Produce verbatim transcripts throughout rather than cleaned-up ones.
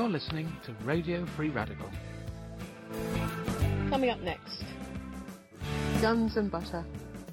You're listening to Radio Free Radical. Coming up next, Guns and Butter.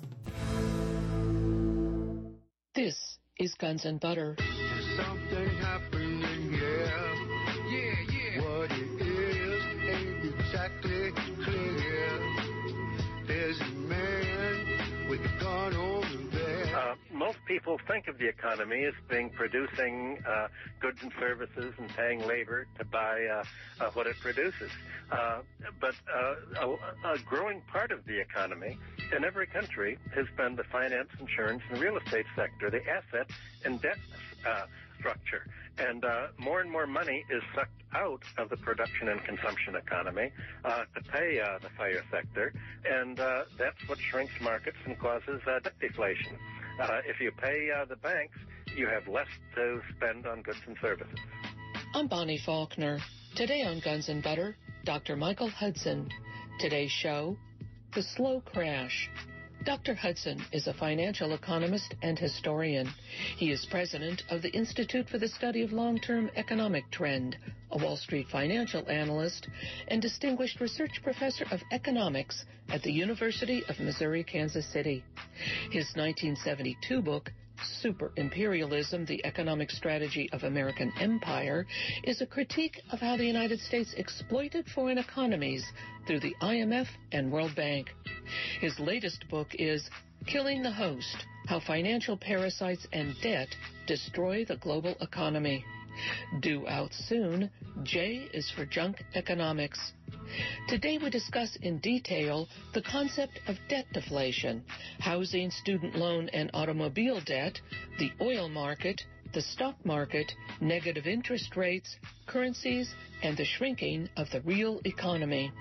This is Guns and Butter. There's something happening, yeah. Yeah, yeah. What it is ain't exactly clear. There's a man with a gun over there. Uh, most people think of the economy as being producing uh, goods and services and paying labor to buy uh, uh, what it produces. Uh, but uh, a, a growing part of the economy in every country has been the finance, insurance, and real estate sector, the asset and debt uh, structure. And uh, more and more money is sucked out of the production and consumption economy uh, to pay uh, the fire sector, and uh, that's what shrinks markets and causes uh, debt deflation. Uh, if you pay uh, the banks, you have less to spend on goods and services. I'm Bonnie Faulkner. Today on Guns and Butter, Doctor Michael Hudson. Today's show, The Slow Crash. Doctor Hudson is a financial economist and historian. He is president of the Institute for the Study of Long-Term Economic Trend, a Wall Street financial analyst, and distinguished research professor of economics at the University of Missouri-Kansas City. His nineteen seventy-two book, Super Imperialism, the Economic Strategy of American Empire, is a critique of how the United States exploited foreign economies through the I M F and World Bank. His latest book is Killing the Host, How Financial Parasites and Debt Destroy the Global Economy. Due out soon, J is for Junk Economics. Today we discuss in detail the concept of debt deflation, housing, student loan, and automobile debt, the oil market, the stock market, negative interest rates, currencies, and the shrinking of the real economy.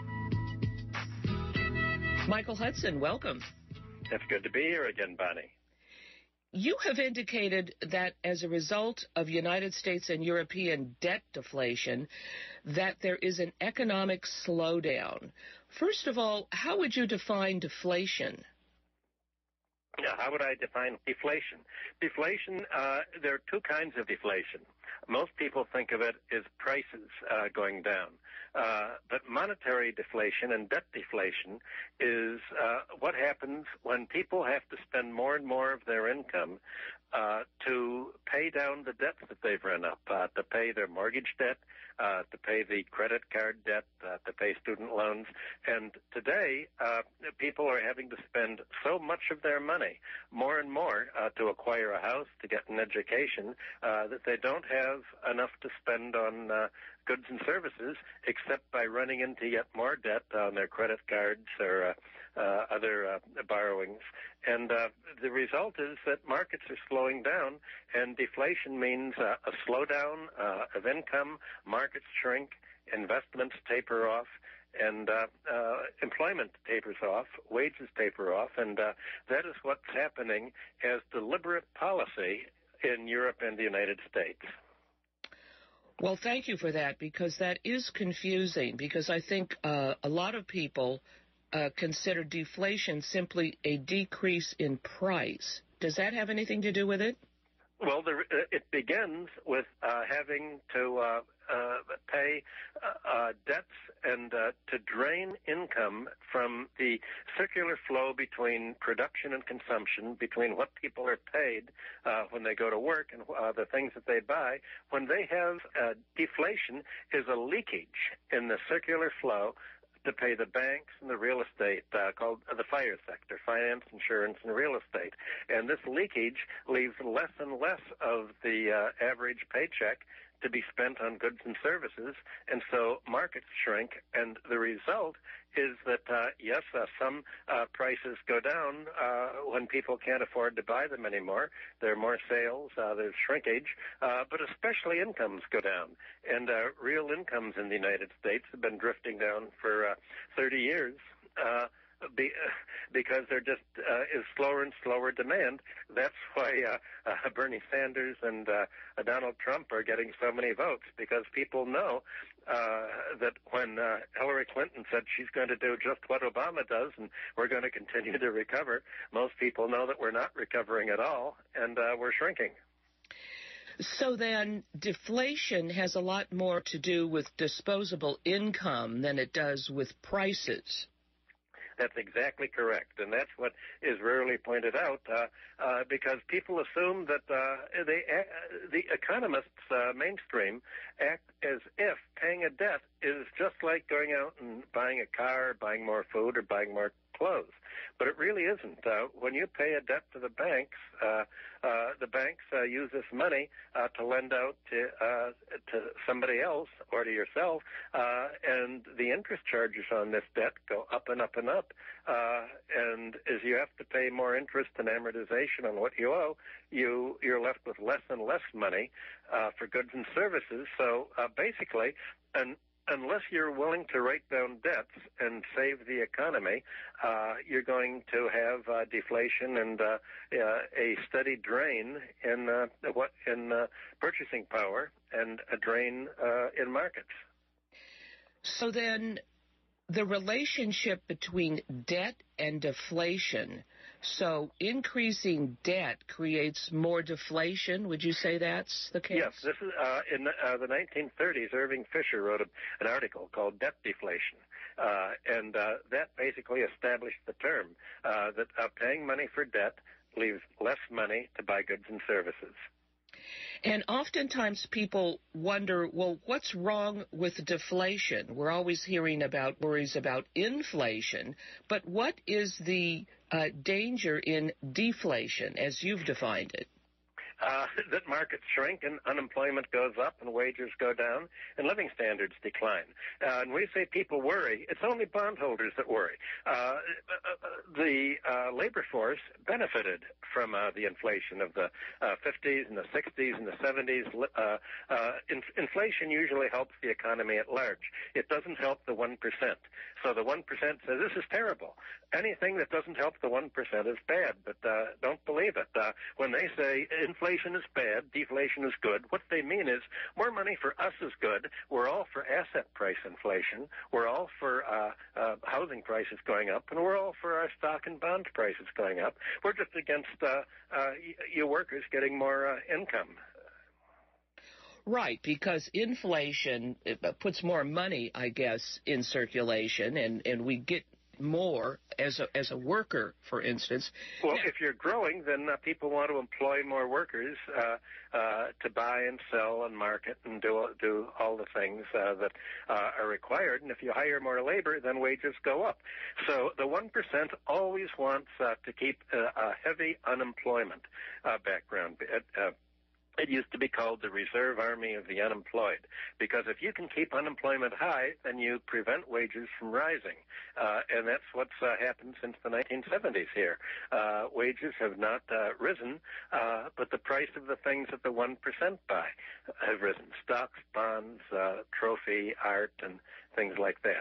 Michael Hudson, welcome. It's good to be here again, Bonnie. You have indicated that as a result of United States and European debt deflation, that there is an economic slowdown. First of all, how would you define deflation? Yeah, how would I define deflation? Deflation, uh, there are two kinds of deflation. Most people think of it as prices uh, going down. Uh, but monetary deflation and debt deflation is uh, what happens when people have to spend more and more of their income uh, to pay down the debts that they've run up, uh, to pay their mortgage debt, uh, to pay the credit card debt, uh, to pay student loans. And today, uh, people are having to spend so much of their money, more and more, uh, to acquire a house, to get an education, uh, that they don't have enough to spend on uh, goods and services, except by running into yet more debt on their credit cards or uh, uh, other uh, borrowings. And uh, the result is that markets are slowing down, and deflation means uh, a slowdown uh, of income, markets shrink, investments taper off, and uh, uh, employment tapers off, wages taper off, and uh, that is what's happening as deliberate policy in Europe and the United States. Well, thank you for that, because that is confusing, because I think uh, a lot of people uh, consider deflation simply a decrease in price. Does that have anything to do with it? Well, the, it begins with uh, having to uh, uh, pay uh, uh, debts and uh, to drain income from the circular flow between production and consumption, between what people are paid uh, when they go to work and uh, the things that they buy. When they have uh, deflation, is a leakage in the circular flow to pay the banks and the real estate, uh, called the FIRE sector, finance, insurance, and real estate. And this leakage leaves less and less of the uh, average paycheck to be spent on goods and services, and so markets shrink, and the result is that, uh, yes, uh, some uh, prices go down uh, when people can't afford to buy them anymore. There are more sales, uh, there's shrinkage, uh, but especially incomes go down. And uh, real incomes in the United States have been drifting down for uh, thirty years. Uh, Be, uh, because there just uh, is slower and slower demand. That's why uh, uh, Bernie Sanders and uh, Donald Trump are getting so many votes, because people know uh, that when uh, Hillary Clinton said she's going to do just what Obama does and we're going to continue to recover, most people know that we're not recovering at all, and uh, we're shrinking. So then deflation has a lot more to do with disposable income than it does with prices. That's exactly correct, and that's what is rarely pointed out, uh, uh, because people assume that uh, they, uh, the economists, uh, mainstream, act as if paying a debt is just like going out and buying a car, buying more food, or buying more clothes. But it really isn't. Uh, when you pay a debt to the banks, uh, uh, the banks uh, use this money uh, to lend out to uh, to somebody else or to yourself, uh, and the interest charges on this debt go up and up and up. Uh, and as you have to pay more interest and amortization on what you owe, you you're left with less and less money uh, for goods and services. So uh, basically, an unless you're willing to write down debts and save the economy, uh, you're going to have uh, deflation and uh, uh, a steady drain in uh, what in uh, purchasing power and a drain uh, in markets. So then, the relationship between debt and deflation. So increasing debt creates more deflation. Would you say that's the case? Yes. This is uh, in uh, the nineteen thirties. Irving Fisher wrote a, an article called Debt Deflation, uh, and uh, that basically established the term uh, that uh, paying money for debt leaves less money to buy goods and services. And oftentimes people wonder, well, what's wrong with deflation? We're always hearing about worries about inflation, but what is the uh, danger in deflation, as you've defined it? Uh, that markets shrink and unemployment goes up and wages go down and living standards decline. Uh, and we say people worry. It's only bondholders that worry. Uh, the uh, labor force benefited from uh, the inflation of the uh, fifties and the sixties and the seventies. Uh, uh, in- inflation usually helps the economy at large. It doesn't help the one percent. So the one percent says, this is terrible. Anything that doesn't help the one percent is bad, but uh, don't believe it. Uh, when they say inflation is bad, deflation is good, what they mean is more money for us is good. We're all for asset price inflation. We're all for uh, uh, housing prices going up, and we're all for our stock and bond prices going up. We're just against uh, uh, you workers getting more uh, income. Right, because inflation puts more money, I guess, in circulation, and, and we get more as a as a worker, for instance. Well, now, if you're growing, then uh, people want to employ more workers uh, uh, to buy and sell and market and do do all the things uh, that uh, are required. And if you hire more labor, then wages go up. So the one percent always wants uh, to keep uh, a heavy unemployment uh, background. Uh, It used to be called the Reserve Army of the Unemployed, because if you can keep unemployment high, then you prevent wages from rising. Uh, and that's what's uh, happened since the nineteen seventies here. Uh, wages have not uh, risen, uh, but the price of the things that the one percent buy have risen. Stocks, bonds, uh, trophy, art, and things like that.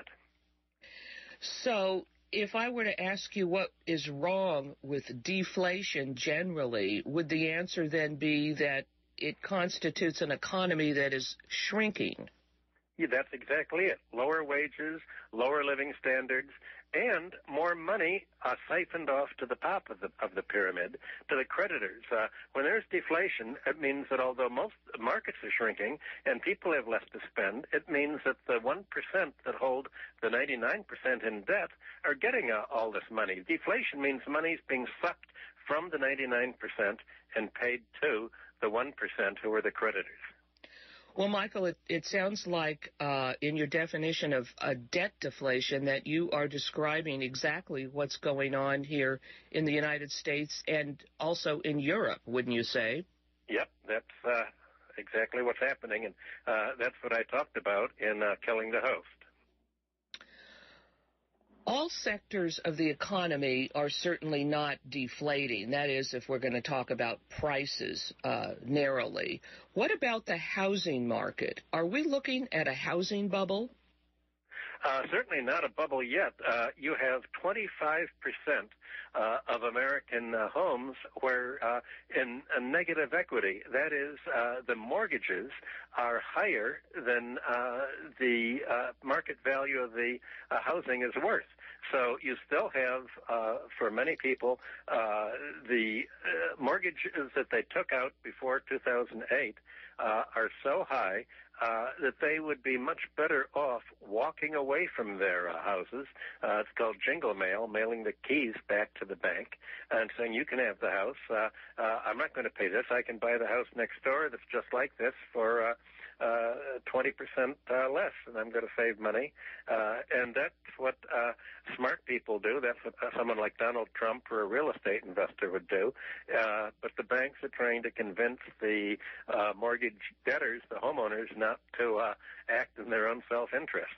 So if I were to ask you what is wrong with deflation generally, would the answer then be that it constitutes an economy that is shrinking? Yeah, that's exactly it. Lower wages, lower living standards, and more money uh, siphoned off to the top of the of the pyramid to the creditors. Uh, when there's deflation, it means that although most markets are shrinking and people have less to spend, it means that the one percent that hold the ninety-nine percent in debt are getting uh, all this money. Deflation means money's being sucked from the ninety-nine percent and paid to the one percent who are the creditors. Well, Michael, it, it sounds like uh, in your definition of a debt deflation that you are describing exactly what's going on here in the United States and also in Europe, wouldn't you say? Yep, that's uh, exactly what's happening, and uh, that's what I talked about in uh, Killing the Host. All sectors of the economy are certainly not deflating. That is, if we're going to talk about prices uh, narrowly. What about the housing market? Are we looking at a housing bubble? Uh, certainly not a bubble yet. Uh, you have twenty-five percent uh, of American uh, homes were uh, in a negative equity. That is, uh, the mortgages are higher than uh, the uh, market value of the uh, housing is worth. So you still have, uh, for many people, uh, the uh, mortgages that they took out before two thousand eight uh, are so high uh, that they would be much better off walking away from their uh, houses. Uh, it's called jingle mail, mailing the keys back to the bank and saying, you can have the house. Uh, uh, I'm not going to pay this. I can buy the house next door that's just like this for uh, uh, twenty percent uh, less, and I'm going to save money. Uh, and that's what uh, smart people do. That's what uh, someone like Donald Trump or a real estate investor would do. Uh, but the banks are trying to convince the uh, mortgage debtors, the homeowners, not to uh, act in their own self-interest.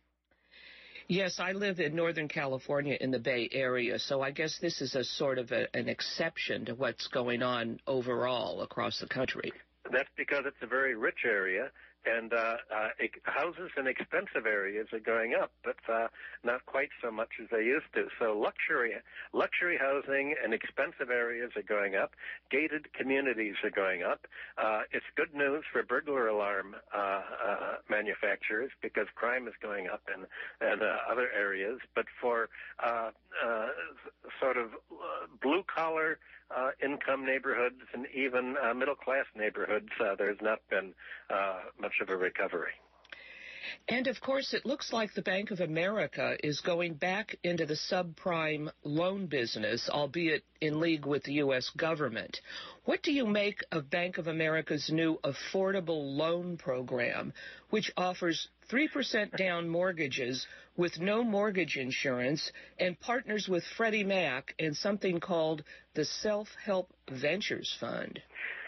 Yes, I live in Northern California in the Bay Area, so I guess this is a sort of a, an exception to what's going on overall across the country. That's because it's a very rich area, and uh, uh, houses in expensive areas are going up, but uh, not quite so much as they used to. So luxury luxury housing in expensive areas are going up. Gated communities are going up. Uh, it's good news for burglar alarm uh, uh, manufacturers because crime is going up in, in uh, other areas. But for uh, uh, sort of uh, blue-collar Uh, income neighborhoods and even uh, middle-class neighborhoods, uh, there's not been uh, much of a recovery. And, of course, it looks like the Bank of America is going back into the subprime loan business, albeit in league with the U S government. What do you make of Bank of America's new affordable loan program, which offers three percent down mortgages with no mortgage insurance and partners with Freddie Mac and something called the Self-Help Ventures Fund?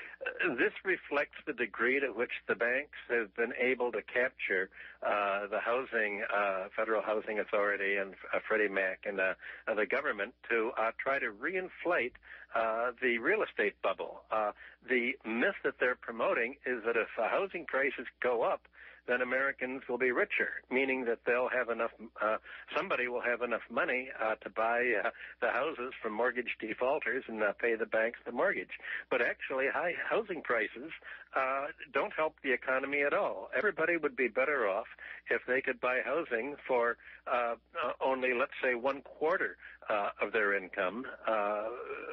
This reflects the degree to which the banks have been able to capture uh, the housing, uh, Federal Housing Authority and uh, Freddie Mac and uh, uh, the government to uh, try to reinflate uh, the real estate bubble. Uh, the myth that they're promoting is that if uh, housing prices go up, then Americans will be richer, meaning that they'll have enough, uh, somebody will have enough money uh, to buy uh, the houses from mortgage defaulters and uh, pay the banks the mortgage. But actually, high housing prices uh, don't help the economy at all. Everybody would be better off if they could buy housing for uh, uh, only, let's say, one quarter uh, of their income, uh,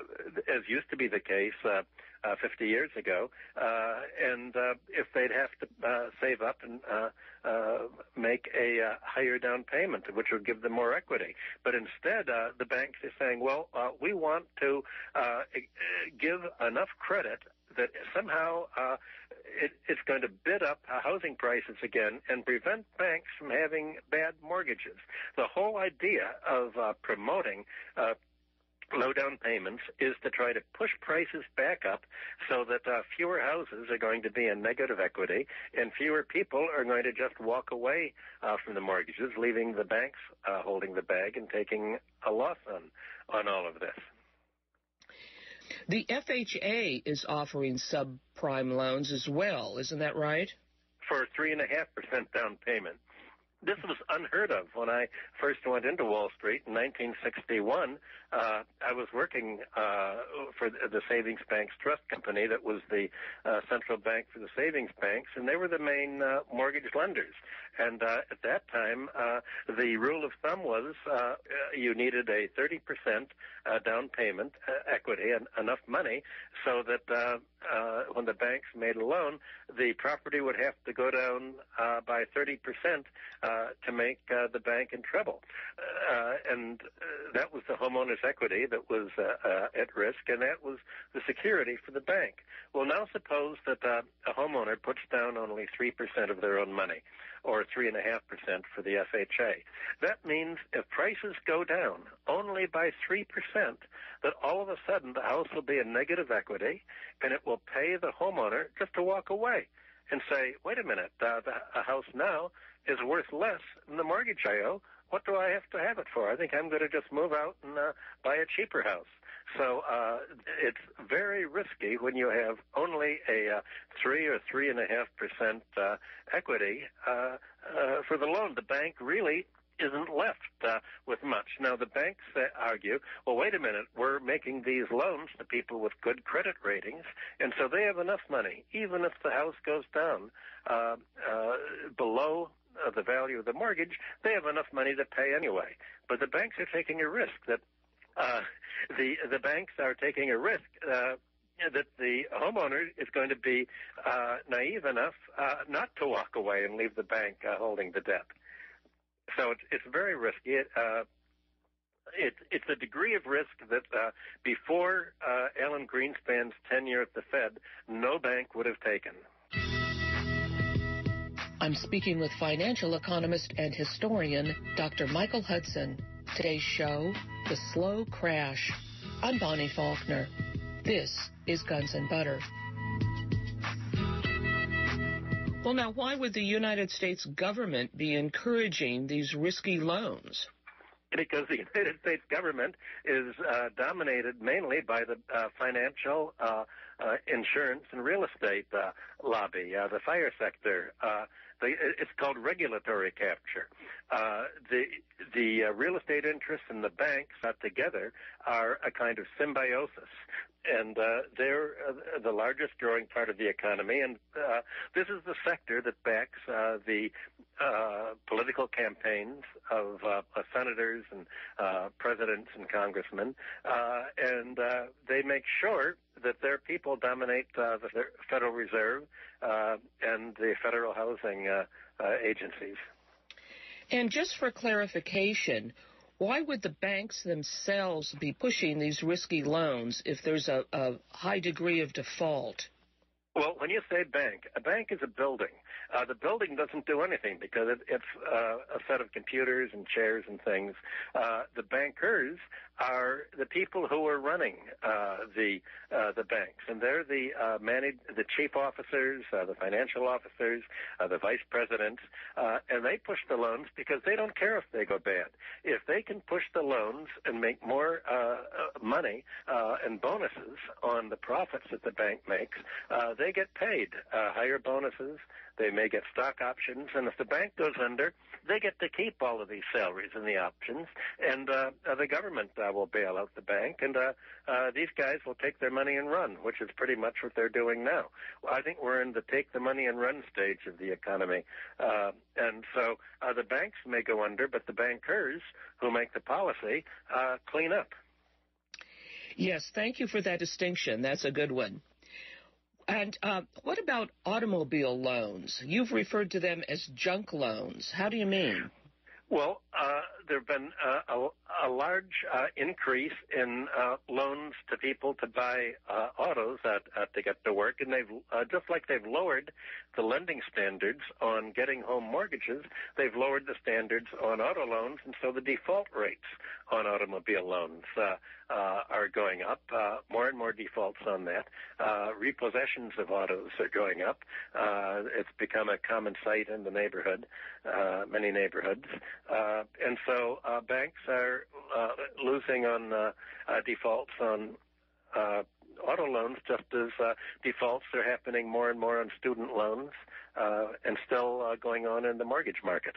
as used to be the case uh, Uh, fifty years ago, uh, and uh, if they'd have to uh, save up and uh, uh, make a uh, higher down payment, which would give them more equity. But instead, uh, the banks are saying, well, uh, we want to uh, give enough credit that somehow uh, it, it's going to bid up uh, housing prices again and prevent banks from having bad mortgages. The whole idea of uh, promoting uh, low down payments is to try to push prices back up so that uh, fewer houses are going to be in negative equity and fewer people are going to just walk away uh, from the mortgages, leaving the banks uh, holding the bag and taking a loss on, on all of this. The F H A is offering subprime loans as well, isn't that right? For three point five percent down payment. This was unheard of when I first went into Wall Street in nineteen sixty-one. Uh, I was working uh, for the Savings Banks Trust Company that was the uh, central bank for the savings banks, and they were the main uh, mortgage lenders. And uh, at that time, uh, the rule of thumb was uh, you needed a thirty percent uh, down payment uh, equity and enough money so that uh, uh, when the banks made a loan, the property would have to go down uh, by thirty percent uh, to make uh, the bank in trouble. Uh, and uh, that was the homeowner's equity that was uh, uh, at risk, and that was the security for the bank. Well, now suppose that uh, a homeowner puts down only three percent of their own money, or three point five percent for the F H A. That means if prices go down only by three percent, that all of a sudden the house will be in negative equity, and it will pay the homeowner just to walk away and say, wait a minute, uh, the a house now is worth less than the mortgage I owe. What do I have to have it for? I think I'm going to just move out and uh, buy a cheaper house. So uh, it's very risky when you have only a uh, three or three and a half percent uh, equity uh, uh, for the loan. The bank really isn't left uh, with much. Now, the banks uh, argue, well, wait a minute, we're making these loans to people with good credit ratings, and so they have enough money, even if the house goes down uh, uh, below uh, the value of the mortgage, they have enough money to pay anyway. But the banks are taking a risk that uh, the the banks are taking a risk uh, that the homeowner is going to be uh, naive enough uh, not to walk away and leave the bank uh, holding the debt. So it's, it's very risky. It, uh, it, it's a degree of risk that uh, before uh, Alan Greenspan's tenure at the Fed, no bank would have taken. I'm speaking with financial economist and historian Doctor Michael Hudson. Today's show, The Slow Crash. I'm Bonnie Faulkner. This is Guns and Butter. Well, now, why would the United States government be encouraging these risky loans? Because the United States government is uh, dominated mainly by the uh, financial, uh, uh, insurance, and real estate uh, lobby, uh, the fire sector. Uh, the, it's called regulatory capture. Uh, the the uh, real estate interests and the banks uh, together are a kind of symbiosis. And uh, they're uh, the largest growing part of the economy, and uh, this is the sector that backs uh, the uh, political campaigns of uh, uh, senators and uh, presidents and congressmen, uh, and uh, they make sure that their people dominate uh, the Federal Reserve uh, and the federal housing uh, uh, agencies. And just for clarification, why would the banks themselves be pushing these risky loans if there's a, a high degree of default? Well, when you say bank, a bank is a building. Uh, the building doesn't do anything because it, it's uh, a set of computers and chairs and things. Uh, the bankers are the people who are running uh, the uh, the banks, and they're the uh, manage the chief officers, uh, the financial officers, uh, the vice presidents, uh, and they push the loans because they don't care if they go bad. If they can push the loans and make more uh, money uh, and bonuses on the profits that the bank makes, uh, they get paid uh, higher bonuses. They may get stock options, and if the bank goes under, they get to keep all of these salaries and the options, and uh, the government uh, will bail out the bank, and uh, uh, these guys will take their money and run, which is pretty much what they're doing now. Well, I think we're in the take the money and run stage of the economy, uh, and so uh, the banks may go under, but the bankers who make the policy uh, clean up. Yes, thank you for that distinction. That's a good one. And uh, what about automobile loans? You've referred to them as junk loans. How do you mean? Well, uh, there have been uh, a, a large uh, increase in uh, loans to people to buy uh, autos uh, uh, to get to work, and they've uh, just like they've lowered the lending standards on getting home mortgages, they've lowered the standards on auto loans, and so the default rates on automobile loans uh, uh, are going up. Uh, more and more defaults on that. Uh, repossessions of autos are going up. Uh, it's become a common sight in the neighborhood, uh, many neighborhoods. Uh, and so uh, banks are uh, losing on uh, uh, defaults on uh, auto loans, just as uh, defaults are happening more and more on student loans uh, and still uh, going on in the mortgage market.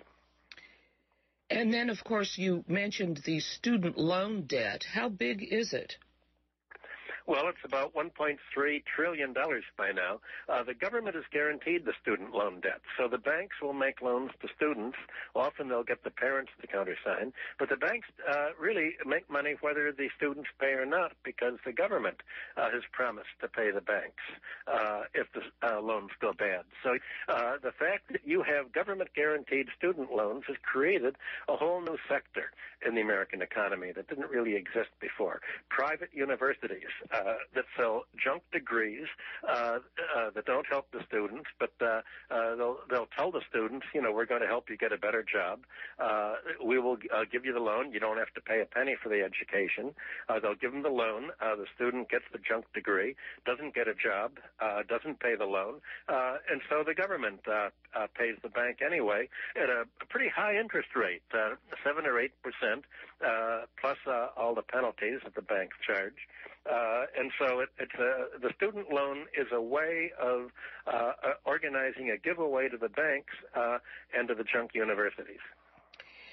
And then, of course, you mentioned the student loan debt. How big is it? Well, it's about one point three trillion dollars by now. Uh, the government has guaranteed the student loan debt, so the banks will make loans to students. Often they'll get the parents to countersign, but the banks uh, really make money whether the students pay or not because the government uh, has promised to pay the banks uh, if the uh, loans go bad. So uh, the fact that you have government-guaranteed student loans has created a whole new sector in the American economy that didn't really exist before. Private universities Uh, that sell junk degrees uh, uh, that don't help the students, but uh, uh, they'll, they'll tell the students, you know, we're going to help you get a better job. Uh, we will uh, give you the loan. You don't have to pay a penny for the education. Uh, they'll give them the loan. Uh, the student gets the junk degree, doesn't get a job, uh, doesn't pay the loan, uh, and so the government uh, uh, pays the bank anyway at a, a pretty high interest rate, uh, seven or eight percent, uh, plus uh, all the penalties that the banks charge. Uh, and so it, it's a, the student loan is a way of uh, uh, organizing a giveaway to the banks uh, and to the junk universities.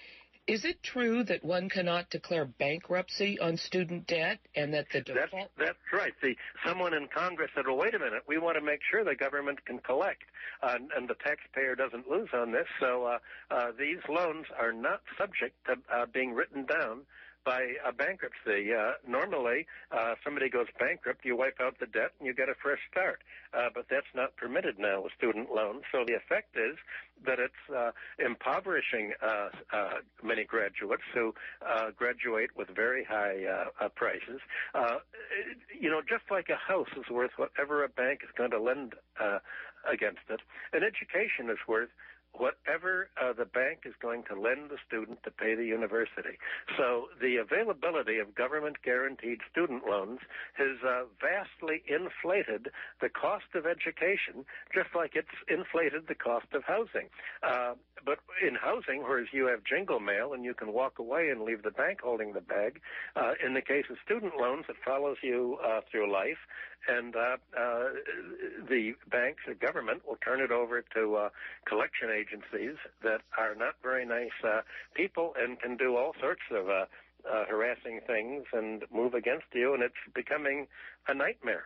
Is it true that one cannot declare bankruptcy on student debt and that the default... That's, that's right. See, someone in Congress said, well, wait a minute, we want to make sure the government can collect, uh, and the taxpayer doesn't lose on this, so uh, uh, these loans are not subject to uh, being written down by a bankruptcy. Uh, normally, uh, somebody goes bankrupt, you wipe out the debt, and you get a fresh start. Uh, but that's not permitted now with student loans. So the effect is that it's uh, impoverishing uh, uh, many graduates who uh, graduate with very high uh, uh, prices. Uh, you know, just like a house is worth whatever a bank is going to lend uh, against it, an education is worth whatever uh, the bank is going to lend the student to pay the university. So the availability of government-guaranteed student loans has uh, vastly inflated the cost of education, just like it's inflated the cost of housing. Uh, but in housing, whereas you have jingle mail and you can walk away and leave the bank holding the bag, uh, in the case of student loans, it follows you uh, through life, and uh, uh, the banks, the government, will turn it over to uh, collection agencies that are not very nice uh, people and can do all sorts of uh, uh, harassing things and move against you, and it's becoming a nightmare.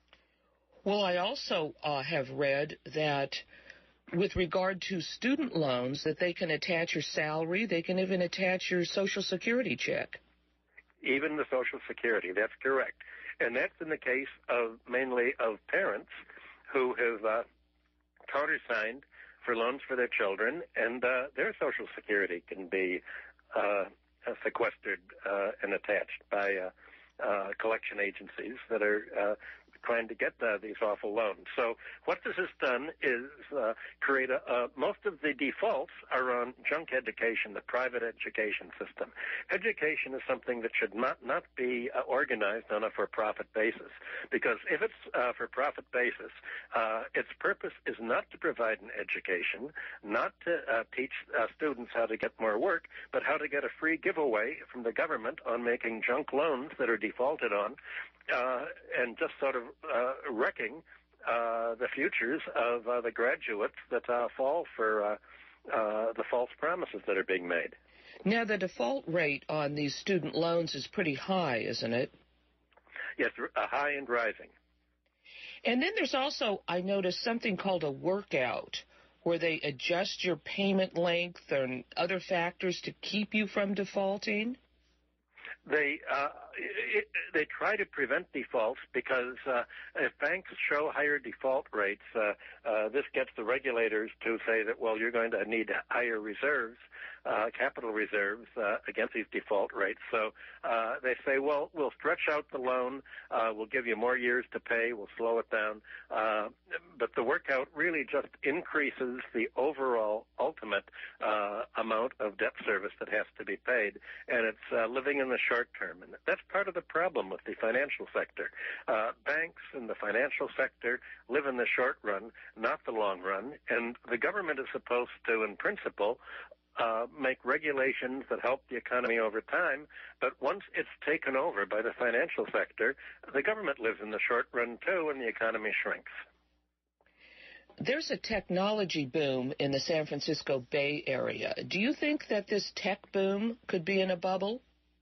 Well, I also uh, have read that with regard to student loans, that they can attach your salary, they can even attach your Social Security check. Even the Social Security, that's correct. And that's in the case of mainly of parents who have uh, countersigned for loans for their children, and uh, their Social Security can be uh, sequestered uh, and attached by uh, uh, collection agencies that are uh, trying to get uh, these awful loans. So what this has done is uh, create a, uh, most of the defaults are on junk education, the private education system. Education is something that should not, not be uh, organized on a for-profit basis, because if it's uh, for-profit basis, uh, its purpose is not to provide an education, not to uh, teach uh, students how to get more work, but how to get a free giveaway from the government on making junk loans that are defaulted on, uh, and just sort of uh, wrecking uh, the futures of uh, the graduates that uh, fall for uh, uh, the false promises that are being made. Now, the default rate on these student loans is pretty high, isn't it? Yes, uh, high and rising. And then there's also, I noticed, something called a workout, where they adjust your payment length and other factors to keep you from defaulting. They uh, it, they try to prevent defaults because uh, if banks show higher default rates, uh, uh, this gets the regulators to say that, well, you're going to need higher reserves, uh, capital reserves uh, against these default rates. So uh, they say, well, we'll stretch out the loan, uh, we'll give you more years to pay, we'll slow it down. Uh, but the workout really just increases the overall ultimate uh, amount of debt service that has to be paid, and it's uh, living in the short term. And that's part of the problem with the financial sector. Uh, banks and the financial sector live in the short run, not the long run, and the government is supposed to, in principle, uh, make regulations that help the economy over time, but once it's taken over by the financial sector, the government lives in the short run too, and the economy shrinks. There's a technology boom in the San Francisco Bay Area. Do you think that this tech boom could be in a bubble?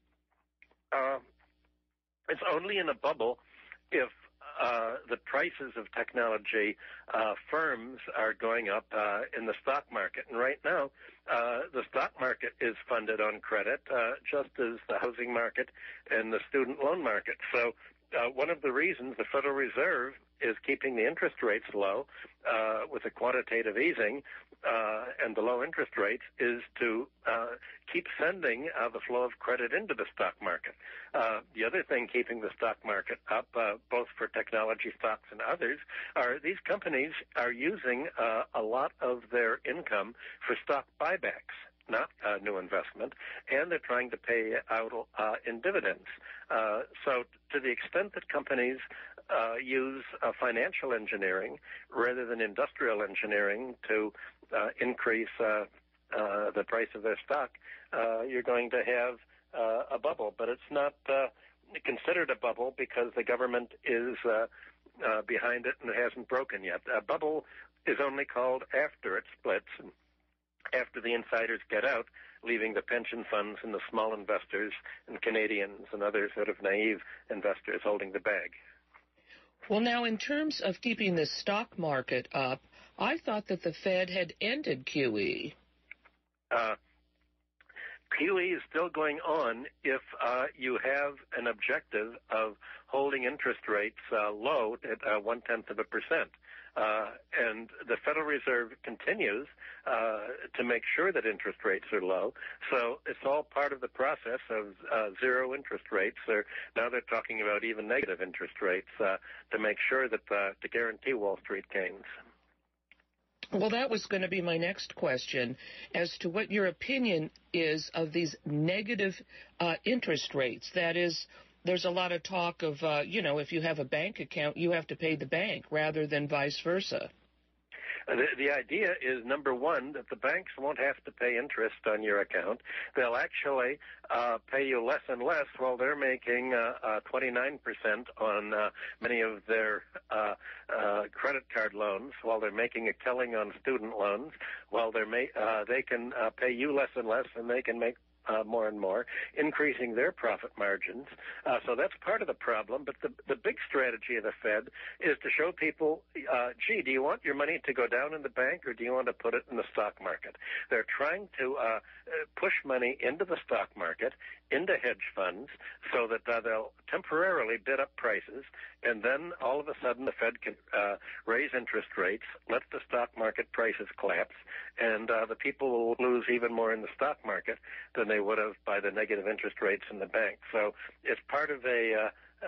Uh, it's only in a bubble if uh, the prices of technology uh, firms are going up uh, in the stock market. And right now, uh, the stock market is funded on credit, uh, just as the housing market and the student loan market. So uh, one of the reasons the Federal Reserve is keeping the interest rates low uh, with the quantitative easing uh, and the low interest rates is to uh, keep sending uh, the flow of credit into the stock market. Uh, the other thing keeping the stock market up, uh, both for technology stocks and others, are these companies are using uh, a lot of their income for stock buybacks, not uh, new investment, and they're trying to pay out uh, in dividends. Uh, so to the extent that companies uh, use uh, financial engineering rather than industrial engineering to uh, increase uh, uh, the price of their stock, uh, you're going to have uh, a bubble. But it's not uh, considered a bubble because the government is uh, uh, behind it and it hasn't broken yet. A bubble is only called after it splits, and after the insiders get out, leaving the pension funds and the small investors and Canadians and other sort of naive investors holding the bag. Well, now, in terms of keeping the stock market up, I thought that the Fed had ended Q E. Uh, Q E is still going on if uh, you have an objective of holding interest rates uh, low at uh, one-tenth of a percent. Uh, and the Federal Reserve continues uh, to make sure that interest rates are low. So it's all part of the process of uh, zero interest rates. Or now they're talking about even negative interest rates uh, to make sure that uh, to guarantee Wall Street gains. Well, that was going to be my next question as to what your opinion is of these negative uh, interest rates. That is, there's a lot of talk of, uh, you know, if you have a bank account, you have to pay the bank rather than vice versa. The, the idea is, number one, that the banks won't have to pay interest on your account. They'll actually uh, pay you less and less while they're making uh, uh, twenty-nine percent on uh, many of their uh, uh, credit card loans, while they're making a killing on student loans, while they're ma- uh, they can uh, pay you less and less, and they can make Uh, more and more, increasing their profit margins. Uh, so that's part of the problem. But the, the big strategy of the Fed is to show people, uh, gee, do you want your money to go down in the bank or do you want to put it in the stock market? They're trying to uh, push money into the stock market, into hedge funds, so that uh, they'll temporarily bid up prices, and then all of a sudden the Fed can uh, raise interest rates, let the stock market prices collapse, and uh, the people will lose even more in the stock market than they would have by the negative interest rates in the bank. So it's part of a uh,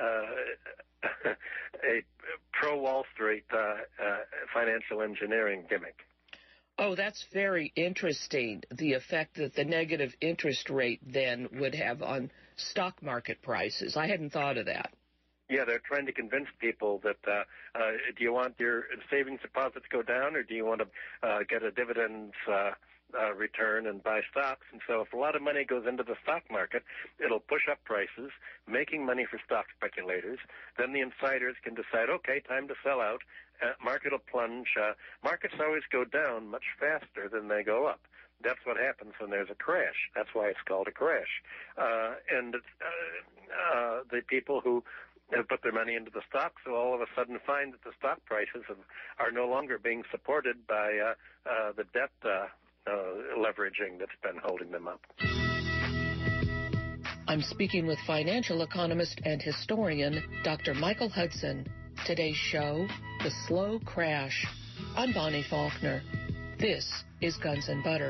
uh, a pro-Wall Street uh, uh, financial engineering gimmick. Oh, that's very interesting, the effect that the negative interest rate then would have on stock market prices. I hadn't thought of that. Yeah, they're trying to convince people that uh, uh, do you want your savings deposits to go down, or do you want to uh, get a dividends uh, uh, return and buy stocks? And so if a lot of money goes into the stock market, it'll push up prices, making money for stock speculators. Then the insiders can decide, okay, time to sell out. Uh, market will plunge. Uh, markets always go down much faster than they go up. That's what happens when there's a crash. That's why it's called a crash. Uh, and uh, uh, the people who have put their money into the stocks will all of a sudden find that the stock prices have, are no longer being supported by uh, uh, the debt uh, uh, leveraging that's been holding them up. I'm speaking with financial economist and historian Doctor Michael Hudson. Today's show, The Slow Crash. I'm Bonnie Faulkner. This is Guns and Butter.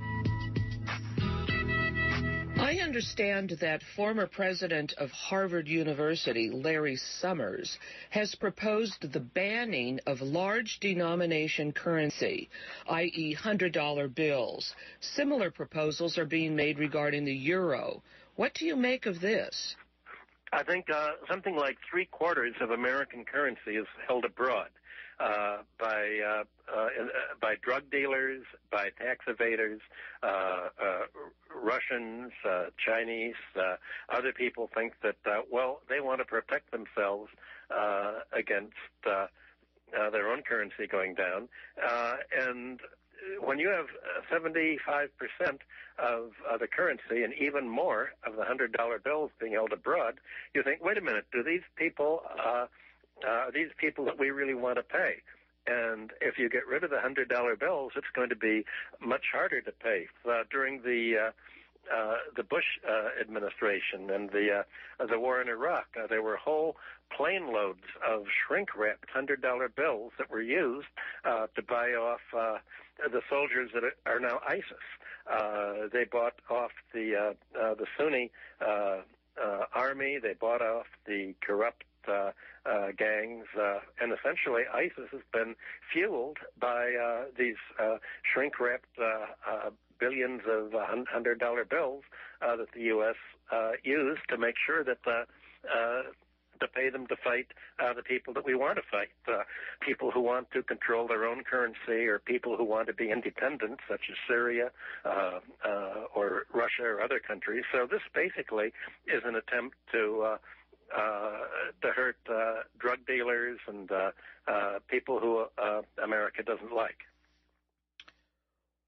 I understand that former president of Harvard University, Larry Summers, has proposed the banning of large denomination currency, that is one hundred dollar bills. Similar proposals are being made regarding the euro. What do you make of this? I think uh, something like three quarters of American currency is held abroad uh, by uh, uh, by drug dealers, by tax evaders, uh, uh, Russians, uh, Chinese. Uh, other people think that uh, well, they want to protect themselves uh, against uh, uh, their own currency going down, uh, and when you have seventy-five percent of uh, the currency and even more of the one hundred dollar bills being held abroad, you think, wait a minute, do these people, uh, uh, are these people that we really want to pay? And if you get rid of the one hundred dollar bills, it's going to be much harder to pay. Uh, during the uh, uh, the Bush uh, administration and the uh, the war in Iraq, uh, there were whole plane loads of shrink-wrapped one hundred dollar bills that were used uh, to buy off uh, the soldiers that are now ISIS. Uh, they bought off the uh, uh, the Sunni uh, uh, army. They bought off the corrupt uh, uh, gangs, uh, and essentially ISIS has been fueled by uh, these uh, shrink-wrapped uh, uh, billions of one hundred dollar bills uh, that the U S uh, used to make sure that uh, uh, to pay them to fight uh, the people that we want to fight, uh, people who want to control their own currency or people who want to be independent, such as Syria uh, uh, or Russia or other countries. So this basically is an attempt to uh, uh, to hurt uh, drug dealers and uh, uh, people who uh, America doesn't like.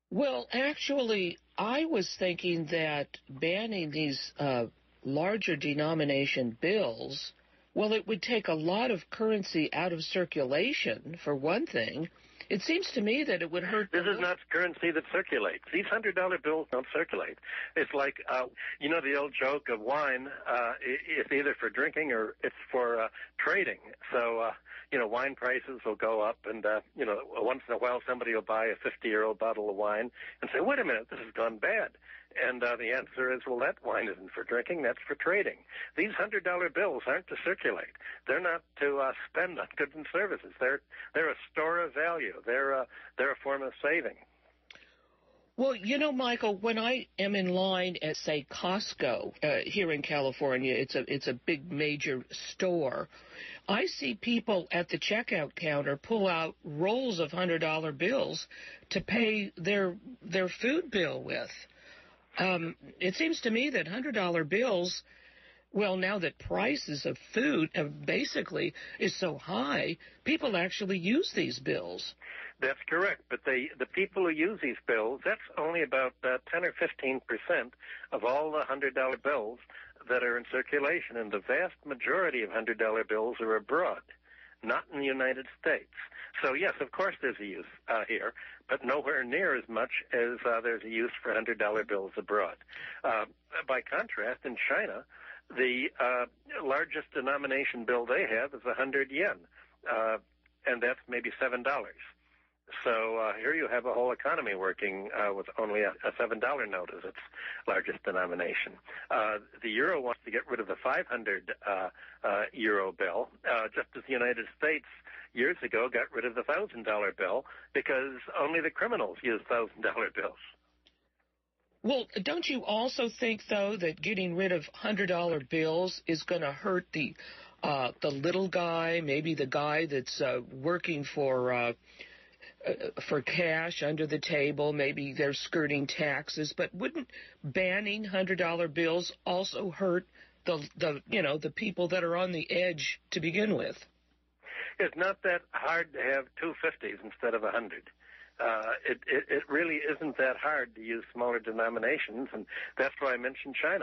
Well, actually, I was thinking that banning these uh, larger denomination bills, well, it would take a lot of currency out of circulation, for one thing. It seems to me that it would hurt. This is not currency that circulates. These one hundred dollar bills don't circulate. It's like, uh, you know, the old joke of wine, uh, it's either for drinking or it's for uh, trading. So, uh, you know, wine prices will go up, and, uh, you know, once in a while somebody will buy a fifty-year-old bottle of wine and say, wait a minute, this has gone bad. And uh, the answer is, well, that wine isn't for drinking, that's for trading. These one hundred dollar bills aren't to circulate. They're not to uh, spend on goods and services. They're they're a store of value. They're, uh, they're a form of saving. Well, you know, Michael, when I am in line at, say, Costco uh, here in California, it's a it's a big major store, I see people at the checkout counter pull out rolls of one hundred dollar bills to pay their their food bill with. Um, it seems to me that one hundred dollar bills, well, now that prices of food have basically is so high, people actually use these bills. That's correct, but they, the people who use these bills, that's only about uh, ten or fifteen percent of all the one hundred dollar bills that are in circulation, and the vast majority of one hundred dollar bills are abroad, not in the United States. So, yes, of course there's a use uh, here, but nowhere near as much as uh, there's a use for one hundred dollar bills abroad. Uh, by contrast, in China, the uh, largest denomination bill they have is one hundred yen, uh, and that's maybe seven dollars. So uh, here you have a whole economy working uh, with only a, a seven dollar note as its largest denomination. Uh, the euro wants to get rid of the five hundred uh, uh, euro bill, uh, just as the United States years ago got rid of the one thousand dollar bill because only the criminals use one thousand dollar bills. Well, don't you also think, though, that getting rid of one hundred dollar bills is going to hurt the uh, the little guy, maybe the guy that's uh, working for uh, uh, for cash under the table, maybe they're skirting taxes, but wouldn't banning one hundred dollar bills also hurt the the you know the people that are on the edge to begin with? It's not that hard to have two fifties instead of a hundred. Uh, it, it, it really isn't that hard to use smaller denominations, and that's why I mentioned China.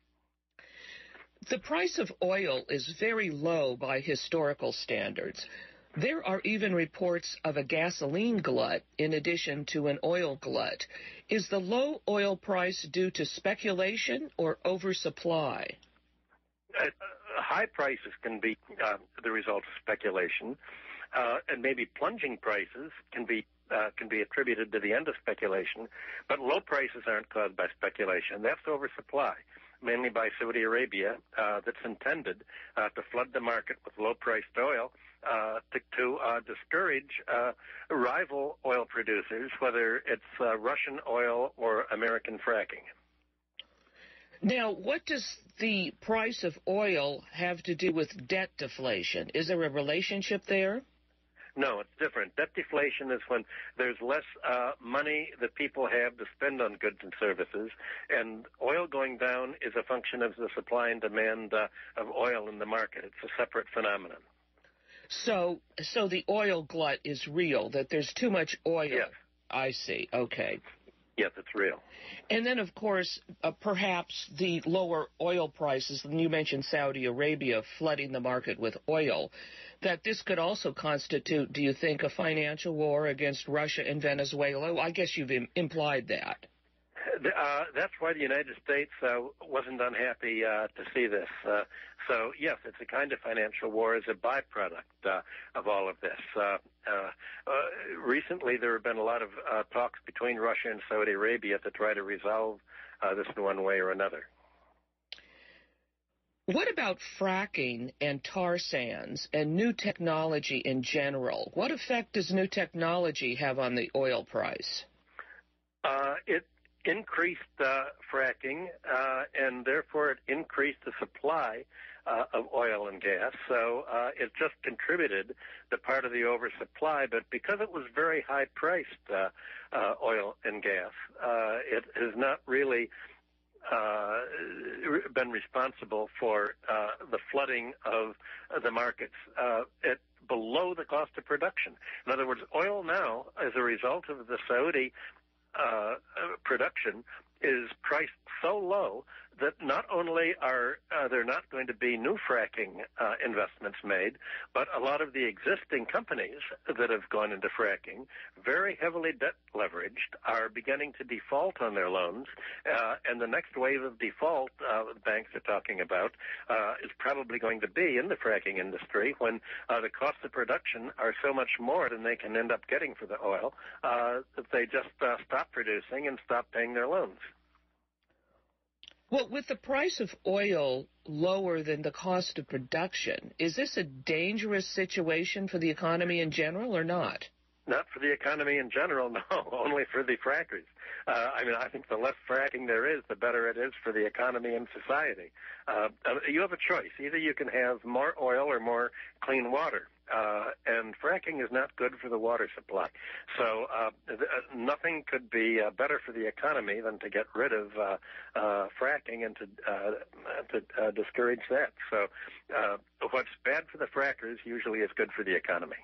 The price of oil is very low by historical standards. There are even reports of a gasoline glut in addition to an oil glut. Is the low oil price due to speculation or oversupply? Uh, high prices can be uh, the result of speculation, uh, and maybe plunging prices can be uh, can be attributed to the end of speculation, but low prices aren't caused by speculation. That's oversupply, mainly by Saudi Arabia, uh, that's intended uh, to flood the market with low-priced oil uh, to, to uh, discourage uh, rival oil producers, whether it's uh, Russian oil or American fracking. Now, what does the price of oil have to do with debt deflation? Is there a relationship there? No, it's different. Debt deflation is when there's less uh, money that people have to spend on goods and services, and oil going down is a function of the supply and demand uh, of oil in the market. It's a separate phenomenon. So, so the oil glut is real, that there's too much oil. Yes. I see. Okay. Yes, it's real. And then, of course, uh, perhaps the lower oil prices, and you mentioned Saudi Arabia flooding the market with oil, that this could also constitute, do you think, a financial war against Russia and Venezuela? I guess you've im- implied that. Uh, that's why the United States uh, wasn't unhappy uh, to see this. Uh, so, yes, it's a kind of financial war as a byproduct uh, of all of this. Uh, uh, uh, recently, there have been a lot of uh, talks between Russia and Saudi Arabia to try to resolve uh, this in one way or another. What about fracking and tar sands and new technology in general? What effect does new technology have on the oil price? Uh, it increased uh, fracking, uh, and therefore it increased the supply uh, of oil and gas. So uh, it just contributed to part of the oversupply, but because it was very high-priced uh, uh, oil and gas, uh, it has not really uh, been responsible for uh, the flooding of the markets uh, at below the cost of production. In other words, oil now, as a result of the Saudi uh, production is priced so low that not only are uh, there not going to be new fracking uh, investments made, but a lot of the existing companies that have gone into fracking, very heavily debt leveraged, are beginning to default on their loans, uh, and the next wave of default uh, banks are talking about uh, is probably going to be in the fracking industry when uh, the costs of production are so much more than they can end up getting for the oil uh, that they just uh, stop producing and stop paying their loans. Well, with the price of oil lower than the cost of production, is this a dangerous situation for the economy in general or not? Not for the economy in general, no, only for the frackers. Uh, I mean, I think the less fracking there is, the better it is for the economy and society. Uh, you have a choice. Either you can have more oil or more clean water. Uh, and fracking is not good for the water supply. So uh, th- nothing could be uh, better for the economy than to get rid of uh, uh, fracking and to, uh, to uh, discourage that. So uh, what's bad for the frackers usually is good for the economy.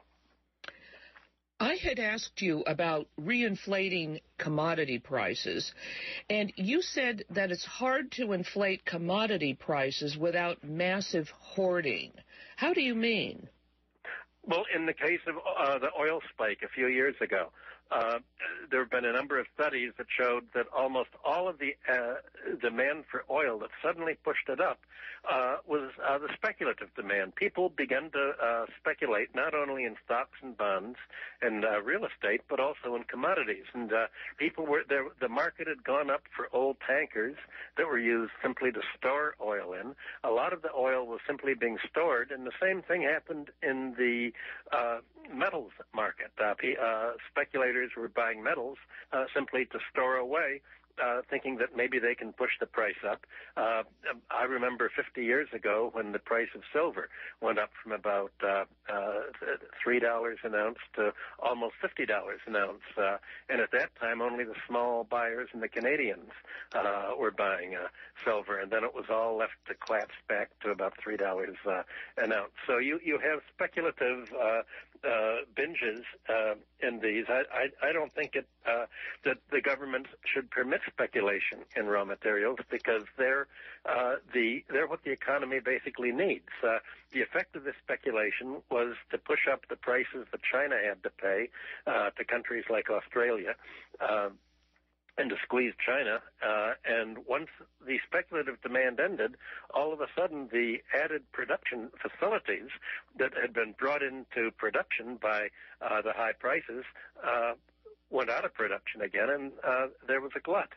I had asked you about reinflating commodity prices, and you said that it's hard to inflate commodity prices without massive hoarding. How do you mean? Well, in the case of uh, the oil spike a few years ago, uh, there have been a number of studies that showed that almost all of the uh, demand for oil that suddenly pushed it up uh, was uh, the speculative demand. People began to uh, speculate not only in stocks and bonds and uh, real estate, but also in commodities. And uh, people were there. The market had gone up for old tankers that were used simply to store oil in. A lot of the oil was simply being stored, and the same thing happened in the uh, metals market. Uh, uh, speculators were buying metals uh, simply to store away, uh, thinking that maybe they can push the price up. Uh, I remember fifty years ago when the price of silver went up from about uh, uh, three dollars an ounce to almost fifty dollars an ounce. Uh, and at that time, only the small buyers and the Canadians uh, were buying uh, silver, and then it was all left to collapse back to about three dollars uh, an ounce. So you, you have speculative uh, Uh, binges uh, in these. I, I, I don't think it uh, that the government should permit speculation in raw materials because they're uh, the they're what the economy basically needs. Uh, the effect of this speculation was to push up the prices that China had to pay uh, to countries like Australia. Uh, and to squeeze China. Uh, and once the speculative demand ended, all of a sudden the added production facilities that had been brought into production by uh, the high prices uh, went out of production again, and uh, there was a glut.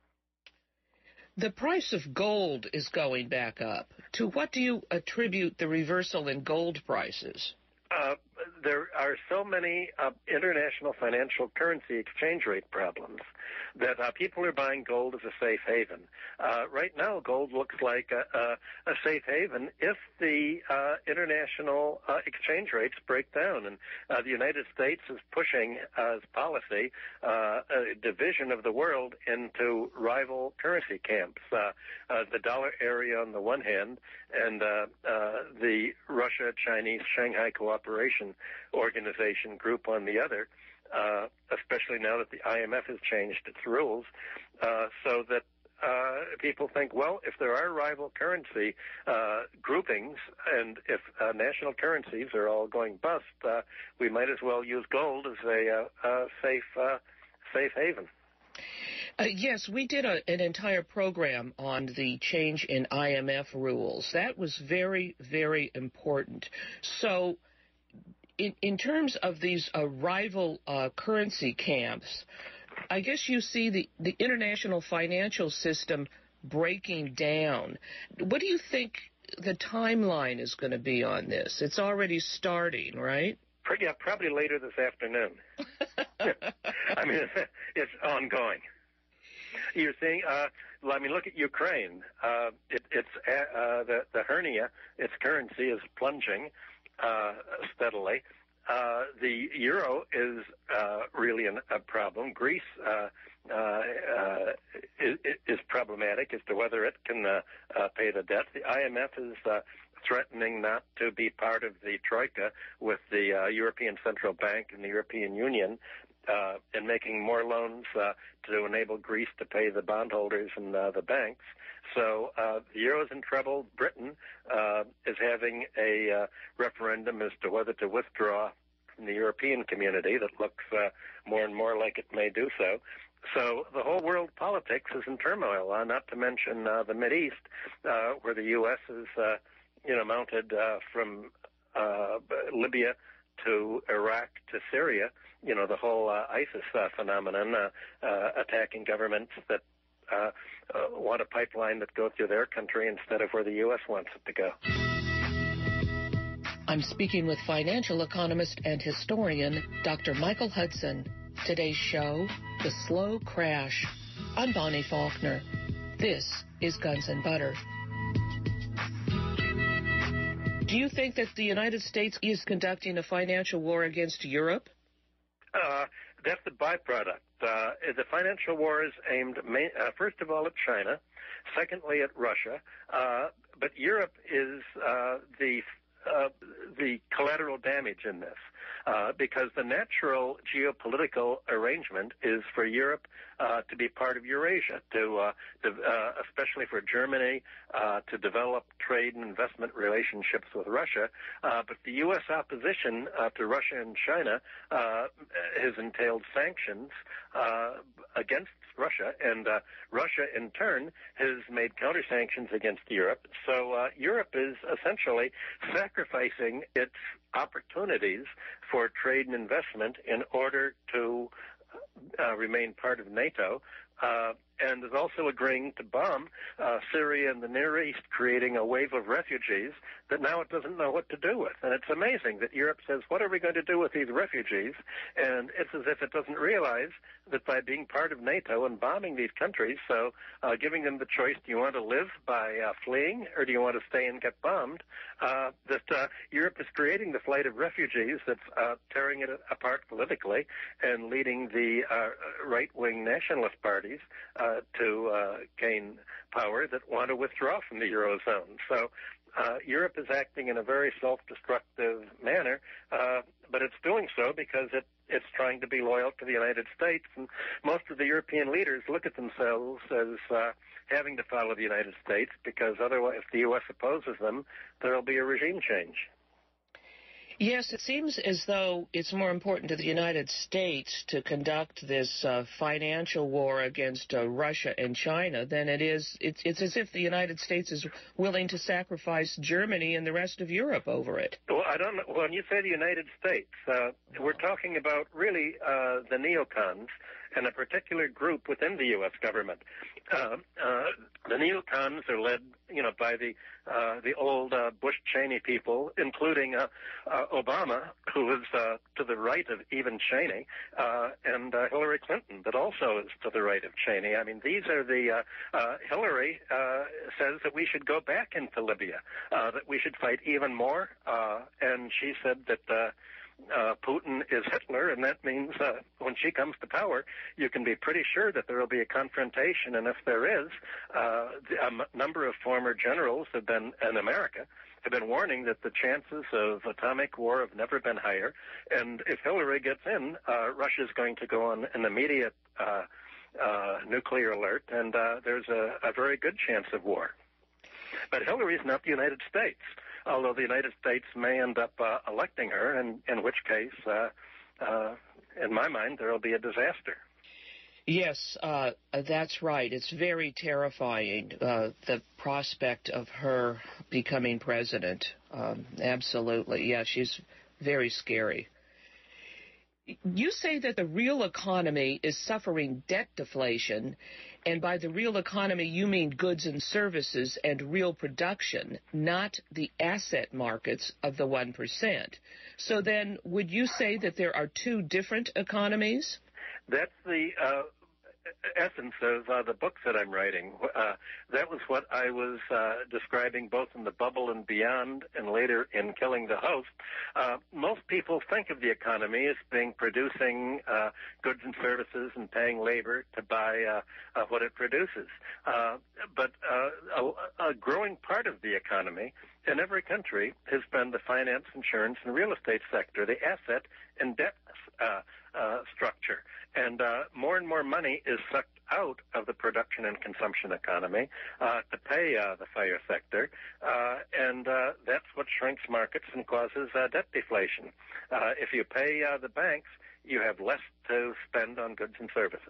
The price of gold is going back up. To what do you attribute the reversal in gold prices? Uh, there are so many uh, international financial currency exchange rate problems that uh, people are buying gold as a safe haven. Uh, right now, gold looks like a, a, a safe haven if the uh, international uh, exchange rates break down. And uh, the United States is pushing uh, as policy uh, a division of the world into rival currency camps. Uh, uh, the dollar area on the one hand and uh, uh, the Russia-Chinese Shanghai Cooperation Organization group on the other, uh, especially now that the I M F has changed its rules, uh, so that uh, people think, well, if there are rival currency uh, groupings and if uh, national currencies are all going bust, uh, we might as well use gold as a uh, uh, safe, uh, safe haven. Uh, yes, we did a, an entire program on the change in I M F rules. That was very, very important. So in, in terms of these uh, rival uh, currency camps, I guess you see the, the international financial system breaking down. What do you think the timeline is going to be on this? It's already starting, right? Yeah, probably later this afternoon. I mean, it's, it's ongoing. You're seeing, uh, well, I mean, look at Ukraine. Uh, it, it's uh, the, the hernia, its currency is plunging uh, steadily. Uh, the euro is uh, really an, a problem. Greece uh, uh, uh, is, is problematic as to whether it can uh, uh, pay the debt. The I M F is uh, threatening not to be part of the Troika with the uh, European Central Bank and the European Union, uh, and making more loans uh, to enable Greece to pay the bondholders and uh, the banks. So uh, the euro's in trouble. Britain uh, is having a uh, referendum as to whether to withdraw from the European community that looks uh, more and more like it may do so. So the whole world politics is in turmoil, uh, not to mention uh, the Mideast, uh, where the U S is, uh, you know, mounted uh, from uh, Libya to Iraq to Syria, you know, the whole uh, ISIS uh, phenomenon, uh, uh, attacking governments that uh, uh, want a pipeline that goes through their country instead of where the U S wants it to go. I'm speaking with financial economist and historian Doctor Michael Hudson. Today's show, The Slow Crash. I'm Bonnie Faulkner. This is Guns and Butter. Do you think that the United States is conducting a financial war against Europe? Uh, that's the byproduct. Uh, the financial war is aimed, main, uh, first of all, at China, secondly, at Russia, uh, but Europe is uh, the uh, the collateral damage in this. Uh, because the natural geopolitical arrangement is for Europe uh, to be part of Eurasia, to, uh, to uh, especially for Germany, uh, to develop trade and investment relationships with Russia. Uh, but the U S opposition uh, to Russia and China uh, has entailed sanctions uh, against Russia, and uh, Russia, in turn, has made counter-sanctions against Europe. So uh, Europe is essentially sacrificing its opportunities for trade and investment in order to uh, remain part of NATO, uh, and is also agreeing to bomb uh, Syria and the Near East, creating a wave of refugees that now it doesn't know what to do with. And it's amazing that Europe says, what are we going to do with these refugees? And it's as if it doesn't realize that by being part of NATO and bombing these countries, so uh, giving them the choice, do you want to live by uh, fleeing or do you want to stay and get bombed, uh, that uh, Europe is creating the flight of refugees that's uh, tearing it apart politically and leading the uh, right-wing nationalist parties uh, to uh, gain power that want to withdraw from the Eurozone. So uh, Europe is acting in a very self-destructive manner, uh, but it's doing so because it, it's trying to be loyal to the United States. And most of the European leaders look at themselves as uh, having to follow the United States because otherwise, if the U S opposes them, there will be a regime change. Yes, it seems as though it's more important to the United States to conduct this uh, financial war against uh, Russia and China than it is. It's, it's as if the United States is willing to sacrifice Germany and the rest of Europe over it. Well, I don't know. When you say the United States, uh, we're talking about really uh, the neocons and a particular group within the U S government. Uh, uh, the neocons are led, you know, by the uh, the old uh, Bush-Cheney people, including uh, uh, Obama, who is uh, to the right of even Cheney, uh, and uh, Hillary Clinton, that also is to the right of Cheney. I mean, these are the uh, uh, Hillary uh, says that we should go back into Libya, uh, that we should fight even more, uh, and she said that. Uh, Uh, Putin is Hitler, and that means uh, when she comes to power, you can be pretty sure that there will be a confrontation. And if there is, uh, a m- number of former generals have been in America have been warning that the chances of atomic war have never been higher. And if Hillary gets in, uh, Russia is going to go on an immediate uh, uh, nuclear alert, and uh, there's a, a very good chance of war. But Hillary is not the United States, although the United States may end up uh, electing her, and in which case, uh, uh, in my mind, there will be a disaster. Yes, uh, that's right. It's very terrifying, uh, the prospect of her becoming president. Um, absolutely. Yeah, she's very scary. You say that the real economy is suffering debt deflation, and by the real economy you mean goods and services and real production, not the asset markets of the one percent. So then would you say that there are two different economies? That's the uh, essence of uh, the books that I'm writing. Uh, that was what I was uh, describing both in The Bubble and Beyond and later in Killing the Host. Uh, most people think of the economy as being producing uh, goods and services and paying labor to buy uh, uh, what it produces. Uh, but uh, a, a growing part of the economy in every country has been the finance, insurance, and real estate sector, the asset and debt uh, uh, structure. And uh, more and more money is sucked out of the production and consumption economy uh, to pay uh, the fire sector, uh, and uh, that's what shrinks markets and causes uh, debt deflation. Uh, if you pay uh, the banks, you have less to spend on goods and services.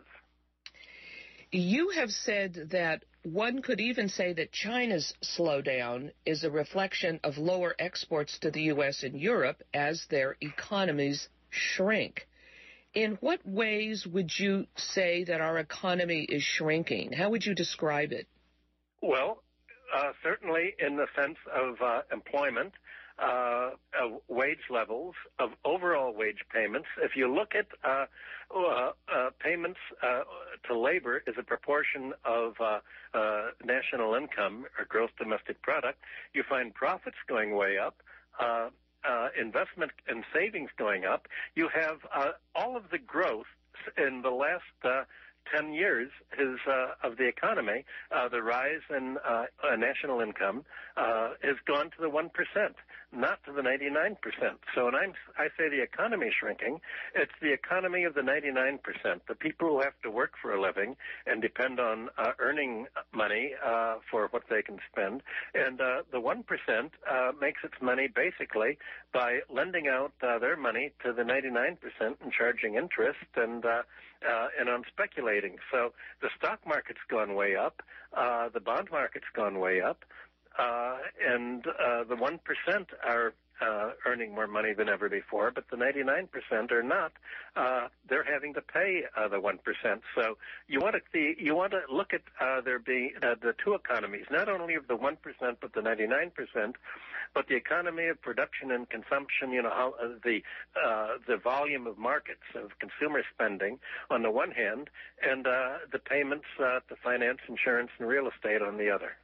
You have said that one could even say that China's slowdown is a reflection of lower exports to the U S and Europe as their economies shrink. In what ways would you say that our economy is shrinking? How would you describe it? Well, uh, certainly in the sense of uh, employment, uh, of wage levels, of overall wage payments. If you look at uh, uh, uh, payments uh, to labor as a proportion of uh, uh, national income or gross domestic product, you find profits going way up. Uh, Uh, investment and savings going up. You have uh, all of the growth in the last uh, ten years is uh, of the economy, uh, the rise in uh, uh, national income uh, has gone to the one percent, not to the ninety-nine percent. So when I'm, I say the economy is shrinking, it's the economy of the ninety-nine percent, the people who have to work for a living and depend on uh, earning money uh, for what they can spend. And uh, the one percent uh, makes its money basically by lending out uh, their money to the ninety-nine percent and charging interest and uh, uh, and on speculating. So the stock market's gone way up, uh, the bond market's gone way up, uh, and uh, the one percent are uh, earning more money than ever before, but the ninety-nine percent are not. Uh, they're having to pay uh, the one percent. So you want to see, you want to look at uh, there being uh, the two economies, not only of the one percent but the ninety-nine percent, but the economy of production and consumption. You know how uh, the uh, the volume of markets of consumer spending on the one hand, and uh, the payments uh, to finance, insurance, and real estate on the other.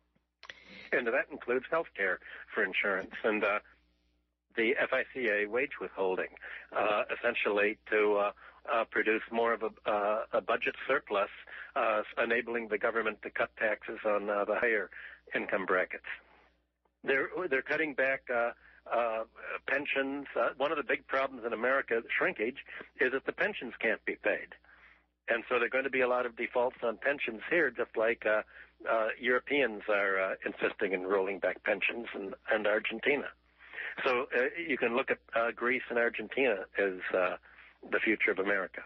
And that includes health care for insurance and uh, the F I C A wage withholding, uh, essentially to uh, uh, produce more of a, uh, a budget surplus, uh, enabling the government to cut taxes on uh, the higher income brackets. They're, they're cutting back uh, uh, pensions. Uh, one of the big problems in America, shrinkage, is that the pensions can't be paid. And so there are going to be a lot of defaults on pensions here, just like uh, uh, Europeans are uh, insisting in rolling back pensions, and, and Argentina. So uh, you can look at uh, Greece and Argentina as uh, the future of America.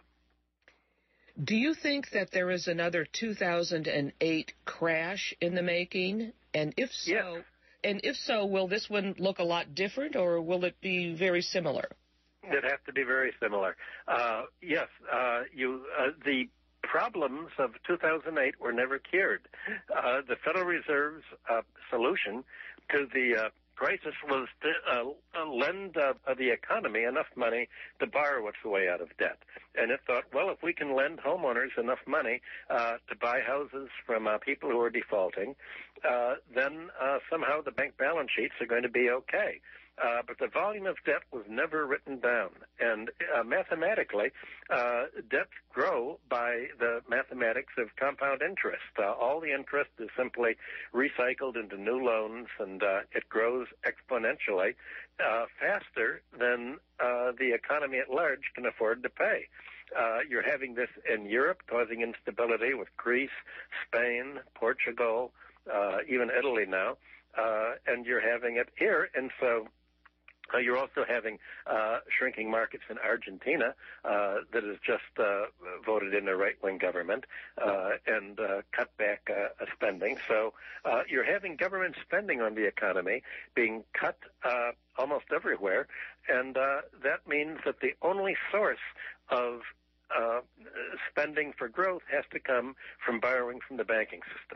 Do you think that there is another two thousand eight crash in the making? And if so, yes. and if so, will this one look a lot different, or will it be very similar? It has to be very similar. Uh, yes, uh, you uh, the problems of two thousand eight were never cured. Uh, the Federal Reserve's uh, solution to the uh, crisis was to uh, lend uh, the economy enough money to borrow its way out of debt. And it thought, well, if we can lend homeowners enough money uh, to buy houses from uh, people who are defaulting, uh, then uh, somehow the bank balance sheets are going to be okay. Uh, but the volume of debt was never written down. And uh, mathematically, uh, debts grow by the mathematics of compound interest. Uh, all the interest is simply recycled into new loans, and uh, it grows exponentially uh, faster than uh, the economy at large can afford to pay. Uh, you're having this in Europe, causing instability with Greece, Spain, Portugal, uh, even Italy now, uh, and you're having it here. And so Uh, you're also having uh, shrinking markets in Argentina uh, that has just uh, voted in a right-wing government uh, and uh, cut back uh, spending. So uh, you're having government spending on the economy being cut uh, almost everywhere, and uh, that means that the only source of uh, spending for growth has to come from borrowing from the banking system.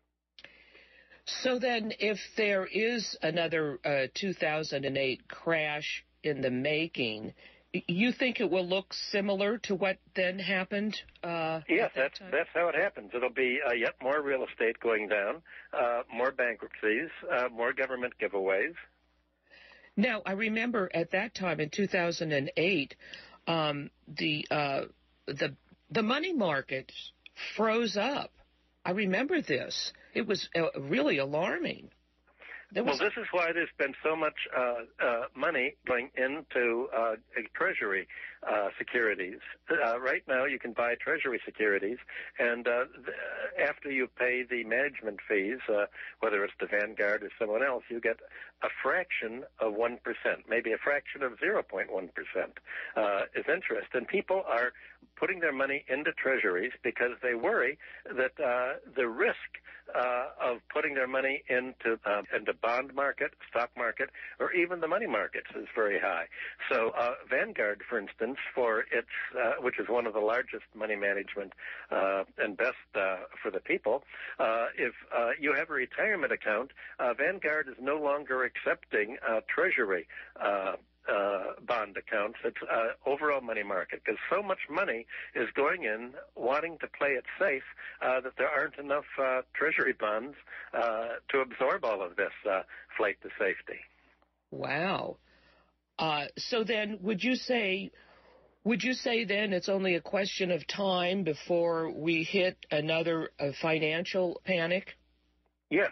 So then if there is another uh, two thousand eight crash in the making, you think it will look similar to what then happened? Uh, yes, that that's time? that's how it happens. It'll be uh, yet more real estate going down, uh, more bankruptcies, uh, more government giveaways. Now, I remember at that time in two thousand eight, um, the uh, the the money market froze up. I remember this. It was uh, really alarming. There was well, this is why there's been so much uh, uh, money going into uh, Treasury uh, securities. Uh, right now, you can buy Treasury securities, and uh, th- after you pay the management fees, uh, whether it's the Vanguard or someone else, you get a fraction of one percent, maybe a fraction of zero point one percent uh, is interest. And people are putting their money into Treasuries because they worry that uh, the risk uh, of putting their money into uh, into bond market, stock market, or even the money markets is very high. So uh, Vanguard, for instance, for its uh, which is one of the largest money management uh, and best uh, for the people, uh, if uh, you have a retirement account, uh, Vanguard is no longer accepting uh, Treasury uh, uh, bond accounts. It's uh, overall money market, because so much money is going in wanting to play it safe uh, that there aren't enough uh, Treasury bonds uh, to absorb all of this uh, flight to safety. Wow. Uh, so then would you say would you say then it's only a question of time before we hit another uh, financial panic? Yes.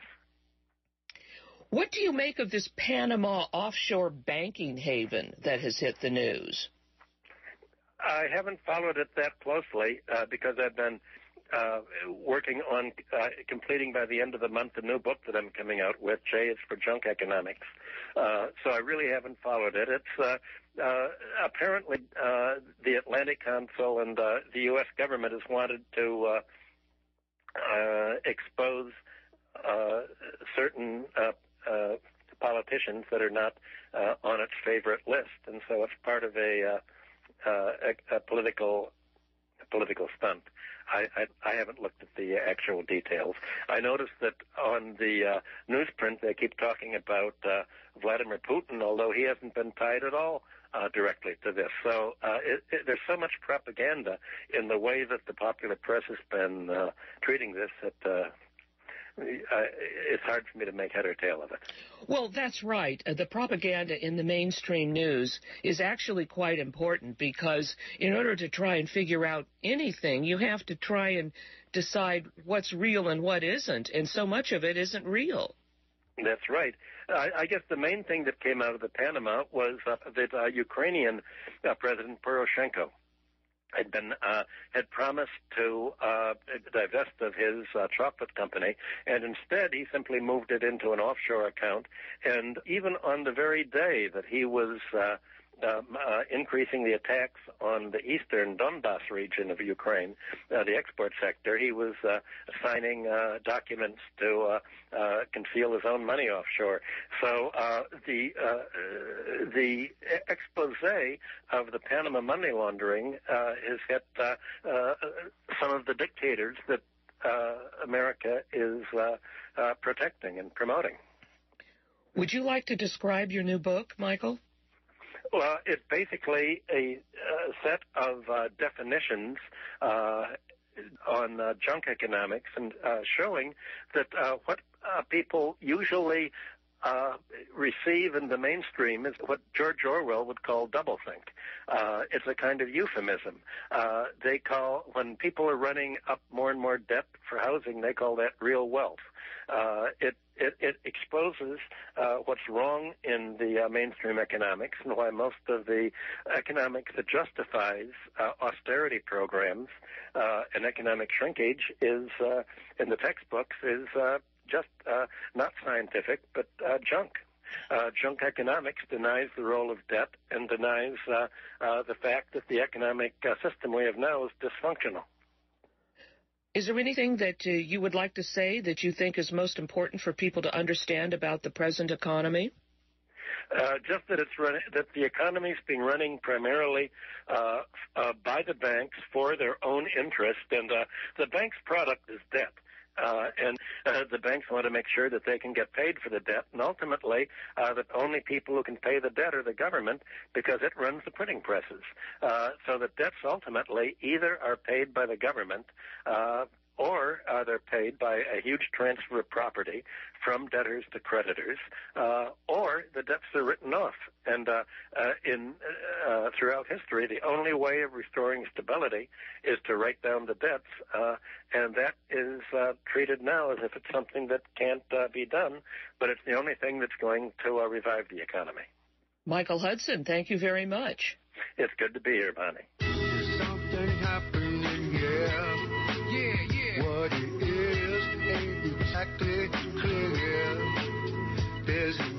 What do you make of this Panama offshore banking haven that has hit the news? I haven't followed it that closely uh, because I've been uh, working on uh, completing by the end of the month a new book that I'm coming out with. J is for Junk Economics. Uh, so I really haven't followed it. It's uh, uh, apparently uh, the Atlantic Council and uh, the U S government has wanted to uh, uh, expose uh, certain uh, uh, politicians that are not uh, on its favorite list, and so it's part of a, uh, uh, a, a political a political stunt. I, I, I haven't looked at the actual details. I noticed that on the uh, newsprint they keep talking about uh, Vladimir Putin, although he hasn't been tied at all uh, directly to this. So uh, it, it, there's so much propaganda in the way that the popular press has been uh, treating this that uh, Uh, it's hard for me to make head or tail of it. Well, that's right. Uh, the propaganda in the mainstream news is actually quite important, because in order to try and figure out anything, you have to try and decide what's real and what isn't, and so much of it isn't real. That's right. I, I guess the main thing that came out of the Panama was uh, that uh, Ukrainian uh, President Poroshenko had been uh, had promised to uh, divest of his uh, chocolate company, and instead he simply moved it into an offshore account. And even on the very day that he was uh, um, uh, increasing the attacks on the eastern Donbas region of Ukraine, uh, the export sector, he was uh, signing uh, documents to uh, uh, conceal his own money offshore. So uh, the uh, the expose of the Panama money laundering uh, has hit uh, uh, some of the dictators that uh, America is uh, uh, protecting and promoting. Would you like to describe your new book, Michael? Well, it's basically a uh, set of uh, definitions uh, on uh, junk economics, and uh, showing that uh, what uh, people usually uh, receive in the mainstream is what George Orwell would call doublethink. Uh, it's a kind of euphemism. Uh, they call, when people are running up more and more debt for housing, they call that real wealth. Uh, it, it, it exposes uh, what's wrong in the uh, mainstream economics, and why most of the economics that justifies uh, austerity programs uh, and economic shrinkage is, uh, in the textbooks, is uh, just uh, not scientific, but uh, junk. Uh, junk economics denies the role of debt and denies uh, uh, the fact that the economic uh, system we have now is dysfunctional. Is there anything that uh, you would like to say that you think is most important for people to understand about the present economy? Uh, just that it's run, that the economy is being running primarily uh, uh, by the banks for their own interest, and uh, the bank's product is debt. Uh, and uh, the banks want to make sure that they can get paid for the debt, and ultimately uh, the only people who can pay the debt are the government because it runs the printing presses. Uh, so the debts ultimately either are paid by the government uh, or uh, they're paid by a huge transfer of property from debtors to creditors, uh, or the debts are written off. And uh, uh, in uh, throughout history, the only way of restoring stability is to write down the debts, uh, and that is uh, treated now as if it's something that can't uh, be done, but it's the only thing that's going to uh, revive the economy. Michael Hudson, thank you very much. It's good to be here, Bonnie. There's something happening here. Yeah, yeah. What it is ain't exactly clear. There's a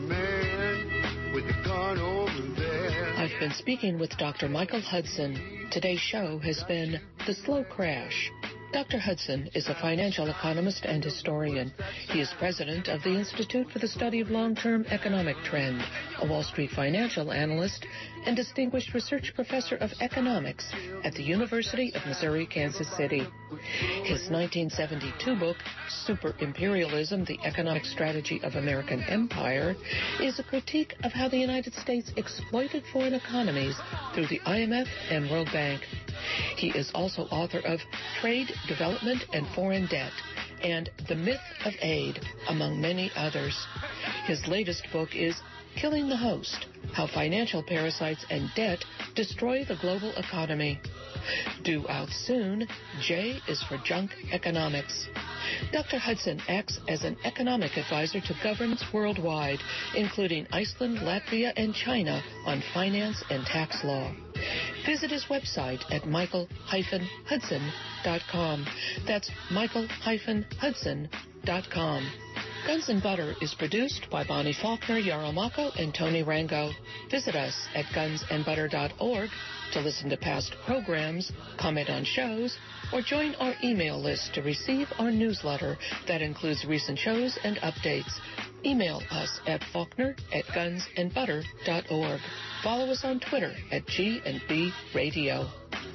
man with a gun over there. I've been speaking with Doctor Michael Hudson. Today's show has been The Slow Crash. Doctor Hudson is a financial economist and historian. He is president of the Institute for the Study of Long-Term Economic Trend, a Wall Street financial analyst, and distinguished research professor of economics at the University of Missouri, Kansas City. His nineteen seventy-two book, Super Imperialism, The Economic Strategy of American Empire, is a critique of how the United States exploited foreign economies through the I M F and World Bank. He is also author of Trade, Development, and Foreign Debt and The Myth of Aid, among many others. His latest book is Killing the Host, How Financial Parasites and Debt Destroy the Global Economy. Due out soon, J is for Junk Economics. Doctor Hudson acts as an economic advisor to governments worldwide, including Iceland, Latvia, and China, on finance and tax law. Visit his website at michael dash hudson dot com. That's michael dash hudson dot com. Guns and Butter is produced by Bonnie Faulkner, Yarrow Mako, and Tony Rango. Visit us at guns and butter dot org to listen to past programs, comment on shows, or join our email list to receive our newsletter that includes recent shows and updates. Email us at faulkner at guns and butter dot org. Follow us on Twitter at G and B Radio.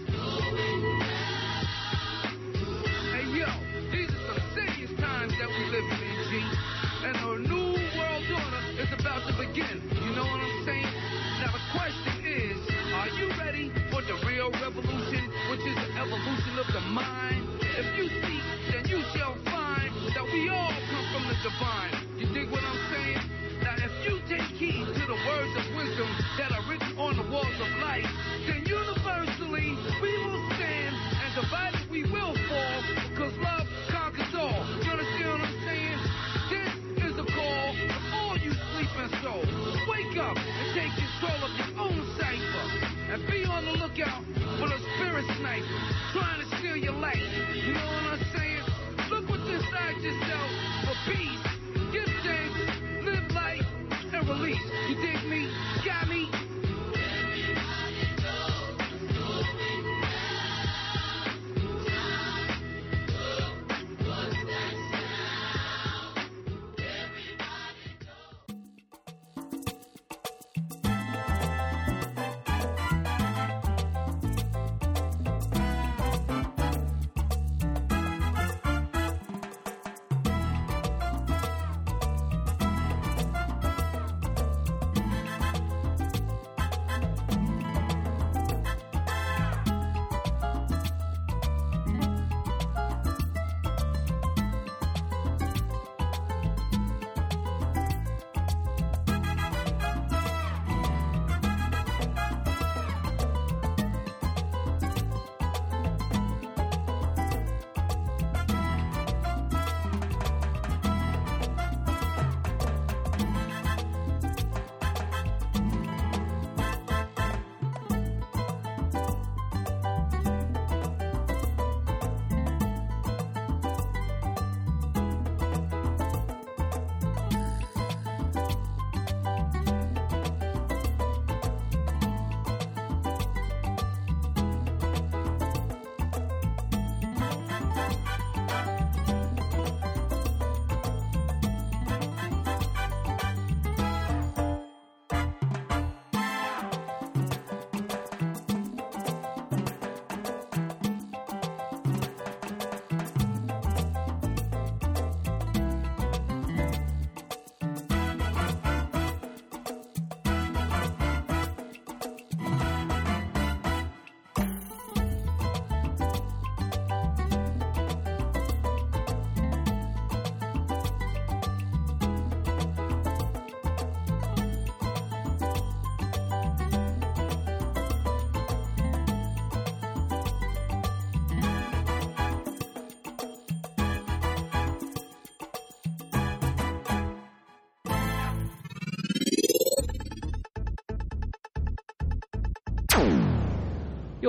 Hey, yo, these are some serious times that we live in, G. And a new world order is about to begin. You know what I'm saying? Now, the question is, are you ready for the real revolution, which is the evolution of the mind? If you seek, then you shall find that we all come from the divine. You dig what I'm saying? Now, if you take heed to the words of wisdom that are written on the walls of life, then universally we will stand, and divided we will fall, because love conquers all. You understand what I'm saying? This is a call to all you sleeping souls. Wake up and take control of your own cipher, and be on the lookout for the spirit sniper trying to steal your life. You know what I'm saying? Look what's inside yourself for peace. Give thanks, live life, and release. You dig me? Got me?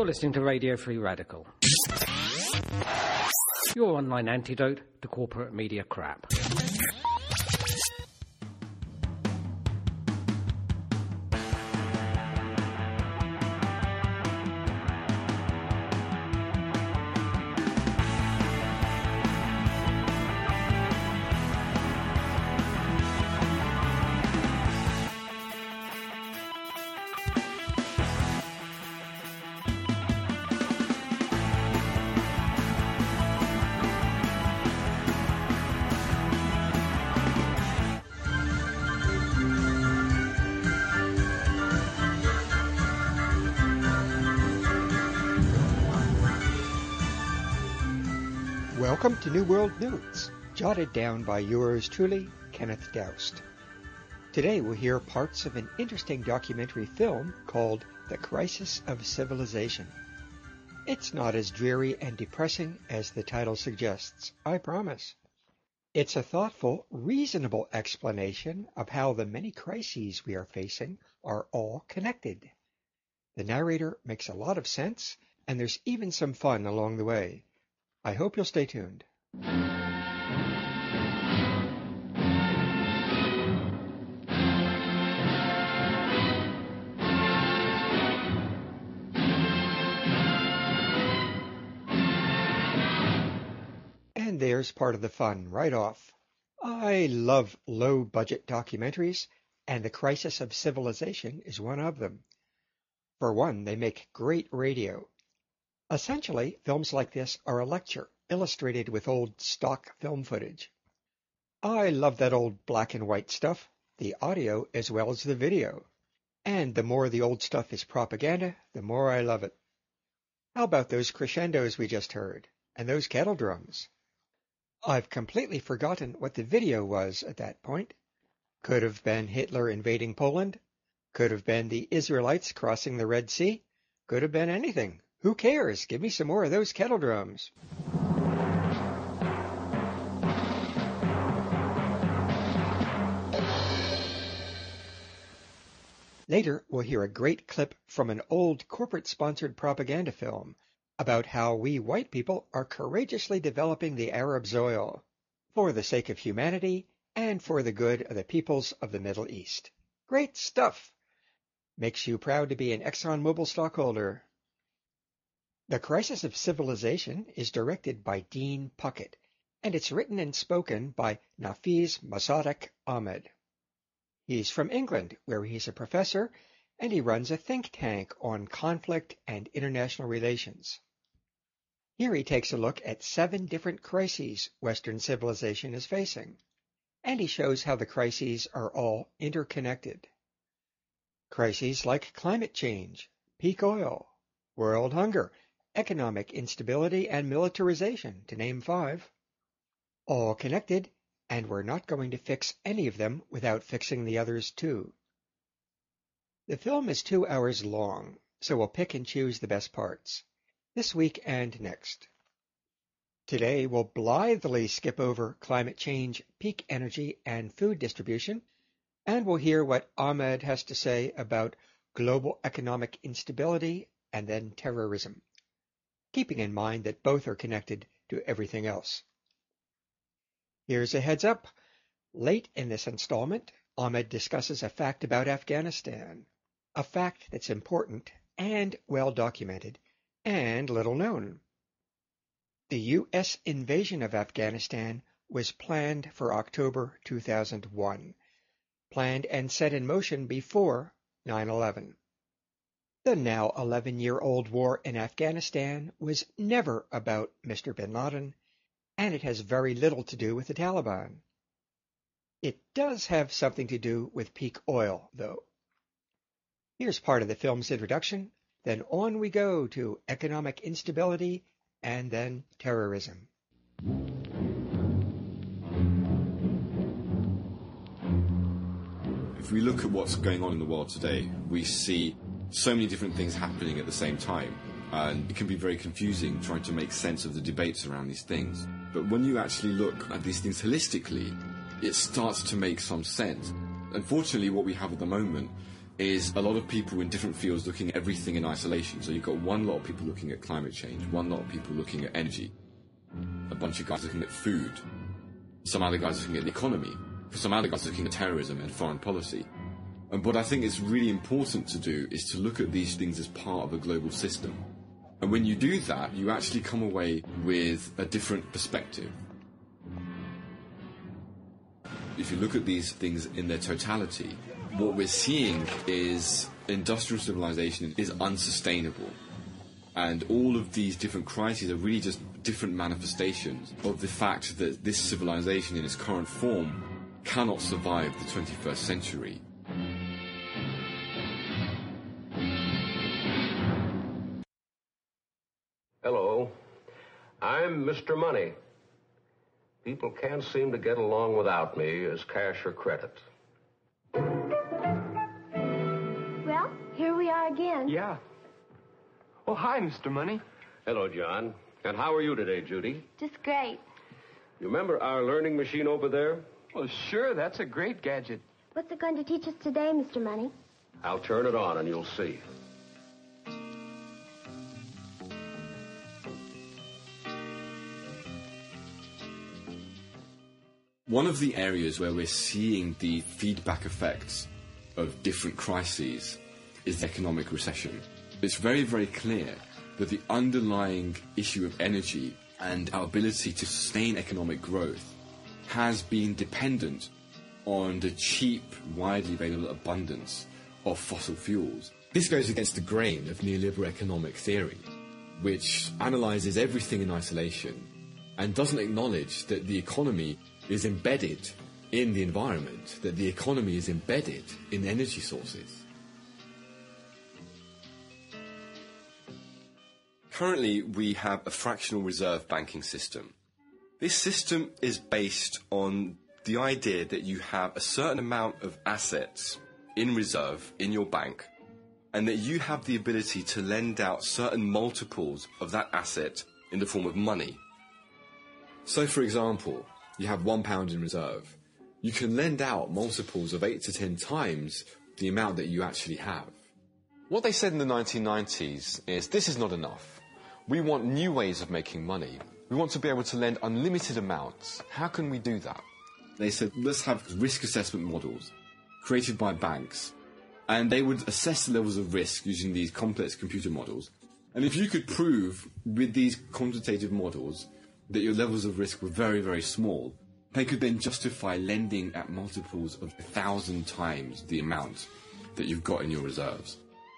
You're listening to Radio Free Radical, your online antidote to corporate media crap. Welcome to New World Notes, jotted down by yours truly, Kenneth Doust. Today we'll hear parts of an interesting documentary film called The Crisis of Civilization. It's not as dreary and depressing as the title suggests, I promise. It's a thoughtful, reasonable explanation of how the many crises we are facing are all connected. The narrator makes a lot of sense, and there's even some fun along the way. I hope you'll stay tuned. And there's part of the fun right off. I love low-budget documentaries, and The Crisis of Civilization is one of them. For one, they make great radio. Essentially, films like this are a lecture, illustrated with old stock film footage. I love that old black and white stuff, the audio as well as the video. And the more the old stuff is propaganda, the more I love it. How about those crescendos we just heard, and those kettle drums? I've completely forgotten what the video was at that point. Could have been Hitler invading Poland. Could have been the Israelites crossing the Red Sea. Could have been anything. Who cares? Give me some more of those kettle drums. Later, we'll hear a great clip from an old corporate-sponsored propaganda film about how we white people are courageously developing the Arabs' oil for the sake of humanity and for the good of the peoples of the Middle East. Great stuff! Makes you proud to be an ExxonMobil stockholder. The Crisis of Civilization is directed by Dean Puckett, and it's written and spoken by Nafeez Mossadegh Ahmed. He's from England, where he's a professor, and he runs a think tank on conflict and international relations. Here he takes a look at seven different crises Western civilization is facing, and he shows how the crises are all interconnected. Crises like climate change, peak oil, world hunger, economic instability, and militarization, to name five. All connected, and we're not going to fix any of them without fixing the others too. The film is two hours long, so we'll pick and choose the best parts, this week and next. Today we'll blithely skip over climate change, peak energy, and food distribution, and we'll hear what Ahmed has to say about global economic instability and then terrorism, keeping in mind that both are connected to everything else. Here's a heads up. Late in this installment, Ahmed discusses a fact about Afghanistan, a fact that's important and well documented and little known. The U S invasion of Afghanistan was planned for October two thousand one, planned and set in motion before nine eleven. The now eleven-year-old war in Afghanistan was never about Mister bin Laden, and it has very little to do with the Taliban. It does have something to do with peak oil, though. Here's part of the film's introduction, then on we go to economic instability and then terrorism. If we look at what's going on in the world today, we see so many different things happening at the same time, and it can be very confusing trying to make sense of the debates around these things. But when you actually look at these things holistically, it starts to make some sense. Unfortunately, what we have at the moment is a lot of people in different fields looking at everything in isolation. So you've got one lot of people looking at climate change, one lot of people looking at energy, a bunch of guys looking at food, some other guys looking at the economy, some other guys looking at terrorism and foreign policy. And what I think is really important to do is to look at these things as part of a global system. And when you do that, you actually come away with a different perspective. If you look at these things in their totality, what we're seeing is industrial civilization is unsustainable. And all of these different crises are really just different manifestations of the fact that this civilization in its current form cannot survive the twenty-first century. Hello, I'm Mister Money. People can't seem to get along without me as cash or credit. Well, here we are again. Yeah. Oh, hi, Mister Money. Hello, John. And how are you today, Judy? Just great. You remember our learning machine over there? Well, sure, that's a great gadget. What's it going to teach us today, Mister Money? I'll turn it on and you'll see. One of the areas where we're seeing the feedback effects of different crises is economic recession. It's very, very clear that the underlying issue of energy and our ability to sustain economic growth has been dependent on the cheap, widely available abundance of fossil fuels. This goes against the grain of neoliberal economic theory, which analyzes everything in isolation and doesn't acknowledge that the economy is embedded in the environment, that the economy is embedded in energy sources. Currently, we have a fractional reserve banking system. This system is based on the idea that you have a certain amount of assets in reserve in your bank, and that you have the ability to lend out certain multiples of that asset in the form of money. So, for example, you have one pound in reserve. You can lend out multiples of eight to ten times the amount that you actually have. What they said in the nineteen nineties is, this is not enough. We want new ways of making money. We want to be able to lend unlimited amounts. How can we do that? They said, let's have risk assessment models created by banks, and they would assess the levels of risk using these complex computer models. And if you could prove with these quantitative models that your levels of risk were very, very small, they could then justify lending at multiples of a thousand times the amount that you've got in your reserves.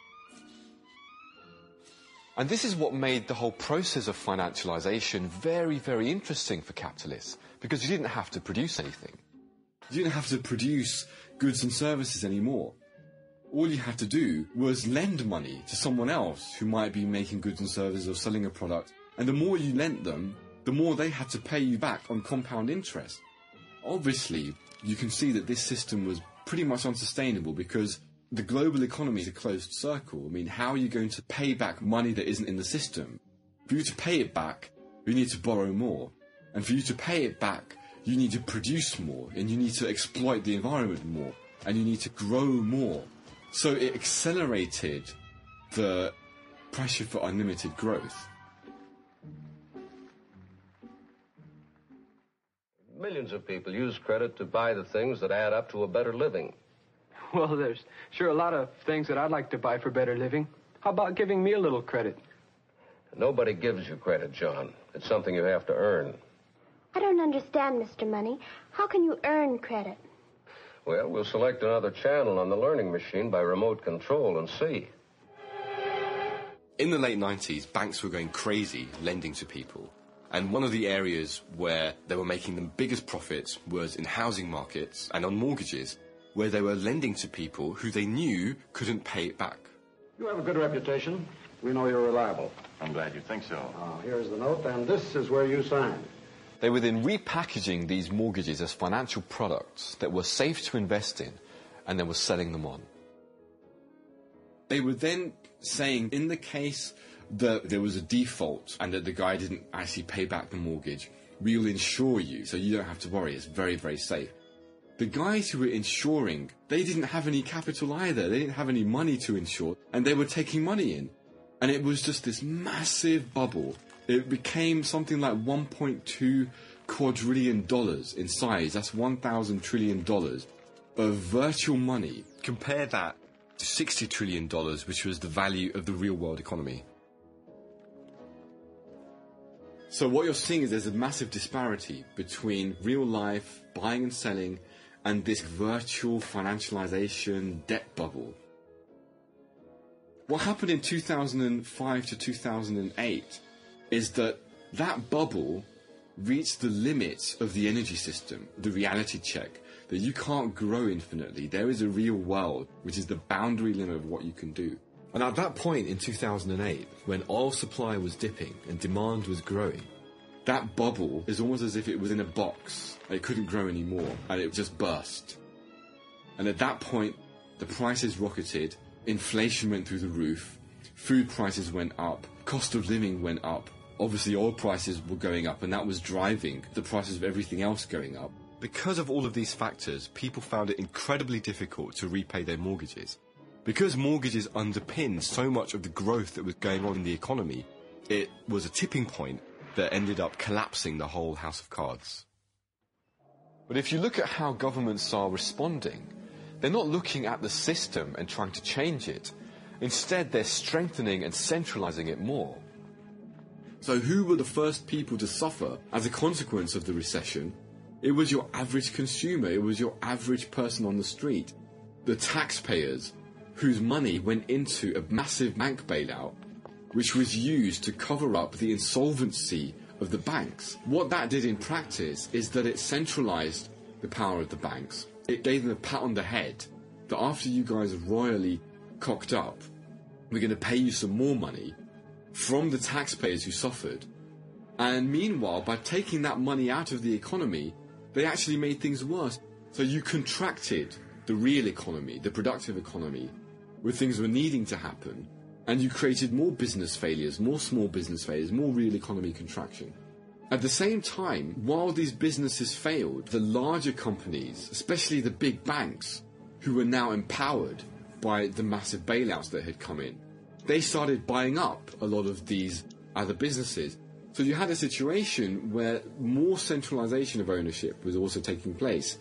And this is what made the whole process of financialization very, very interesting for capitalists, because you didn't have to produce anything. You didn't have to produce goods and services anymore. All you had to do was lend money to someone else who might be making goods and services or selling a product, and the more you lent them, the more they had to pay you back on compound interest. Obviously, you can see that this system was pretty much unsustainable because the global economy is a closed circle. I mean, how are you going to pay back money that isn't in the system? For you to pay it back, you need to borrow more. And for you to pay it back, you need to produce more, and you need to exploit the environment more, and you need to grow more. So it accelerated the pressure for unlimited growth. Millions of people use credit to buy the things that add up to a better living. Well, there's sure a lot of things that I'd like to buy for better living. How about giving me a little credit? Nobody gives you credit, John. It's something you have to earn. I don't understand, Mister Money. How can you earn credit? Well, we'll select another channel on the learning machine by remote control and see. In the late nineties, banks were going crazy lending to people. And one of the areas where they were making the biggest profits was in housing markets and on mortgages, where they were lending to people who they knew couldn't pay it back. You have a good reputation. We know you're reliable. I'm glad you think so. Uh, here's the note, and this is where you signed. They were then repackaging these mortgages as financial products that were safe to invest in, and then were selling them on. They were then saying, in the case that there was a default and that the guy didn't actually pay back the mortgage, we'll insure you, so you don't have to worry. It's very, very safe. The guys who were insuring, they didn't have any capital either. They didn't have any money to insure, and they were taking money in. And it was just this massive bubble. It became something like one point two quadrillion dollars in size. That's one thousand trillion dollars of virtual money. Compare that to sixty trillion dollars, which was the value of the real world economy. So what you're seeing is there's a massive disparity between real life buying and selling and this virtual financialization debt bubble. What happened in two thousand five to two thousand eight is that that bubble reached the limits of the energy system, the reality check, that you can't grow infinitely. There is a real world, which is the boundary limit of what you can do. And at that point in two thousand eight, when oil supply was dipping and demand was growing, that bubble is almost as if it was in a box. It couldn't grow anymore, and it just burst. And at that point, the prices rocketed, inflation went through the roof, food prices went up, cost of living went up. Obviously, oil prices were going up, and that was driving the prices of everything else going up. Because of all of these factors, people found it incredibly difficult to repay their mortgages. Because mortgages underpinned so much of the growth that was going on in the economy, it was a tipping point that ended up collapsing the whole house of cards. But if you look at how governments are responding, they're not looking at the system and trying to change it. Instead, they're strengthening and centralizing it more. So who were the first people to suffer as a consequence of the recession? It was your average consumer. It was your average person on the street. The taxpayers whose money went into a massive bank bailout, which was used to cover up the insolvency of the banks. What that did in practice is that it centralized the power of the banks. It gave them a pat on the head that after you guys are royally cocked up, we're going to pay you some more money from the taxpayers who suffered. And meanwhile, by taking that money out of the economy, they actually made things worse. So you contracted the real economy, the productive economy, where things were needing to happen, and you created more business failures, more small business failures, more real economy contraction. At the same time, while these businesses failed, the larger companies, especially the big banks, who were now empowered by the massive bailouts that had come in, they started buying up a lot of these other businesses. So you had a situation where more centralization of ownership was also taking place.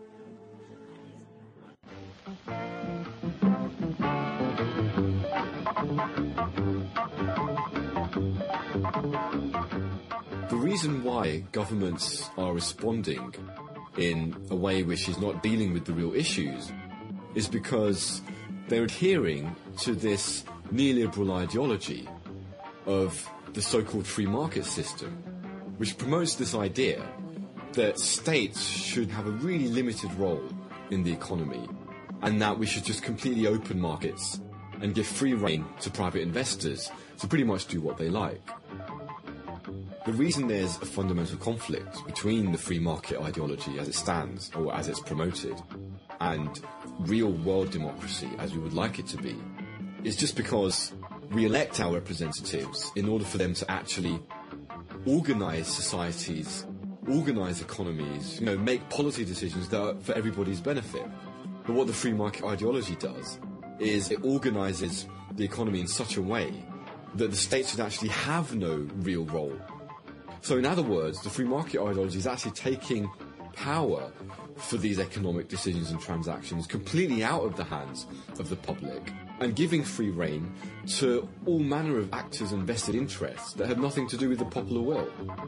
The reason why governments are responding in a way which is not dealing with the real issues is because they're adhering to this neoliberal ideology of the so-called free market system, which promotes this idea that states should have a really limited role in the economy and that we should just completely open markets and give free rein to private investors to pretty much do what they like. The reason there's a fundamental conflict between the free market ideology as it stands, or as it's promoted, and real-world democracy as we would like it to be, is just because we elect our representatives in order for them to actually organise societies, organise economies, you know, make policy decisions that are for everybody's benefit. But what the free market ideology does is it organises the economy in such a way that the state should actually have no real role. So in other words, the free market ideology is actually taking power for these economic decisions and transactions completely out of the hands of the public and giving free rein to all manner of actors and vested interests that have nothing to do with the popular will.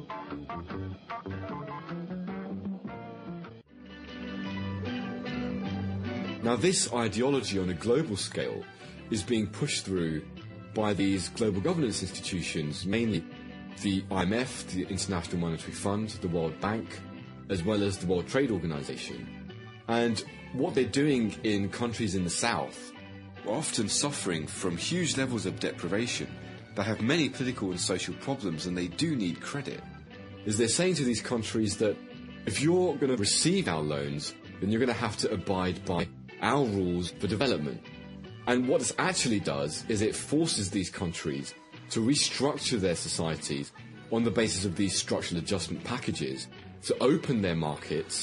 Now, this ideology on a global scale is being pushed through by these global governance institutions, mainly the I M F, the International Monetary Fund, the World Bank, as well as the World Trade Organization. And what they're doing in countries in the South are often suffering from huge levels of deprivation that have many political and social problems, and they do need credit. Is they're saying to these countries that if you're going to receive our loans, then you're going to have to abide by our rules for development. And what this actually does is it forces these countries to restructure their societies on the basis of these structural adjustment packages, to open their markets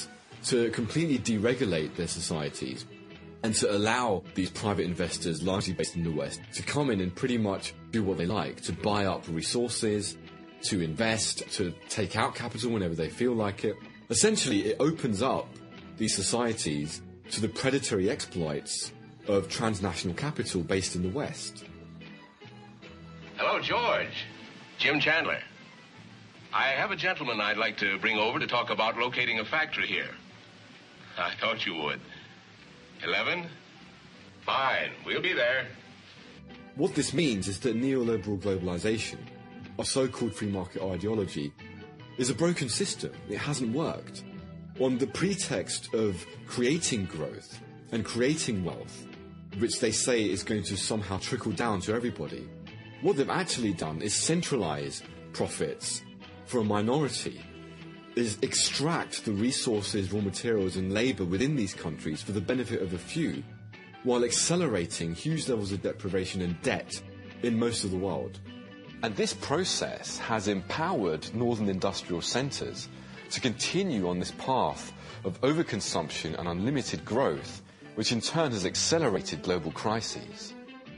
to completely deregulate their societies and to allow these private investors, largely based in the West, to come in and pretty much do what they like, to buy up resources, to invest, to take out capital whenever they feel like it. Essentially, it opens up these societies to the predatory exploits of transnational capital based in the West. Hello, George. Jim Chandler. I have a gentleman I'd like to bring over to talk about locating a factory here. I thought you would. Eleven? Fine, we'll be there. What this means is that neoliberal globalization, a so-called free market ideology, is a broken system. It hasn't worked. On the pretext of creating growth and creating wealth, which they say is going to somehow trickle down to everybody, what they've actually done is centralize profits for a minority, is extract the resources, raw materials and labor within these countries for the benefit of a few, while accelerating huge levels of deprivation and debt in most of the world. And this process has empowered northern industrial centres to continue on this path of overconsumption and unlimited growth, which in turn has accelerated global crises.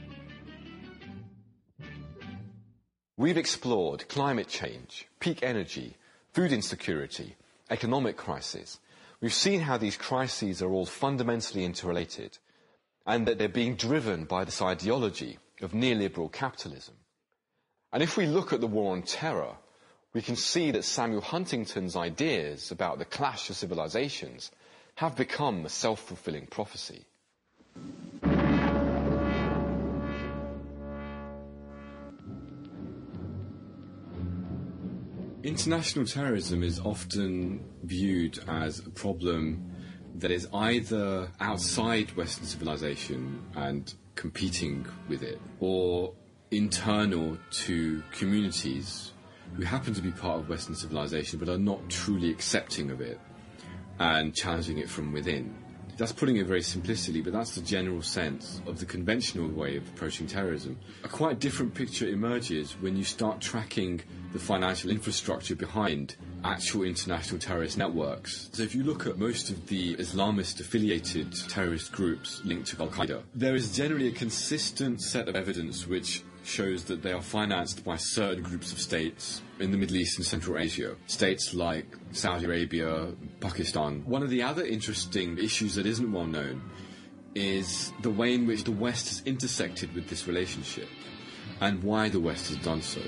We've explored climate change, peak energy, food insecurity, economic crisis. We've seen how these crises are all fundamentally interrelated and that they're being driven by this ideology of neoliberal capitalism. And if we look at the war on terror, we can see that Samuel Huntington's ideas about the clash of civilizations have become a self-fulfilling prophecy. International terrorism is often viewed as a problem that is either outside Western civilization and competing with it, or internal to communities who happen to be part of Western civilization but are not truly accepting of it and challenging it from within. That's putting it very simplistically, but that's the general sense of the conventional way of approaching terrorism. A quite different picture emerges when you start tracking the financial infrastructure behind actual international terrorist networks. So if you look at most of the Islamist-affiliated terrorist groups linked to Al-Qaeda, there is generally a consistent set of evidence which shows that they are financed by certain groups of states in the Middle East and Central Asia. States like Saudi Arabia, Pakistan. One of the other interesting issues that isn't well known is the way in which the West has intersected with this relationship and why the West has done so.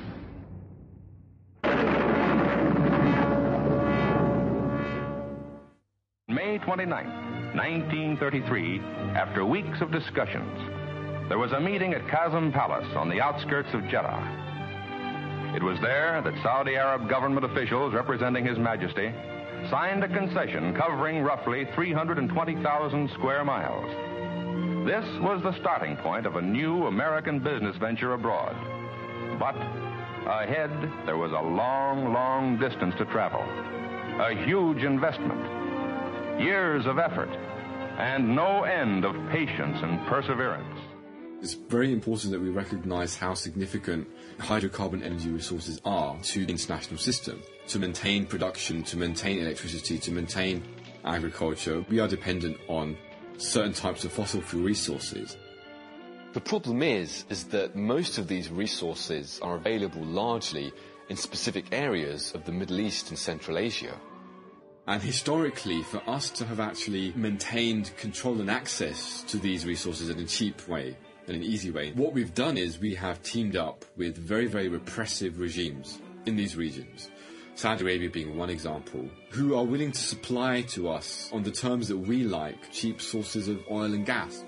May twenty-ninth, nineteen thirty-three, after weeks of discussions, there was a meeting at Qasem Palace on the outskirts of Jeddah. It was there that Saudi Arab government officials representing His Majesty signed a concession covering roughly three hundred twenty thousand square miles. This was the starting point of a new American business venture abroad. But ahead, there was a long, long distance to travel, a huge investment, years of effort, and no end of patience and perseverance. It's very important that we recognize how significant hydrocarbon energy resources are to the international system. To maintain production, to maintain electricity, to maintain agriculture, we are dependent on certain types of fossil fuel resources. The problem is, is that most of these resources are available largely in specific areas of the Middle East and Central Asia. And historically, for us to have actually maintained control and access to these resources in a cheap way, in an easy way, what we've done is we have teamed up with very, very repressive regimes in these regions, Saudi Arabia being one example, who are willing to supply to us, on the terms that we like, cheap sources of oil and gas.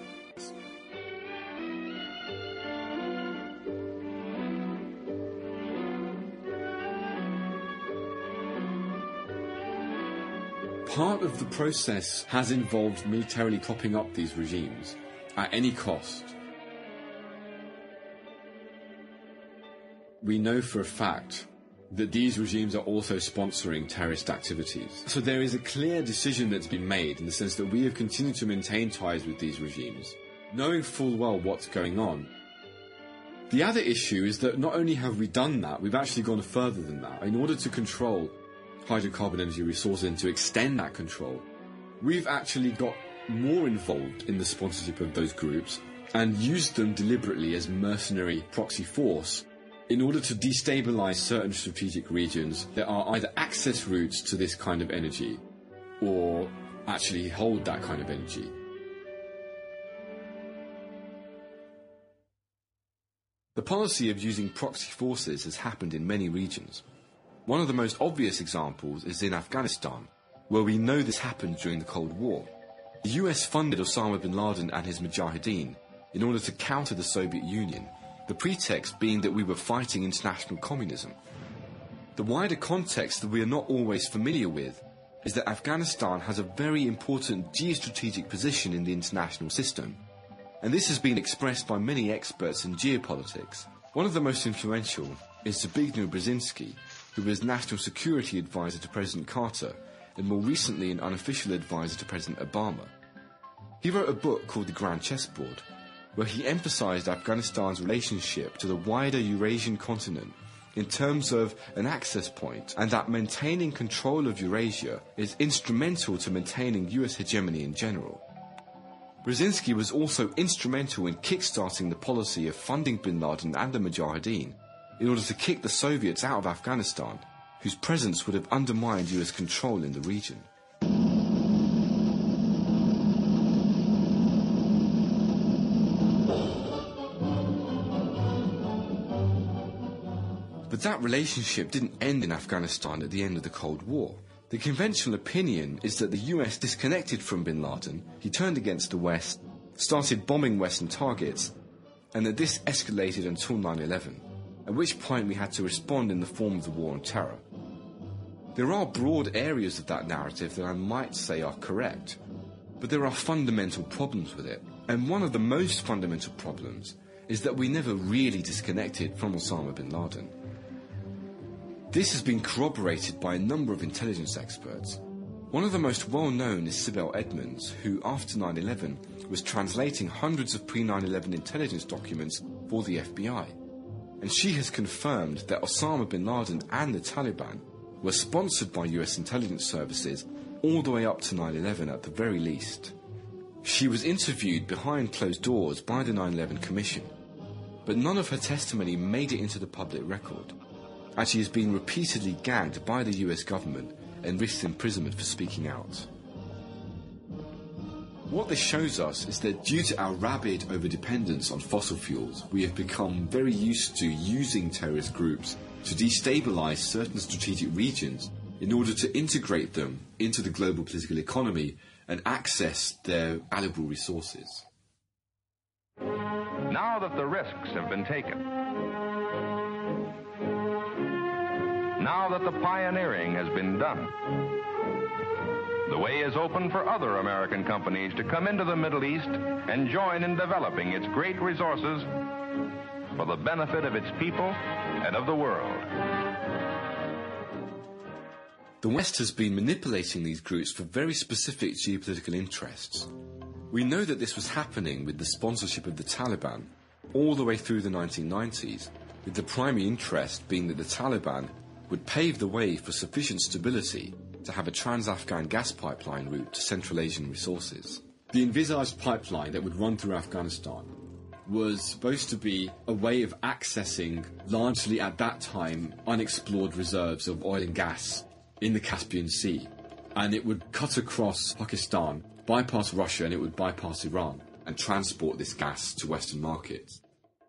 Part of the process has involved militarily propping up these regimes at any cost. We know for a fact that these regimes are also sponsoring terrorist activities. So there is a clear decision that's been made in the sense that we have continued to maintain ties with these regimes, knowing full well what's going on. The other issue is that not only have we done that, we've actually gone further than that. In order to control hydrocarbon energy resources and to extend that control, we've actually got more involved in the sponsorship of those groups and used them deliberately as mercenary proxy force in order to destabilize certain strategic regions that are either access routes to this kind of energy or actually hold that kind of energy. The policy of using proxy forces has happened in many regions. One of the most obvious examples is in Afghanistan, where we know this happened during the Cold War. The U S funded Osama bin Laden and his Mujahideen in order to counter the Soviet Union, the pretext being that we were fighting international communism. The wider context that we are not always familiar with is that Afghanistan has a very important geostrategic position in the international system, and this has been expressed by many experts in geopolitics. One of the most influential is Zbigniew Brzezinski, who was National Security Advisor to President Carter and more recently an unofficial advisor to President Obama. He wrote a book called The Grand Chessboard, where he emphasized Afghanistan's relationship to the wider Eurasian continent in terms of an access point, and that maintaining control of Eurasia is instrumental to maintaining U S hegemony in general. Brzezinski was also instrumental in kickstarting the policy of funding bin Laden and the Mujahideen in order to kick the Soviets out of Afghanistan, whose presence would have undermined U S control in the region. But that relationship didn't end in Afghanistan at the end of the Cold War. The conventional opinion is that the U S disconnected from bin Laden, he turned against the West, started bombing Western targets, and that this escalated until nine eleven, at which point we had to respond in the form of the War on Terror. There are broad areas of that narrative that I might say are correct, but there are fundamental problems with it. And one of the most fundamental problems is that we never really disconnected from Osama bin Laden. This has been corroborated by a number of intelligence experts. One of the most well-known is Sibel Edmonds, who after nine eleven was translating hundreds of pre nine eleven intelligence documents for the F B I. And she has confirmed that Osama bin Laden and the Taliban were sponsored by U S intelligence services all the way up to nine eleven at the very least. She was interviewed behind closed doors by the nine eleven Commission, but none of her testimony made it into the public record, and she has been repeatedly gagged by the U S government and risks imprisonment for speaking out. What this shows us is that due to our rabid overdependence on fossil fuels, we have become very used to using terrorist groups to destabilize certain strategic regions in order to integrate them into the global political economy and access their valuable resources. Now that the risks have been taken, now that the pioneering has been done, the way is open for other American companies to come into the Middle East and join in developing its great resources for the benefit of its people and of the world. The West has been manipulating these groups for very specific geopolitical interests. We know that this was happening with the sponsorship of the Taliban all the way through the nineteen nineties, with the primary interest being that the Taliban would pave the way for sufficient stability to have a trans-Afghan gas pipeline route to Central Asian resources. The envisaged pipeline that would run through Afghanistan was supposed to be a way of accessing largely at that time unexplored reserves of oil and gas in the Caspian Sea, and it would cut across Pakistan, bypass Russia, and it would bypass Iran and transport this gas to Western markets.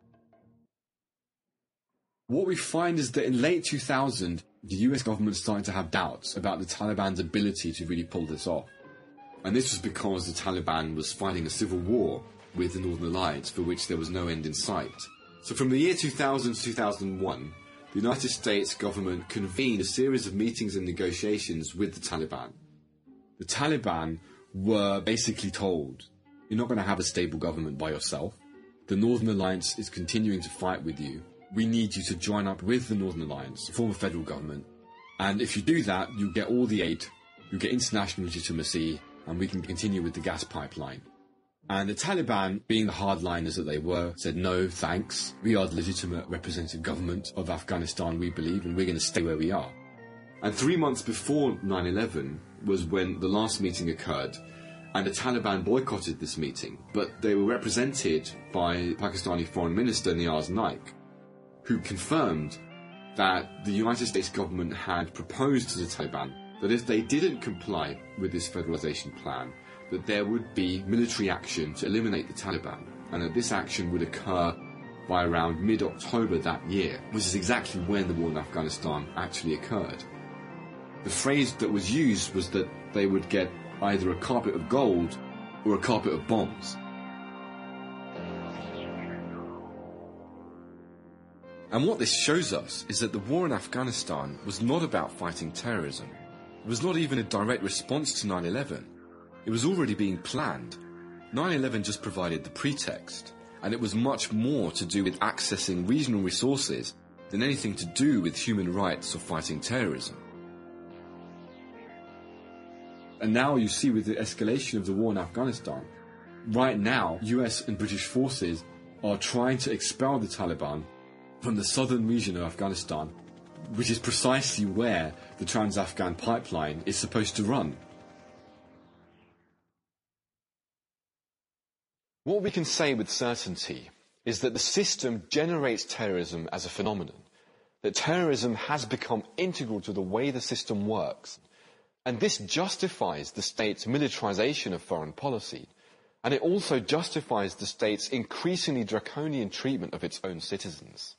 What we find is that in late two thousand, the U S government started to have doubts about the Taliban's ability to really pull this off. And this was because the Taliban was fighting a civil war with the Northern Alliance for which there was no end in sight. So from the year two thousand to two thousand one, the United States government convened a series of meetings and negotiations with the Taliban. The Taliban were basically told, you're not going to have a stable government by yourself. The Northern Alliance is continuing to fight with you. We need you to join up with the Northern Alliance, form a federal government. And if you do that, you get all the aid, you get international legitimacy, and we can continue with the gas pipeline. And the Taliban, being the hardliners that they were, said, no, thanks. We are the legitimate representative government of Afghanistan, we believe, and we're going to stay where we are. And three months before nine eleven was when the last meeting occurred, and the Taliban boycotted this meeting, but they were represented by Pakistani Foreign Minister Niaz Naik, who confirmed that the United States government had proposed to the Taliban that if they didn't comply with this federalization plan, that there would be military action to eliminate the Taliban, and that this action would occur by around mid-October that year, which is exactly when the war in Afghanistan actually occurred. The phrase that was used was that they would get either a carpet of gold or a carpet of bombs. And what this shows us is that the war in Afghanistan was not about fighting terrorism. It was not even a direct response to nine eleven. It was already being planned. nine eleven just provided the pretext, and it was much more to do with accessing regional resources than anything to do with human rights or fighting terrorism. And now you see, with the escalation of the war in Afghanistan, right now U S and British forces are trying to expel the Taliban from the southern region of Afghanistan, which is precisely where the Trans-Afghan pipeline is supposed to run. What we can say with certainty is that the system generates terrorism as a phenomenon, that terrorism has become integral to the way the system works, and this justifies the state's militarization of foreign policy, and it also justifies the state's increasingly draconian treatment of its own citizens.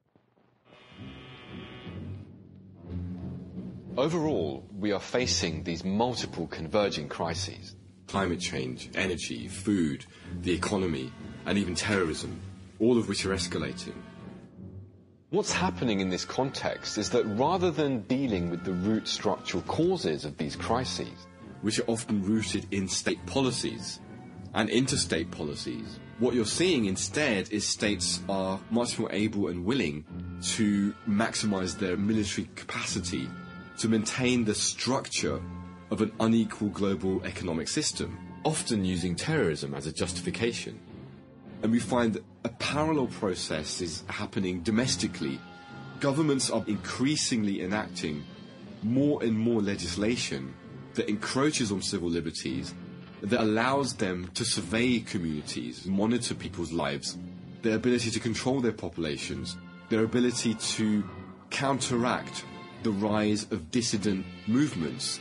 Overall, we are facing these multiple converging crises: climate change, energy, food, the economy, and even terrorism, all of which are escalating. What's happening in this context is that rather than dealing with the root structural causes of these crises, which are often rooted in state policies and interstate policies, what you're seeing instead is states are much more able and willing to maximize their military capacity to maintain the structure of an unequal global economic system, often using terrorism as a justification. And we find that a parallel process is happening domestically. Governments are increasingly enacting more and more legislation that encroaches on civil liberties, that allows them to survey communities, monitor people's lives, their ability to control their populations, their ability to counteract the rise of dissident movements.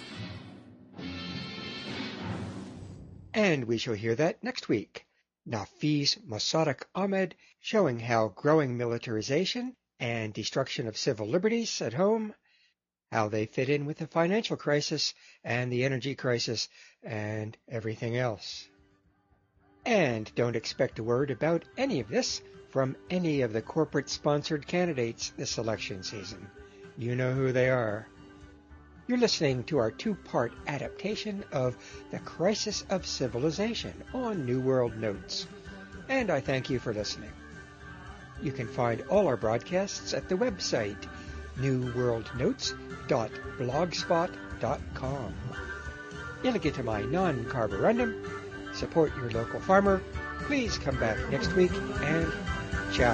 And we shall hear that next week. Nafiz Mossadegh Ahmed showing how growing militarization and destruction of civil liberties at home, how they fit in with the financial crisis and the energy crisis and everything else. And don't expect a word about any of this from any of the corporate-sponsored candidates this election season. You know who they are. You're listening to our two-part adaptation of The Crisis of Civilization on New World Notes, and I thank you for listening. You can find all our broadcasts at the website new world notes dot blogspot dot com. Illigit my non-carborundum, support your local farmer, please come back next week, and ciao.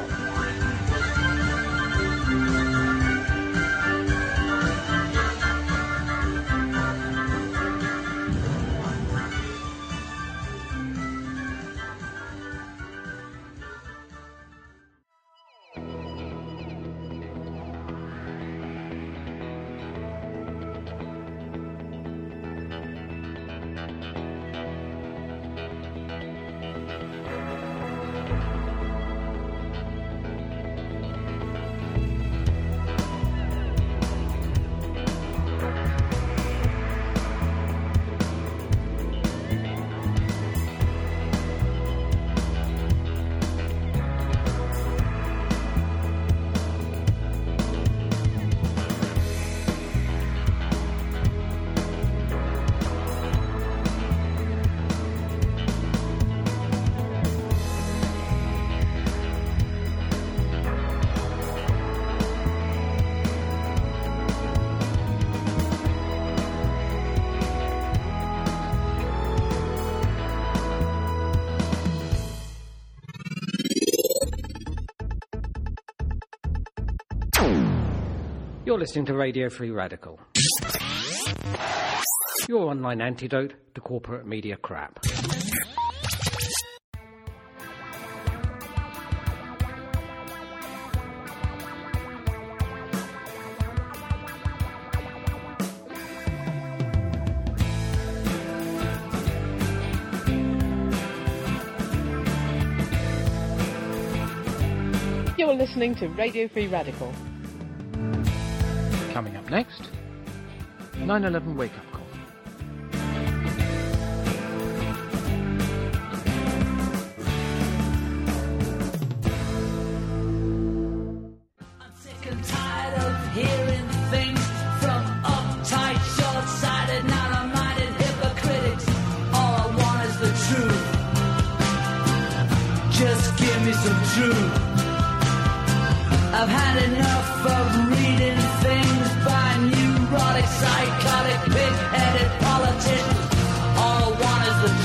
You're listening to Radio Free Radical, your online antidote to corporate media crap. You're listening to Radio Free Radical. Coming up next, nine eleven wake-up call. I'm sick and tired of hearing things from uptight, short-sighted, narrow-minded hypocrites. All I want is the truth. Just give me some truth. I've had enough of reading things by neurotic, psychotic, pig-headed politicians. All I want is the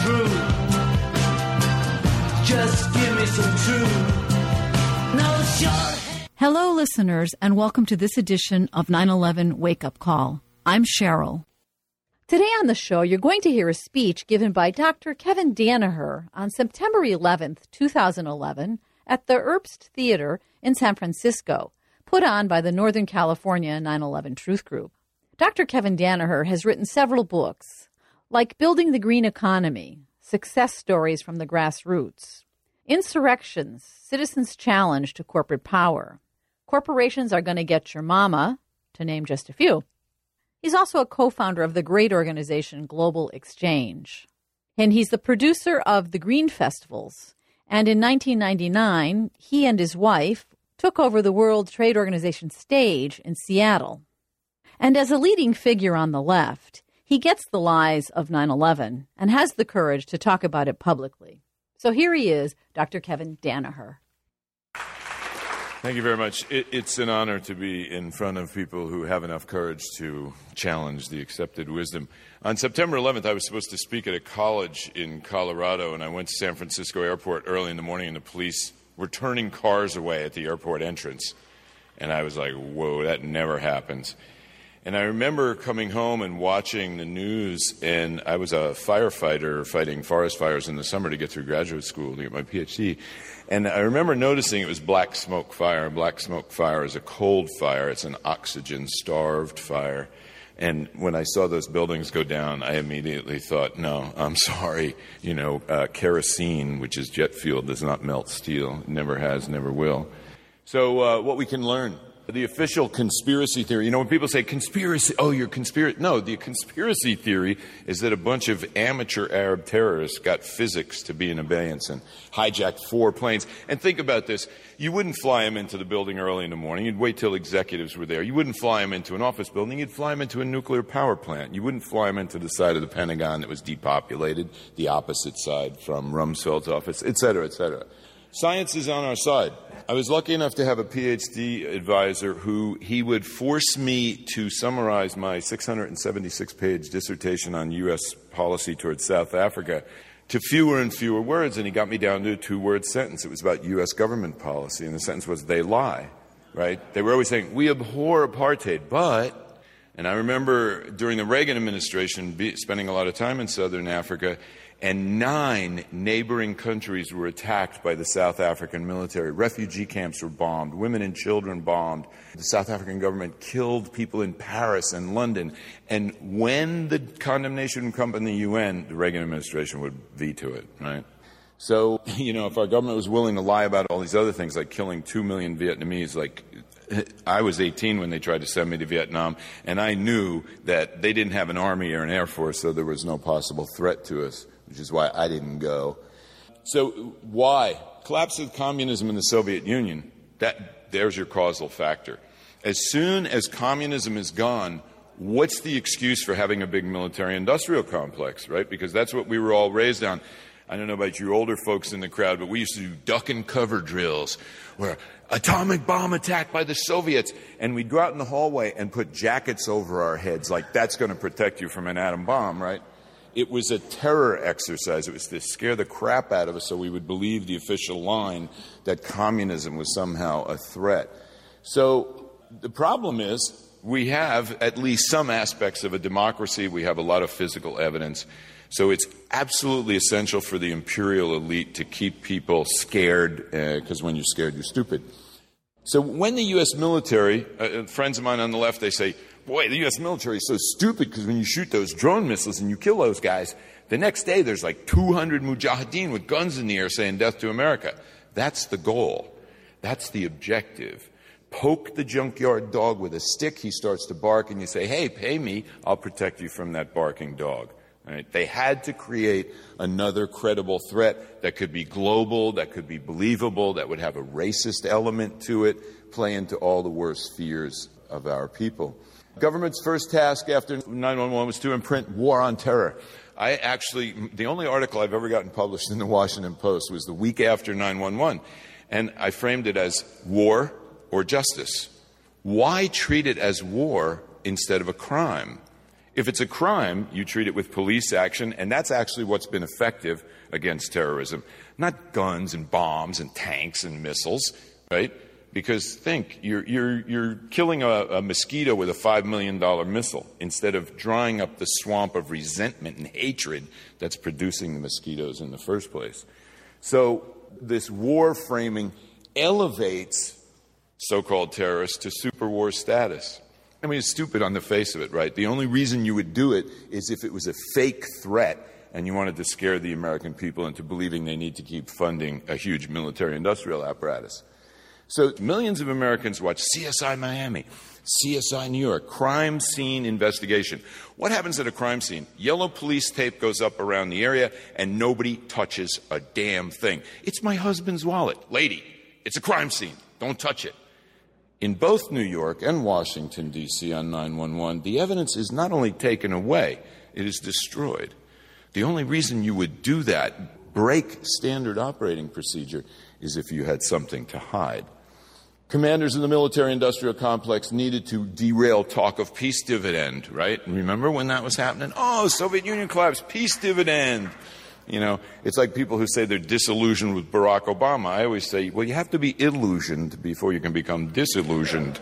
truth. Just give me some truth. No short. Hello, listeners, and welcome to this edition of nine eleven Wake Up Call. I'm Cheryl. Today on the show, you're going to hear a speech given by Doctor Kevin Danaher on September eleventh, twenty eleven, at the Herbst Theater in San Francisco, put on by the Northern California nine eleven Truth Group. Doctor Kevin Danaher has written several books, like Building the Green Economy, Success Stories from the Grassroots, Insurrections, Citizens' Challenge to Corporate Power, Corporations Are Going to Get Your Mama, to name just a few. He's also a co-founder of the great organization Global Exchange, and he's the producer of the Green Festivals. And in nineteen ninety-nine, he and his wife took over the World Trade Organization stage in Seattle. And as a leading figure on the left, he gets the lies of nine eleven and has the courage to talk about it publicly. So here he is, Doctor Kevin Danaher. Thank you very much. It, it's an honor to be in front of people who have enough courage to challenge the accepted wisdom. On September eleventh, I was supposed to speak at a college in Colorado, and I went to San Francisco Airport early in the morning, and the police were turning cars away at the airport entrance. And I was like, whoa, that never happens. And I remember coming home and watching the news, and I was a firefighter fighting forest fires in the summer to get through graduate school to get my P H D. And I remember noticing it was black smoke fire. Black smoke fire is a cold fire. It's an oxygen-starved fire. And when I saw those buildings go down, I immediately thought, no, I'm sorry. You know, uh, kerosene, which is jet fuel, does not melt steel. It never has, never will. So uh, what we can learn. The official conspiracy theory, you know, when people say conspiracy, oh, you're conspiracy. No, the conspiracy theory is that a bunch of amateur Arab terrorists got physics to be in abeyance and hijacked four planes. And think about this. You wouldn't fly them into the building early in the morning. You'd wait till executives were there. You wouldn't fly them into an office building. You'd fly them into a nuclear power plant. You wouldn't fly them into the side of the Pentagon that was depopulated, the opposite side from Rumsfeld's office, et cetera, et cetera. Science is on our side. I was lucky enough to have a P H D advisor who he would force me to summarize my six hundred seventy-six page dissertation on U S policy towards South Africa to fewer and fewer words, and he got me down to a two-word sentence. It was about U S government policy, and the sentence was, they lie, right? They were always saying, we abhor apartheid, but, and I remember during the Reagan administration be, spending a lot of time in Southern Africa, and nine neighboring countries were attacked by the South African military. Refugee camps were bombed. Women and children bombed. The South African government killed people in Paris and London. And when the condemnation would come from the U N, the Reagan administration would veto it, right? So, you know, if our government was willing to lie about all these other things, like killing two million Vietnamese, like I was eighteen when they tried to send me to Vietnam, and I knew that they didn't have an army or an air force, so there was no possible threat to us, which is why I didn't go. So why? Collapse of communism in the Soviet Union, that, there's your causal factor. As soon as communism is gone, what's the excuse for having a big military-industrial complex, right? Because that's what we were all raised on. I don't know about you older folks in the crowd, but we used to do duck and cover drills where atomic bomb attack by the Soviets, and we'd go out in the hallway and put jackets over our heads like that's going to protect you from an atom bomb, right? It was a terror exercise. It was to scare the crap out of us so we would believe the official line that communism was somehow a threat. So the problem is We have at least some aspects of a democracy. We have a lot of physical evidence. So it's absolutely essential for the imperial elite to keep people scared, because uh, when you're scared, you're stupid. So when the U S military, uh, friends of mine on the left, they say, boy, the U S military is so stupid because when you shoot those drone missiles and you kill those guys, the next day there's like two hundred mujahideen with guns in the air saying death to America. That's the goal. That's the objective. Poke the junkyard dog with a stick, he starts to bark, and you say, hey, pay me, I'll protect you from that barking dog. Right? They had to create another credible threat that could be global, that could be believable, that would have a racist element to it, play into all the worst fears of our people. Government's first task after nine one one was to imprint War on Terror. I actually, the only article I've ever gotten published in the Washington Post was the week after nine one one, and I framed it as war or justice. Why treat it as war instead of a crime? If it's a crime, you treat it with police action, and that's actually what's been effective against terrorism. Not guns and bombs and tanks and missiles, right? Because think, you're, you're, you're killing a, a mosquito with a five million dollar missile instead of drying up the swamp of resentment and hatred that's producing the mosquitoes in the first place. So this war framing elevates so-called terrorists to super war status. I mean, it's stupid on the face of it, right? The only reason you would do it is if it was a fake threat and you wanted to scare the American people into believing they need to keep funding a huge military-industrial apparatus. So millions of Americans watch C S I Miami, C S I New York, crime scene investigation. What happens at a crime scene? Yellow police tape goes up around the area and nobody touches a damn thing. It's my husband's wallet. Lady, it's a crime scene. Don't touch it. In both New York and Washington, D C on nine one one, the evidence is not only taken away, it is destroyed. The only reason you would do that, break standard operating procedure, is if you had something to hide. Commanders in the military-industrial complex needed to derail talk of peace dividend, right? Remember when that was happening? Oh, Soviet Union collapse, peace dividend. You know, it's like people who say they're disillusioned with Barack Obama. I always say, well, you have to be illusioned before you can become disillusioned.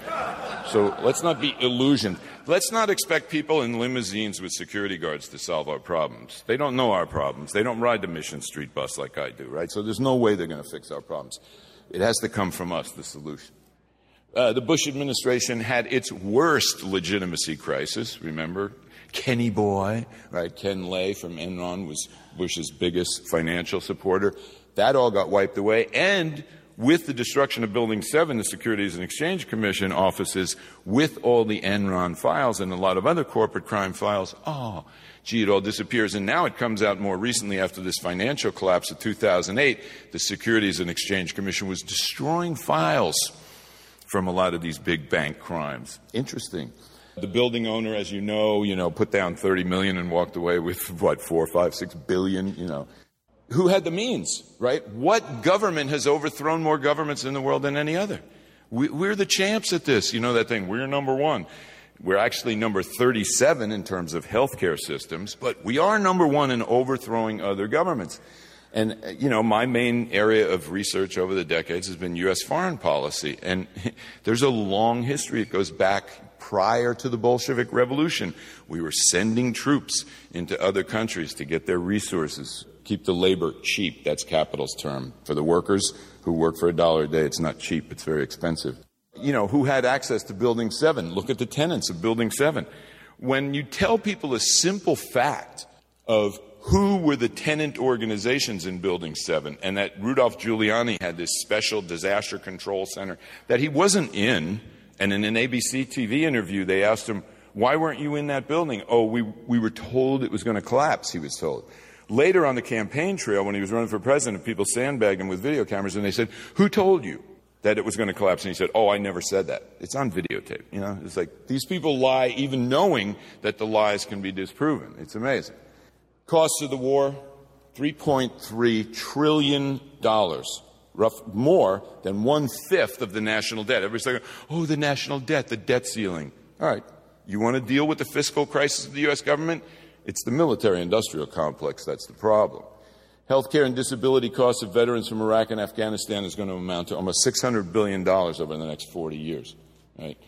So let's not be illusioned. Let's not expect people in limousines with security guards to solve our problems. They don't know our problems. They don't ride the Mission Street bus like I do, right? So there's no way they're going to fix our problems. It has to come from us, the solution. Uh, the Bush administration had its worst legitimacy crisis, remember? Kenny Boy, right? Ken Lay from Enron was Bush's biggest financial supporter. That all got wiped away. And with the destruction of Building seven, the Securities and Exchange Commission offices, with all the Enron files and a lot of other corporate crime files, oh, gee, it all disappears. And now it comes out more recently after this financial collapse of two thousand eight, the Securities and Exchange Commission was destroying files from a lot of these big bank crimes. Interesting. The building owner, as you know, you know, put down thirty million and walked away with, what, four, five, six billion, you know. Who had the means, right? What government has overthrown more governments in the world than any other? We, we're the champs at this. You know that thing, we're number one. We're actually number thirty-seven in terms of healthcare systems, but we are number one in overthrowing other governments. And, you know, my main area of research over the decades has been U S foreign policy. And there's a long history. It goes back prior to the Bolshevik Revolution. We were sending troops into other countries to get their resources, keep the labor cheap. That's capital's term. For the workers who work for a dollar a day, it's not cheap. It's very expensive. You know, who had access to Building seven? Look at the tenants of Building seven. When you tell people a simple fact of who were the tenant organizations in Building seven, and that Rudolph Giuliani had this special disaster control center that he wasn't in, and in an A B C T V interview, they asked him, why weren't you in that building? Oh, we, we were told it was going to collapse, he was told. Later on the campaign trail, when he was running for president, people sandbagged him with video cameras, and they said, who told you that it was going to collapse? And he said, oh, I never said that. It's on videotape. You know, it's like these people lie even knowing that the lies can be disproven. It's amazing. Costs of the war, three point three trillion dollars, rough, more than one-fifth of the national debt. Everybody's saying, oh, the national debt, the debt ceiling. All right, you want to deal with the fiscal crisis of the U S government? It's the military-industrial complex that's the problem. Healthcare and disability costs of veterans from Iraq and Afghanistan is going to amount to almost six hundred billion dollars over the next forty years. Right?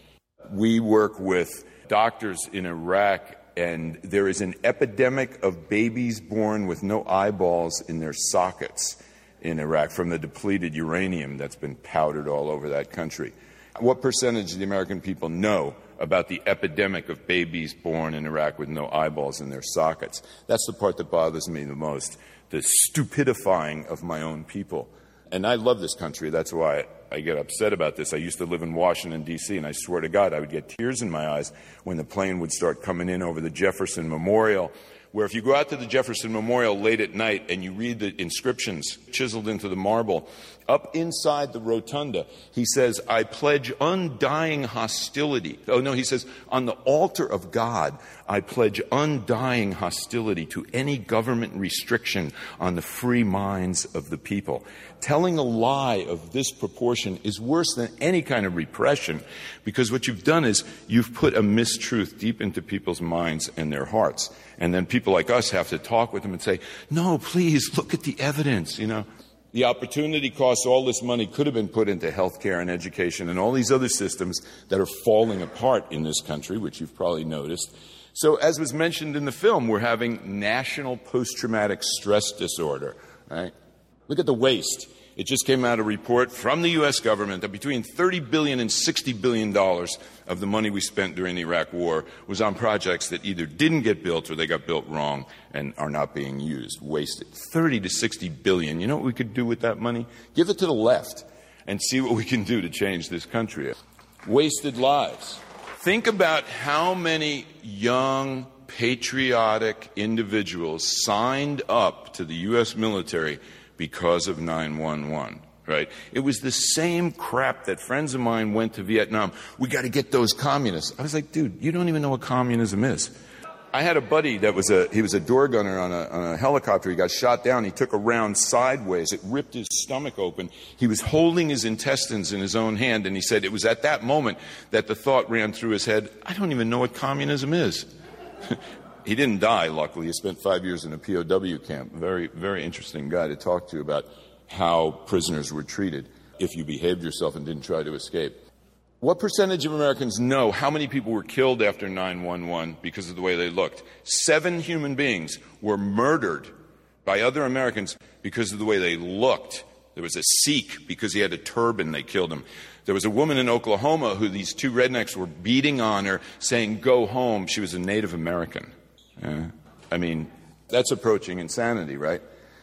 We work with doctors in Iraq, and there is an epidemic of babies born with no eyeballs in their sockets in Iraq from the depleted uranium that's been powdered all over that country. What percentage of the American people know about the epidemic of babies born in Iraq with no eyeballs in their sockets? That's the part that bothers me the most, the stupidifying of my own people. And I love this country. That's why I get upset about this. I used to live in Washington, D C, and I swear to God, I would get tears in my eyes when the plane would start coming in over the Jefferson Memorial, where if you go out to the Jefferson Memorial late at night and you read the inscriptions chiseled into the marble, up inside the rotunda, he says, I pledge undying hostility. Oh, no, he says, on the altar of God, I pledge undying hostility to any government restriction on the free minds of the people. Telling a lie of this proportion is worse than any kind of repression, because what you've done is you've put a mistruth deep into people's minds and their hearts. And then people like us have to talk with them and say, no, please, look at the evidence, you know. The opportunity cost, all this money could have been put into health care and education and all these other systems that are falling apart in this country, which you've probably noticed. So as was mentioned in the film, we're having national post-traumatic stress disorder, right? Look at the waste. It just came out a report from the U S government that between thirty billion dollars and sixty billion dollars of the money we spent during the Iraq War was on projects that either didn't get built or they got built wrong and are not being used, wasted. thirty to sixty billion dollars. You know what we could do with that money? Give it to the left and see what we can do to change this country. Wasted lives. Think about how many young, patriotic individuals signed up to the U S military because of nine one one, right? It was the same crap that friends of mine went to Vietnam. We got to get those communists. I was like, dude, you don't even know what communism is. I had a buddy that was a, he was a door gunner on a, on a helicopter. He got shot down. He took a round sideways. It ripped his stomach open. He was holding his intestines in his own hand, and he said it was at that moment that the thought ran through his head, I don't even know what communism is. He didn't die, luckily. He spent five years in a P O W camp. Very, very interesting guy to talk to about how prisoners were treated if you behaved yourself and didn't try to escape. What percentage of Americans know how many people were killed after nine one one because of the way they looked? Seven human beings were murdered by other Americans because of the way they looked. There was a Sikh, because he had a turban, they killed him. There was a woman in Oklahoma who these two rednecks were beating on her, saying, go home. She was a Native American. Uh, I mean, that's approaching insanity, right?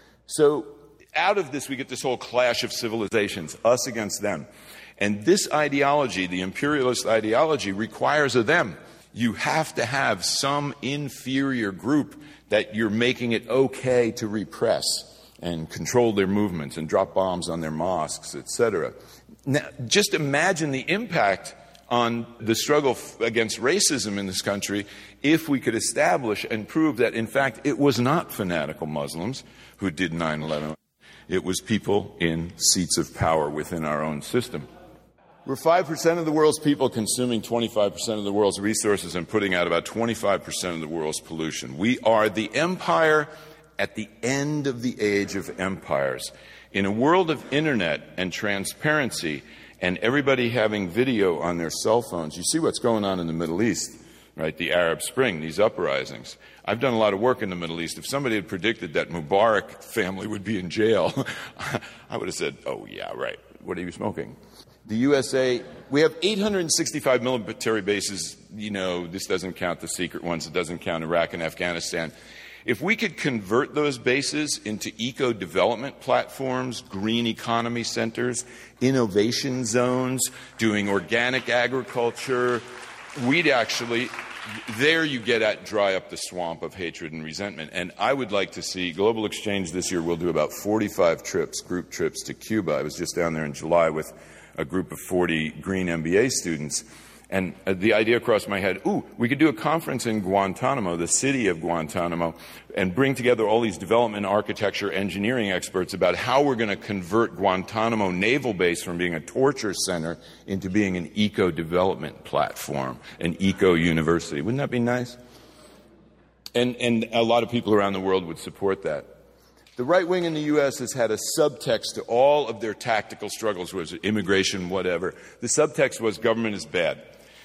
So out of this, we get this whole clash of civilizations, us against them. And this ideology, the imperialist ideology, requires of them. You have to have some inferior group that you're making it okay to repress and control their movements and drop bombs on their mosques, et cetera. Now, just imagine the impact on the struggle f- against racism in this country if we could establish and prove that, in fact, it was not fanatical Muslims who did nine eleven. It was people in seats of power within our own system. We're five percent of the world's people consuming twenty-five percent of the world's resources and putting out about twenty-five percent of the world's pollution. We are the empire at the end of the age of empires. In a world of internet and transparency and everybody having video on their cell phones, you see what's going on in the Middle East, right? The Arab Spring, these uprisings. I've done a lot of work in the Middle East. If somebody had predicted that Mubarak family would be in jail, I would have said, oh, yeah, right. What are you smoking? The U S A, we have eight hundred sixty-five military bases. You know, this doesn't count the secret ones. It doesn't count Iraq and Afghanistan. If we could convert those bases into eco-development platforms, green economy centers, innovation zones, doing organic agriculture, we'd actually, there you get at dry up the swamp of hatred and resentment. And I would like to see Global Exchange this year will do about forty-five trips, group trips to Cuba. I was just down there in July with a group of forty green M B A students. And uh, the idea crossed my head, ooh, we could do a conference in Guantanamo, the city of Guantanamo, and bring together all these development, architecture, engineering experts about how we're going to convert Guantanamo Naval Base from being a torture center into being an eco-development platform, an eco-university. Wouldn't that be nice? And, and a lot of people around the world would support that. The right wing in the U S has had a subtext to all of their tactical struggles, was it immigration, whatever. The subtext was government is bad.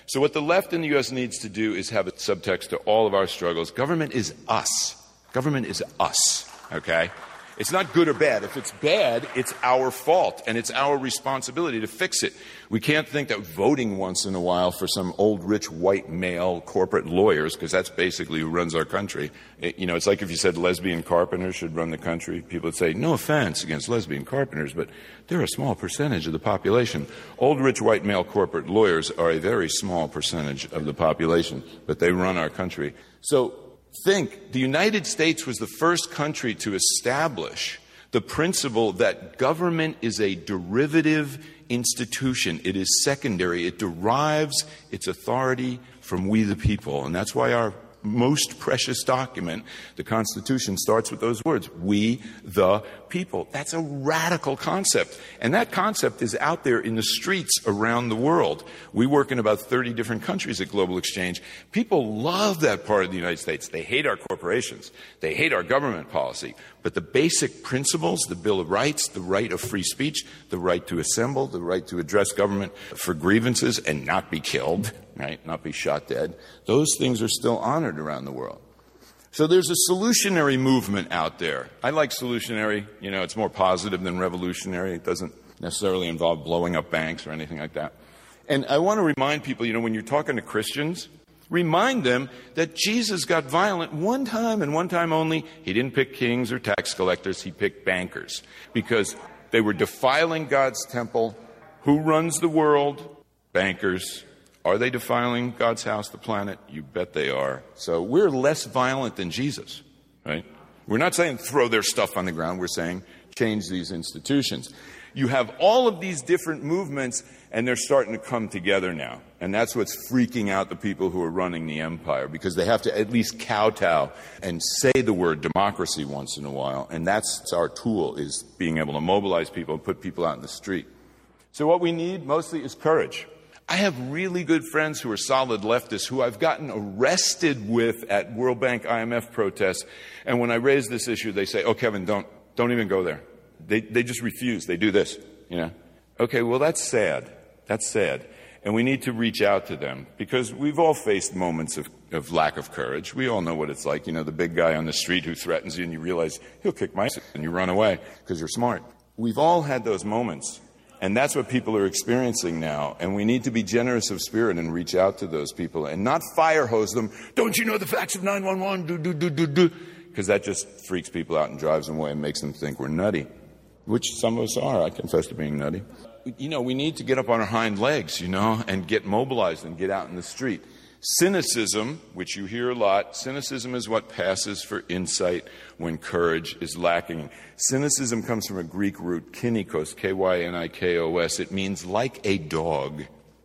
So what the left in the U S needs to do is have a subtext to all of our struggles. Government is us. Government is us, okay? It's not good or bad. If it's bad, it's our fault, and it's our responsibility to fix it. We can't think that voting once in a while for some old, rich, white, male corporate lawyers, because that's basically who runs our country. It, you know, it's like if you said lesbian carpenters should run the country. People would say, no offense against lesbian carpenters, but they're a small percentage of the population. Old, rich, white, male corporate lawyers are a very small percentage of the population, but they run our country. So, think, the United States was the first country to establish the principle that government is a derivative institution. It is secondary. It derives its authority from we the people. And that's why our most precious document, the Constitution, starts with those words, we the people. That's a radical concept. And that concept is out there in the streets around the world. We work in about thirty different countries at Global Exchange. People love that part of the United States. They hate our corporations. They hate our government policy. But the basic principles, the Bill of Rights, the right of free speech, the right to assemble, the right to address government for grievances and not be killed, right, not be shot dead, those things are still honored around the world. So there's a solutionary movement out there. I like solutionary. You know, it's more positive than revolutionary. It doesn't necessarily involve blowing up banks or anything like that. And I want to remind people, you know, when you're talking to Christians, remind them that Jesus got violent one time and one time only. He didn't pick kings or tax collectors. He picked bankers because they were defiling God's temple. Who runs the world? Bankers. Are they defiling God's house, the planet? You bet they are. So we're less violent than Jesus, right? We're not saying throw their stuff on the ground. We're saying change these institutions. You have all of these different movements, and they're starting to come together now. And that's what's freaking out the people who are running the empire, because they have to at least kowtow and say the word democracy once in a while. And that's our tool, is being able to mobilize people and put people out in the street. So what we need mostly is courage. I have really good friends who are solid leftists who I've gotten arrested with at World Bank I M F protests. And when I raise this issue, they say, oh, Kevin, don't, don't even go there. They, they just refuse. They do this, you know. Okay, well, that's sad. That's sad. And we need to reach out to them because we've all faced moments of, of lack of courage. We all know what it's like. You know, the big guy on the street who threatens you and you realize he'll kick my ass and you run away because you're smart. We've all had those moments. And that's what people are experiencing now. And we need to be generous of spirit and reach out to those people and not fire hose them. Don't you know the facts of nine one one? Do, do, do, do, do. Because that just freaks people out and drives them away and makes them think we're nutty, which some of us are. I confess to being nutty. You know, we need to get up on our hind legs, you know, and get mobilized and get out in the street. Cynicism, which you hear a lot, cynicism is what passes for insight when courage is lacking. Cynicism comes from a Greek root, kynikos, K Y N I K O S. It means like a dog.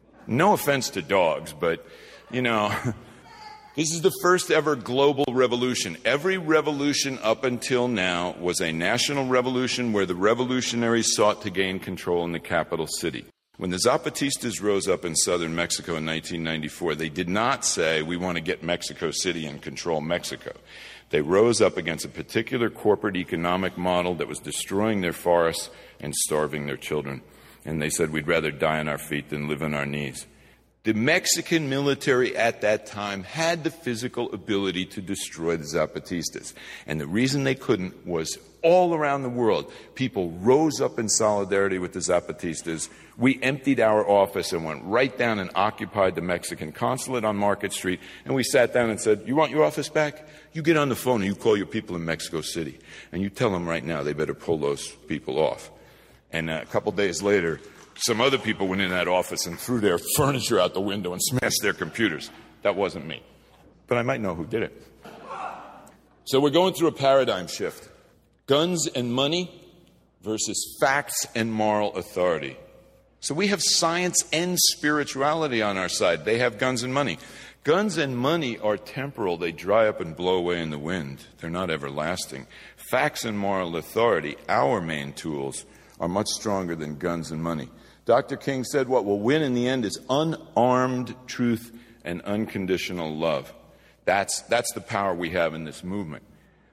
No offense to dogs, but, you know, this is the first ever global revolution. Every revolution up until now was a national revolution where the revolutionaries sought to gain control in the capital city. When the Zapatistas rose up in southern Mexico in nineteen ninety-four, they did not say, we want to get Mexico City and control Mexico. They rose up against a particular corporate economic model that was destroying their forests and starving their children. And they said, we'd rather die on our feet than live on our knees. The Mexican military at that time had the physical ability to destroy the Zapatistas. And the reason they couldn't was all around the world, people rose up in solidarity with the Zapatistas. We emptied our office and went right down and occupied the Mexican consulate on Market Street. And we sat down and said, you want your office back? You get on the phone and you call your people in Mexico City. And you tell them right now they better pull those people off. And a couple days later, some other people went in that office and threw their furniture out the window and smashed their computers. That wasn't me. But I might know who did it. So we're going through a paradigm shift. Guns and money versus facts and moral authority. So we have science and spirituality on our side. They have guns and money. Guns and money are temporal. They dry up and blow away in the wind. They're not everlasting. Facts and moral authority, our main tools, are much stronger than guns and money. Doctor King said what will win in the end is unarmed truth and unconditional love. That's, that's the power we have in this movement.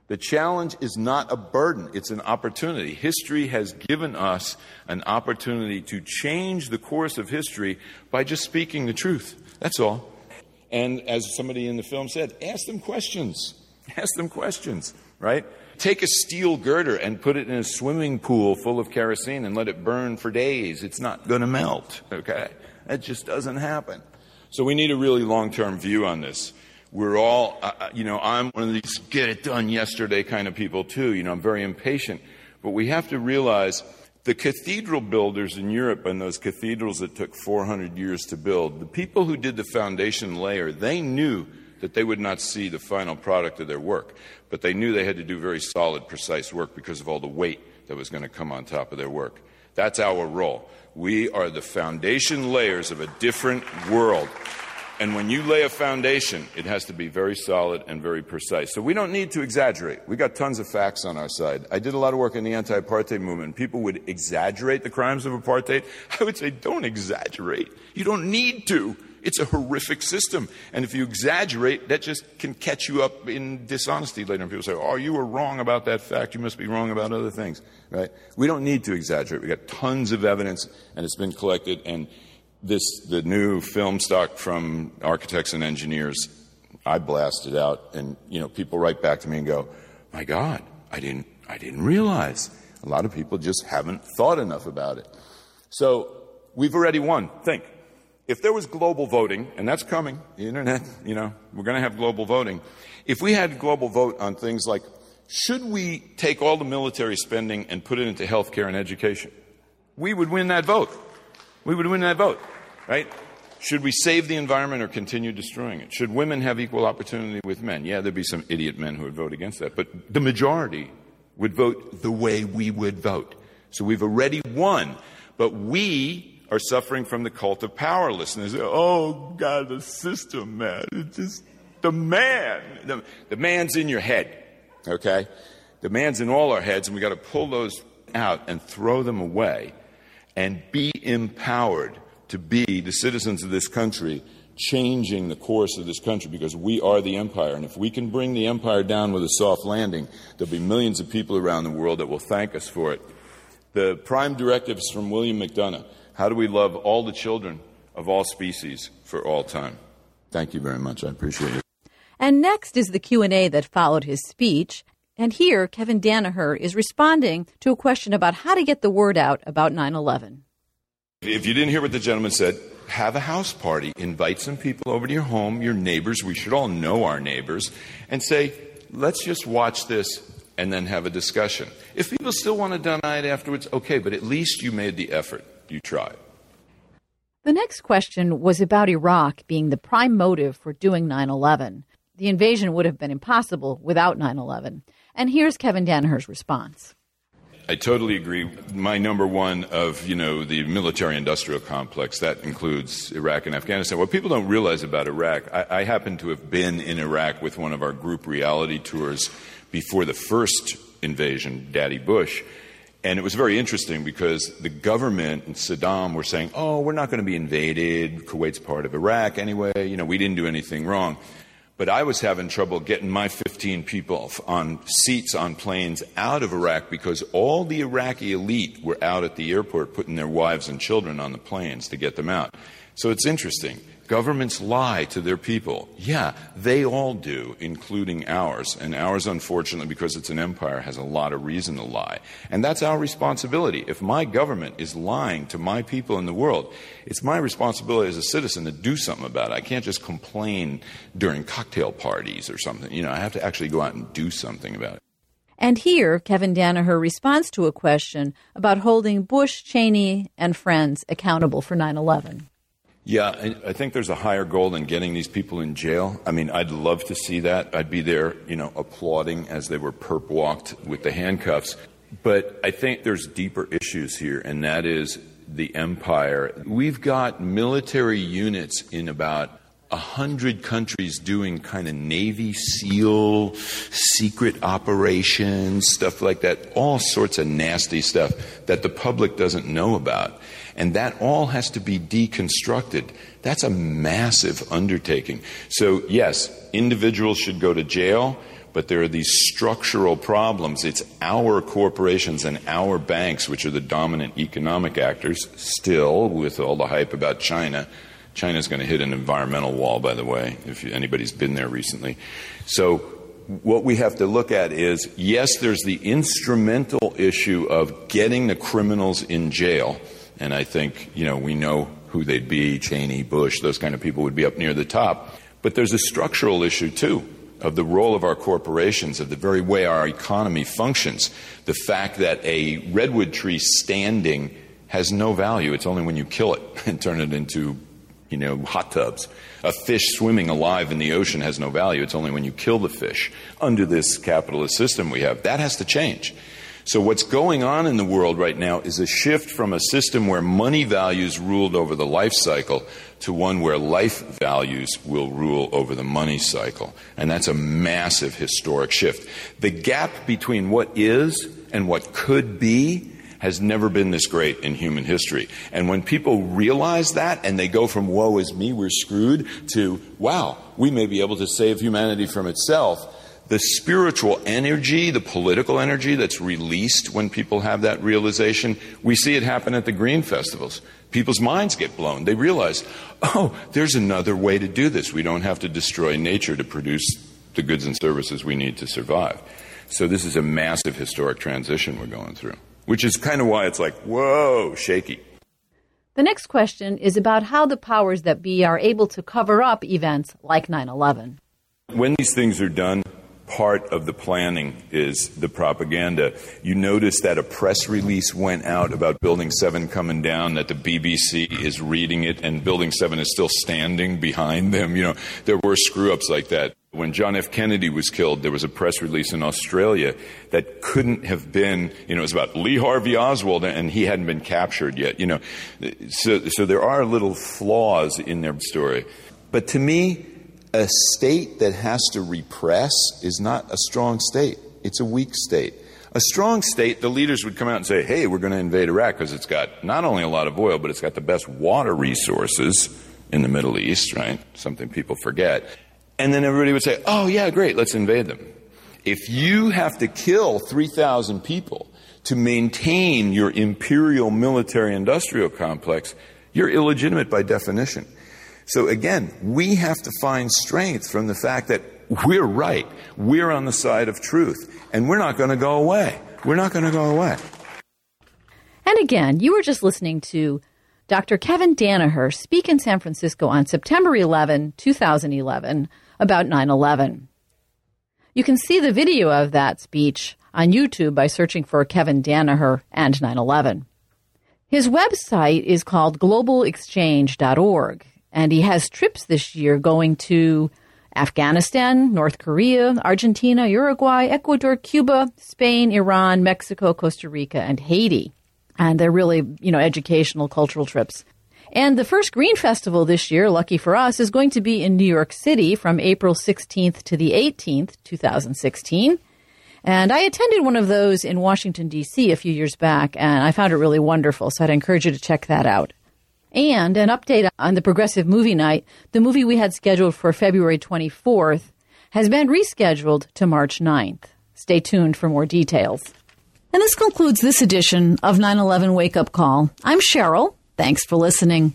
The challenge is not a burden, it's an opportunity. History has given us an opportunity to change the course of history by just speaking the truth. That's all. And as somebody in the film said, ask them questions. Ask them questions, right? Take a steel girder and put it in a swimming pool full of kerosene and let it burn for days. It's not going to melt, okay? That just doesn't happen. So we need a really long-term view on this. We're all, uh, you know, I'm one of these get it done yesterday kind of people too. You know, I'm very impatient. But we have to realize the cathedral builders in Europe and those cathedrals that took four hundred years to build, the people who did the foundation layer, they knew that they would not see the final product of their work. But they knew they had to do very solid, precise work because of all the weight that was going to come on top of their work. That's our role. We are the foundation layers of a different world. And when you lay a foundation, it has to be very solid and very precise. So we don't need to exaggerate. We got tons of facts on our side. I did a lot of work in the anti-apartheid movement. People would exaggerate the crimes of apartheid. I would say, don't exaggerate. You don't need to. It's a horrific system. And if you exaggerate, that just can catch you up in dishonesty later. And people say, oh, you were wrong about that fact. You must be wrong about other things, right? We don't need to exaggerate. We got tons of evidence, and it's been collected. And this, the new film stock from architects and engineers, I blast it out, and, you know, people write back to me and go, my God, I didn't, I didn't realize. A lot of people just haven't thought enough about it. So we've already won. Think. If there was global voting, and that's coming, the internet, you know, we're going to have global voting. If we had global vote on things like, should we take all the military spending and put it into health care and education? We would win that vote. We would win that vote, right? Should we save the environment or continue destroying it? Should women have equal opportunity with men? Yeah, there'd be some idiot men who would vote against that, but the majority would vote the way we would vote. So we've already won, but we are suffering from the cult of powerlessness. Oh, God, the system, man. It's just the man. The, the man's in your head, okay? The man's in all our heads, and we've got to pull those out and throw them away and be empowered to be the citizens of this country, changing the course of this country, because we are the empire. And if we can bring the empire down with a soft landing, there'll be millions of people around the world that will thank us for it. The prime directive is from William McDonough. How do we love all the children of all species for all time? Thank you very much. I appreciate it. And next is the Q and A that followed his speech. And here, Kevin Danaher is responding to a question about how to get the word out about nine eleven. If you didn't hear what the gentleman said, have a house party. Invite some people over to your home, your neighbors. We should all know our neighbors. And say, let's just watch this and then have a discussion. If people still want to deny it afterwards, okay, but at least you made the effort. You tried. The next question was about Iraq being the prime motive for doing nine eleven. The invasion would have been impossible without nine eleven. And here's Kevin Danaher's response. I totally agree. My number one of, you know, the military-industrial complex, that includes Iraq and Afghanistan. What people don't realize about Iraq, I, I happen to have been in Iraq with one of our group reality tours before the first invasion, Daddy Bush. And it was very interesting because the government and Saddam were saying, oh, we're not going to be invaded. Kuwait's part of Iraq anyway. You know, we didn't do anything wrong. But I was having trouble getting my fifteen people on seats on planes out of Iraq because all the Iraqi elite were out at the airport putting their wives and children on the planes to get them out. So it's interesting. Governments lie to their people. Yeah, they all do, including ours. And ours, unfortunately, because it's an empire, has a lot of reason to lie. And that's our responsibility. If my government is lying to my people in the world, it's my responsibility as a citizen to do something about it. I can't just complain during cocktail parties or something. You know, I have to actually go out and do something about it. And here, Kevin Danaher responds to a question about holding Bush, Cheney, and friends accountable for nine eleven. Yeah, I think there's a higher goal than getting these people in jail. I mean, I'd love to see that. I'd be there, you know, applauding as they were perp walked with the handcuffs. But I think there's deeper issues here, and that is the empire. We've got military units in about a hundred countries doing kind of Navy SEAL, secret operations, stuff like that, all sorts of nasty stuff that the public doesn't know about. And that all has to be deconstructed. That's a massive undertaking. So, yes, individuals should go to jail, but there are these structural problems. It's our corporations and our banks, which are the dominant economic actors, still, with all the hype about China. China's going to hit an environmental wall, by the way, if anybody's been there recently. So what we have to look at is, yes, there's the instrumental issue of getting the criminals in jail. And I think, you know, we know who they'd be, Cheney, Bush, those kind of people would be up near the top. But there's a structural issue, too, of the role of our corporations, of the very way our economy functions. The fact that a redwood tree standing has no value. It's only when you kill it and turn it into, you know, hot tubs. A fish swimming alive in the ocean has no value. It's only when you kill the fish. Under this capitalist system we have, that has to change. So what's going on in the world right now is a shift from a system where money values ruled over the life cycle to one where life values will rule over the money cycle. And that's a massive historic shift. The gap between what is and what could be has never been this great in human history. And when people realize that and they go from woe is me, we're screwed, to wow, we may be able to save humanity from itself, the spiritual energy, the political energy that's released when people have that realization, we see it happen at the green festivals. People's minds get blown. They realize, oh, there's another way to do this. We don't have to destroy nature to produce the goods and services we need to survive. So this is a massive historic transition we're going through, which is kind of why it's like, whoa, shaky. The next question is about how the powers that be are able to cover up events like nine eleven. When these things are done, part of the planning is the propaganda. You notice that a press release went out about Building seven coming down, that the B B C is reading it, and Building seven is still standing behind them. You know, there were screw-ups like that. When John F. Kennedy was killed, there was a press release in Australia that couldn't have been, you know, it was about Lee Harvey Oswald, and he hadn't been captured yet, you know. So, so there are little flaws in their story. But to me, a state that has to repress is not a strong state. It's a weak state. A strong state, the leaders would come out and say, hey, we're going to invade Iraq because it's got not only a lot of oil, but it's got the best water resources in the Middle East, right? Something people forget. And then everybody would say, oh, yeah, great, let's invade them. If you have to kill three thousand people to maintain your imperial military-industrial complex, you're illegitimate by definition. So again, we have to find strength from the fact that we're right. We're on the side of truth. And we're not going to go away. We're not going to go away. And again, you were just listening to Doctor Kevin Danaher speak in San Francisco on September eleventh, twenty eleven, about nine eleven. You can see the video of that speech on YouTube by searching for Kevin Danaher and nine eleven. His website is called global exchange dot org. And he has trips this year going to Afghanistan, North Korea, Argentina, Uruguay, Ecuador, Cuba, Spain, Iran, Mexico, Costa Rica, and Haiti. And they're really, you know, educational, cultural trips. And the first Green Festival this year, lucky for us, is going to be in New York City from April sixteenth to the eighteenth, twenty sixteen. And I attended one of those in Washington, D C a few years back, and I found it really wonderful. So I'd encourage you to check that out. And an update on the Progressive Movie Night. The movie we had scheduled for February twenty-fourth has been rescheduled to March ninth. Stay tuned for more details. And this concludes this edition of nine eleven Wake Up Call. I'm Cheryl. Thanks for listening.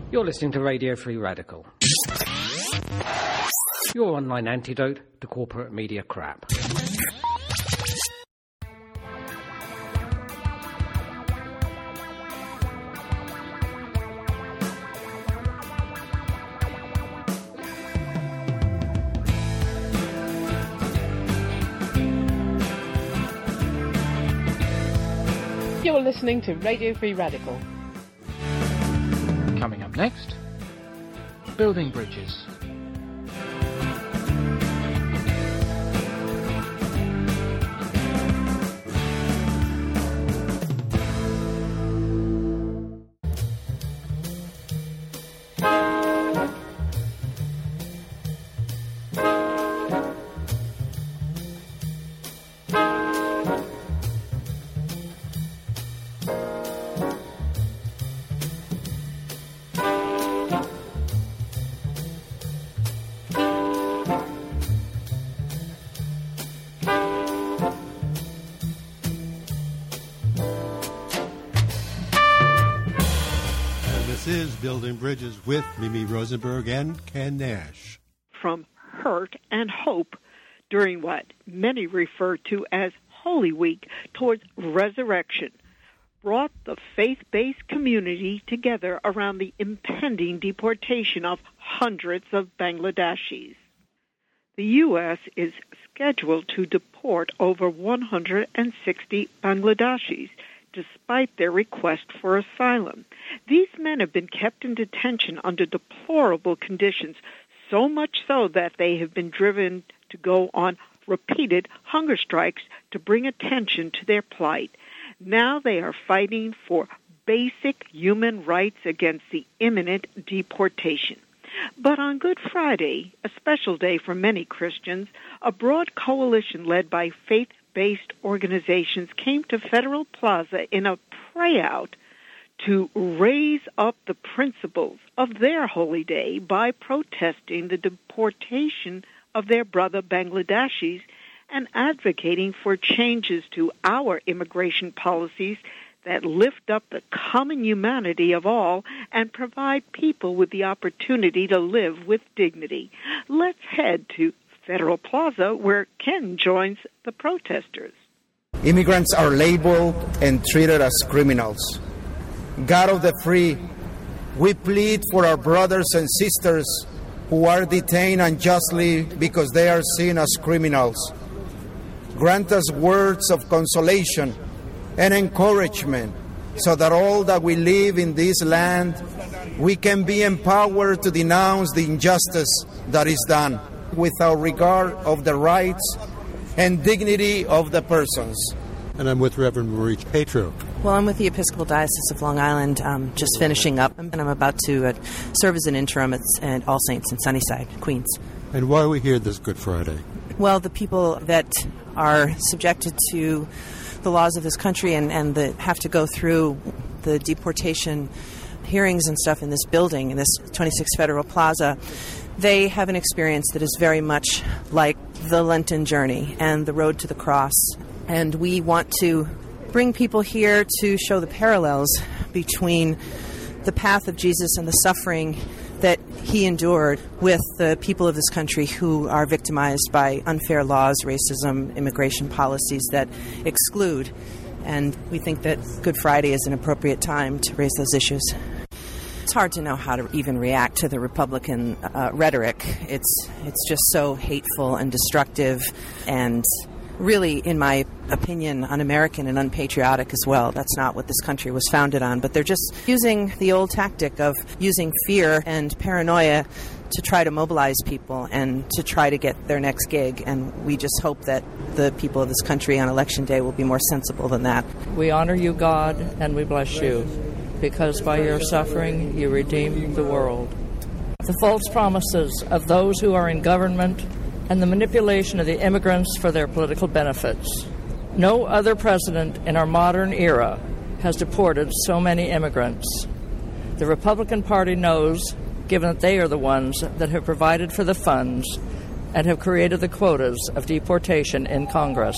You're listening to Radio Free Radical, your online antidote to corporate media crap. You're listening to Radio Free Radical. Coming up next, building bridges. Building Bridges with Mimi Rosenberg and Ken Nash. From hurt and hope during what many refer to as Holy Week towards resurrection, brought the faith-based community together around the impending deportation of hundreds of Bangladeshis. The U S is scheduled to deport over one hundred sixty Bangladeshis, despite their request for asylum. These men have been kept in detention under deplorable conditions, so much so that they have been driven to go on repeated hunger strikes to bring attention to their plight. Now they are fighting for basic human rights against the imminent deportation. But on Good Friday, a special day for many Christians, a broad coalition led by faith-based organizations came to Federal Plaza in a pray-out to raise up the principles of their holy day by protesting the deportation of their brother Bangladeshis and advocating for changes to our immigration policies that lift up the common humanity of all and provide people with the opportunity to live with dignity. Let's head to Federal Plaza, where Ken joins the protesters. Immigrants are labeled and treated as criminals. God of the free, we plead for our brothers and sisters who are detained unjustly because they are seen as criminals. Grant us words of consolation and encouragement so that all that we live in this land, we can be empowered to denounce the injustice that is done without regard of the rights and dignity of the persons. And I'm with Reverend Marie Petro. Well, I'm with the Episcopal Diocese of Long Island, um, just finishing up, and I'm about to uh, serve as an interim at, at All Saints in Sunnyside, Queens. And why are we here this Good Friday? Well, the people that are subjected to the laws of this country and, and that have to go through the deportation hearings and stuff in this building, in this twenty-six Federal Plaza, they have an experience that is very much like the Lenten journey and the road to the cross. And we want to bring people here to show the parallels between the path of Jesus and the suffering that he endured with the people of this country who are victimized by unfair laws, racism, immigration policies that exclude. And we think that Good Friday is an appropriate time to raise those issues. It's hard to know how to even react to the Republican uh, rhetoric. It's it's just so hateful and destructive and really, in my opinion, un-American and unpatriotic as well. That's not what this country was founded on. But they're just using the old tactic of using fear and paranoia to try to mobilize people and to try to get their next gig. And we just hope that the people of this country on Election Day will be more sensible than that. We honor you, God, and we bless you, because by your suffering you redeemed the world. The false promises of those who are in government and the manipulation of the immigrants for their political benefits. No other president in our modern era has deported so many immigrants. The Republican Party knows, given that they are the ones that have provided for the funds and have created the quotas of deportation in Congress.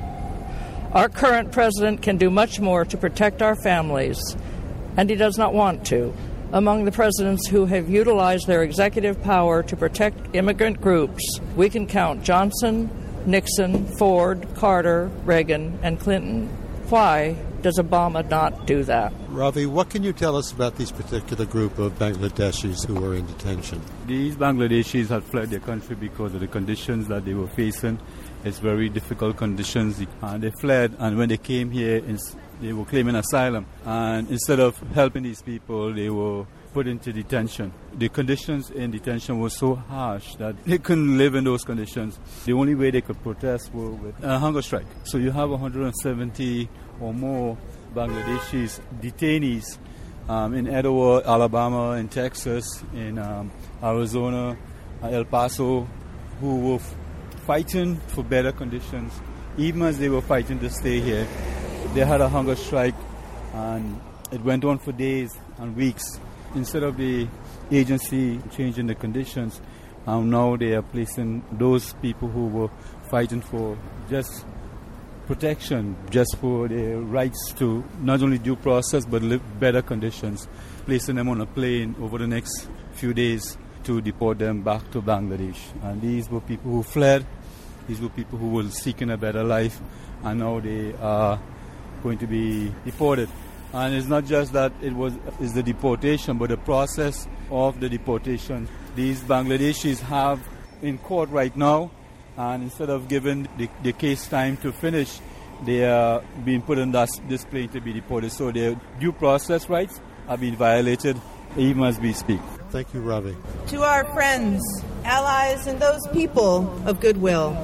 Our current president can do much more to protect our families, and he does not want to. among the presidents who have utilized their executive power to protect immigrant groups, we can count Johnson, Nixon, Ford, Carter, Reagan, and Clinton. Why does Obama not do that? Ravi, what can you tell us about this particular group of Bangladeshis who were in detention? These Bangladeshis had fled their country because of the conditions that they were facing. It's very difficult conditions. And they fled, and when they came here, they were claiming asylum. And instead of helping these people, they were put into detention. The conditions in detention were so harsh that they couldn't live in those conditions. The only way they could protest were with a hunger strike. So you have one hundred seventy or more Bangladeshis detainees um, in Edward, Alabama, in Texas, in um, Arizona, El Paso, who were f- fighting for better conditions. Even as they were fighting to stay here, they had a hunger strike, and it went on for days and weeks. Instead of the agency changing the conditions, um, now they are placing those people who were fighting for just protection, just for their rights to not only due process but live better conditions, placing them on a plane over the next few days to deport them back to Bangladesh. And these were people who fled, these were people who were seeking a better life, and now they are going to be deported. And it's not just that it was is the deportation, but the process of the deportation. These Bangladeshis have in court right now, and instead of giving the, the case time to finish, they are being put on this, this plane to be deported. So their due process rights are being violated even as we speak. Thank you, Ravi. To our friends, allies, and those people of goodwill.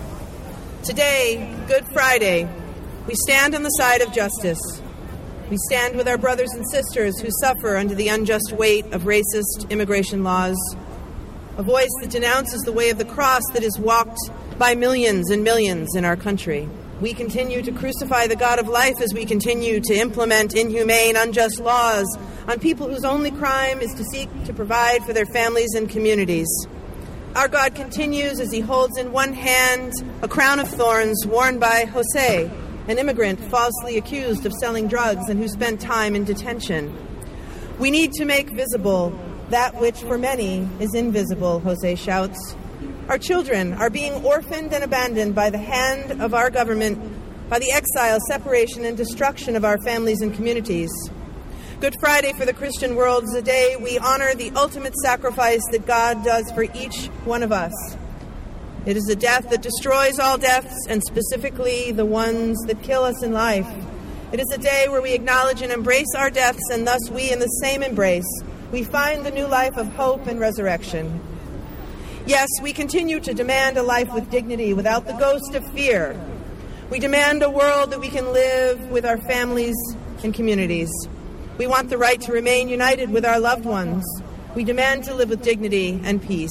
Today, Good Friday, we stand on the side of justice. We stand with our brothers and sisters who suffer under the unjust weight of racist immigration laws, a voice that denounces the way of the cross that is walked by millions and millions in our country. We continue to crucify the God of life as we continue to implement inhumane, unjust laws on people whose only crime is to seek to provide for their families and communities. Our God continues as he holds in one hand a crown of thorns worn by Jose, an immigrant falsely accused of selling drugs and who spent time in detention. We need to make visible that which for many is invisible, Jose shouts. Our children are being orphaned and abandoned by the hand of our government, by the exile, separation, and destruction of our families and communities. Good Friday for the Christian world is a day we honor the ultimate sacrifice that God does for each one of us. It is a death that destroys all deaths, and specifically the ones that kill us in life. It is a day where we acknowledge and embrace our deaths, and thus we, in the same embrace, we find the new life of hope and resurrection. Yes, we continue to demand a life with dignity, without the ghost of fear. We demand a world that we can live with our families and communities. We want the right to remain united with our loved ones. We demand to live with dignity and peace.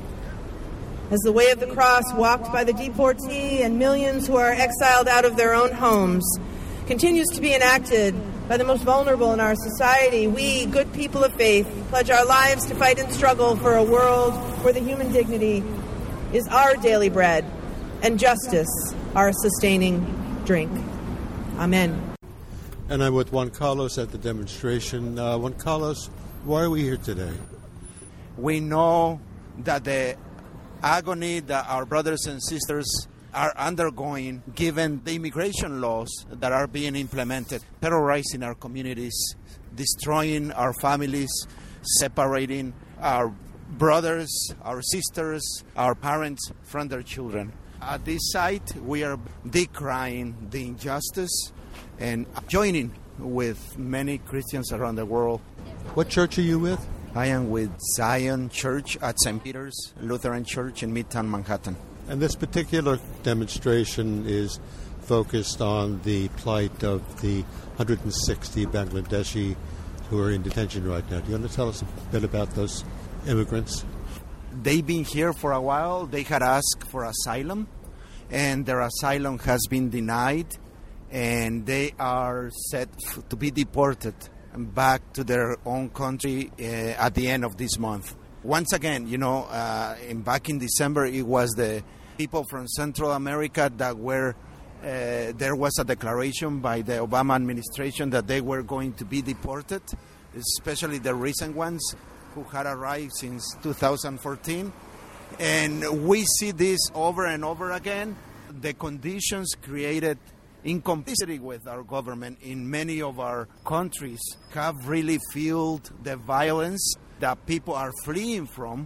As the way of the cross walked by the deportee and millions who are exiled out of their own homes continues to be enacted by the most vulnerable in our society, we, good people of faith, pledge our lives to fight and struggle for a world where the human dignity is our daily bread and justice our sustaining drink. Amen. And I'm with Juan Carlos at the demonstration. Uh, Juan Carlos, why are we here today? We know that the agony that our brothers and sisters are undergoing, given the immigration laws that are being implemented, terrorizing our communities, destroying our families, separating our brothers, our sisters, our parents from their children. At this site, we are decrying the injustice and joining with many Christians around the world. What church are you with? I am with Zion Church at Saint Peter's Lutheran Church in Midtown Manhattan. And this particular demonstration is focused on the plight of the one hundred sixty Bangladeshi who are in detention right now. Do you want to tell us a bit about those immigrants? They've been here for a while. They had asked for asylum, and their asylum has been denied, and they are set to be deported back to their own country uh, at the end of this month. Once again, you know, uh, in, back in December, it was the people from Central America that were, uh, there was a declaration by the Obama administration that they were going to be deported. especially the recent ones who had arrived since two thousand fourteen. And we see this over and over again. The conditions created in complicity with our government in many of our countries have really fueled the violence that people are fleeing from,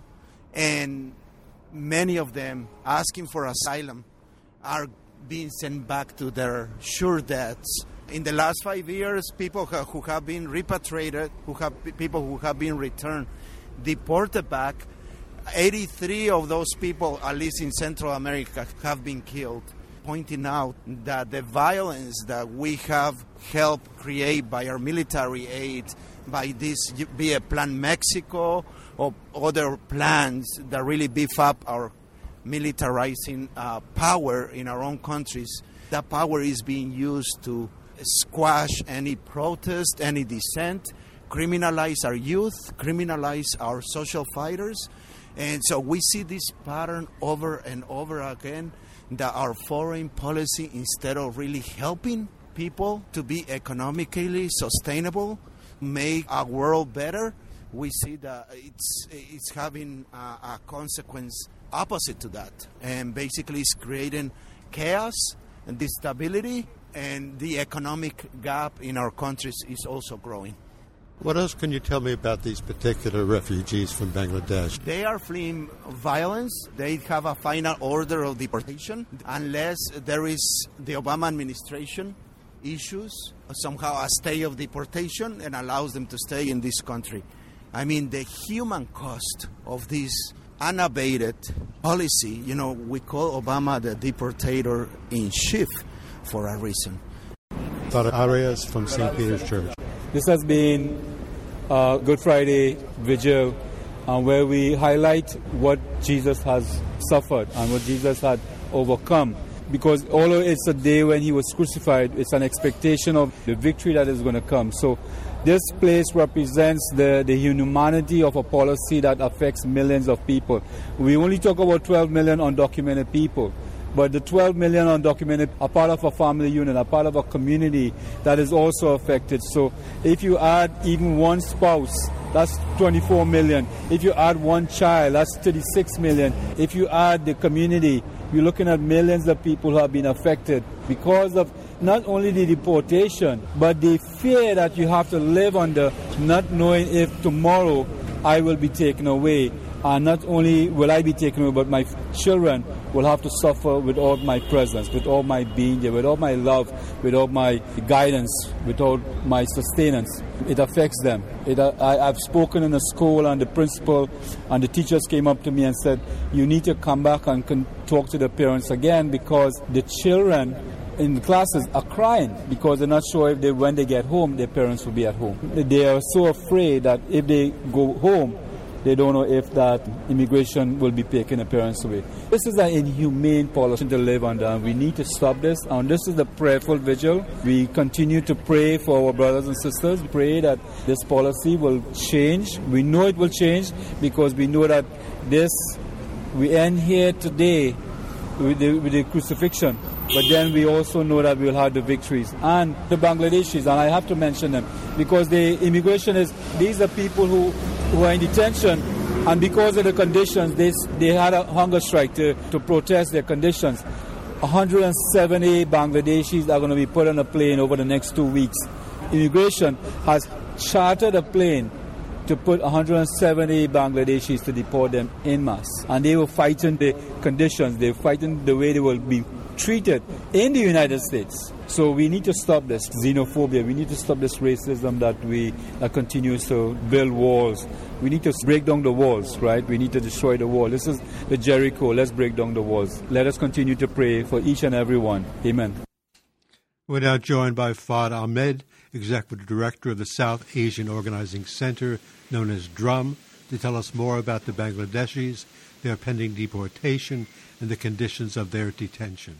and many of them asking for asylum are being sent back to their sure deaths. In the last five years, people who have been repatriated, who have people who have been returned, deported back, eighty-three of those people, at least in Central America, have been killed, pointing out that the violence that we have helped create by our military aid, by this, be it Plan Mexico or other plans that really beef up our militarizing uh, power in our own countries, that power is being used to squash any protest, any dissent, criminalize our youth, criminalize our social fighters. And so we see this pattern over and over again, that our foreign policy, instead of really helping people to be economically sustainable, make our world better, we see that it's it's having a, a consequence opposite to that. And basically it's creating chaos and instability, and the economic gap in our countries is also growing. What else can you tell me about these particular refugees from Bangladesh? They are fleeing violence. They have a final order of deportation unless there is the Obama administration issues somehow a stay of deportation and allows them to stay in this country. I mean, the human cost of this unabated policy, you know, we call Obama the deportator in chief for a reason. Father Arias from Saint Peter's Church. This has been a Good Friday vigil uh, where we highlight what Jesus has suffered and what Jesus had overcome. Because although it's a day when he was crucified, it's an expectation of the victory that is going to come. So this place represents the, the inhumanity of a policy that affects millions of people. We only talk about twelve million undocumented people. But the twelve million undocumented are part of a family unit, are part of a community that is also affected. So if you add even one spouse, that's twenty-four million. If you add one child, that's thirty-six million. If you add the community, you're looking at millions of people who have been affected because of not only the deportation, but the fear that you have to live under, not knowing if tomorrow I will be taken away. And not only will I be taken away, but my children will have to suffer without my presence, without my being there, without my love, without my guidance, without my sustenance. It affects them. It, uh, I, I've spoken in a school, and the principal and the teachers came up to me and said, you need to come back and con- talk to the parents again, because the children in the classes are crying because they're not sure if they, when they get home, their parents will be at home. They are so afraid that if they go home, they don't know if that immigration will be taking their parents away. This is an inhumane policy to live under, and we need to stop this. And this is the prayerful vigil. We continue to pray for our brothers and sisters. Pray that this policy will change. We know it will change because we know that this, we end here today with the, with the crucifixion. But then we also know that we will have the victories. And the Bangladeshis, and I have to mention them, because the immigration is, these are people who, who are in detention, and because of the conditions, they, they had a hunger strike to, to protest their conditions. one hundred seventy Bangladeshis are going to be put on a plane over the next two weeks. Immigration has chartered a plane to put one hundred seventy Bangladeshis to deport them en masse. And they were fighting the conditions, they were fighting the way they will be treated in the United States. So we need to stop this xenophobia. We need to stop this racism that we that continues to build walls. We need to break down the walls, right? We need to destroy the wall. This is the Jericho. Let's break down the walls. Let us continue to pray for each and every one. Amen. We're now joined by Fahd Ahmed, Executive Director of the South Asian Organizing Center, known as DRUM, to tell us more about the Bangladeshis, their pending deportation, and the conditions of their detention.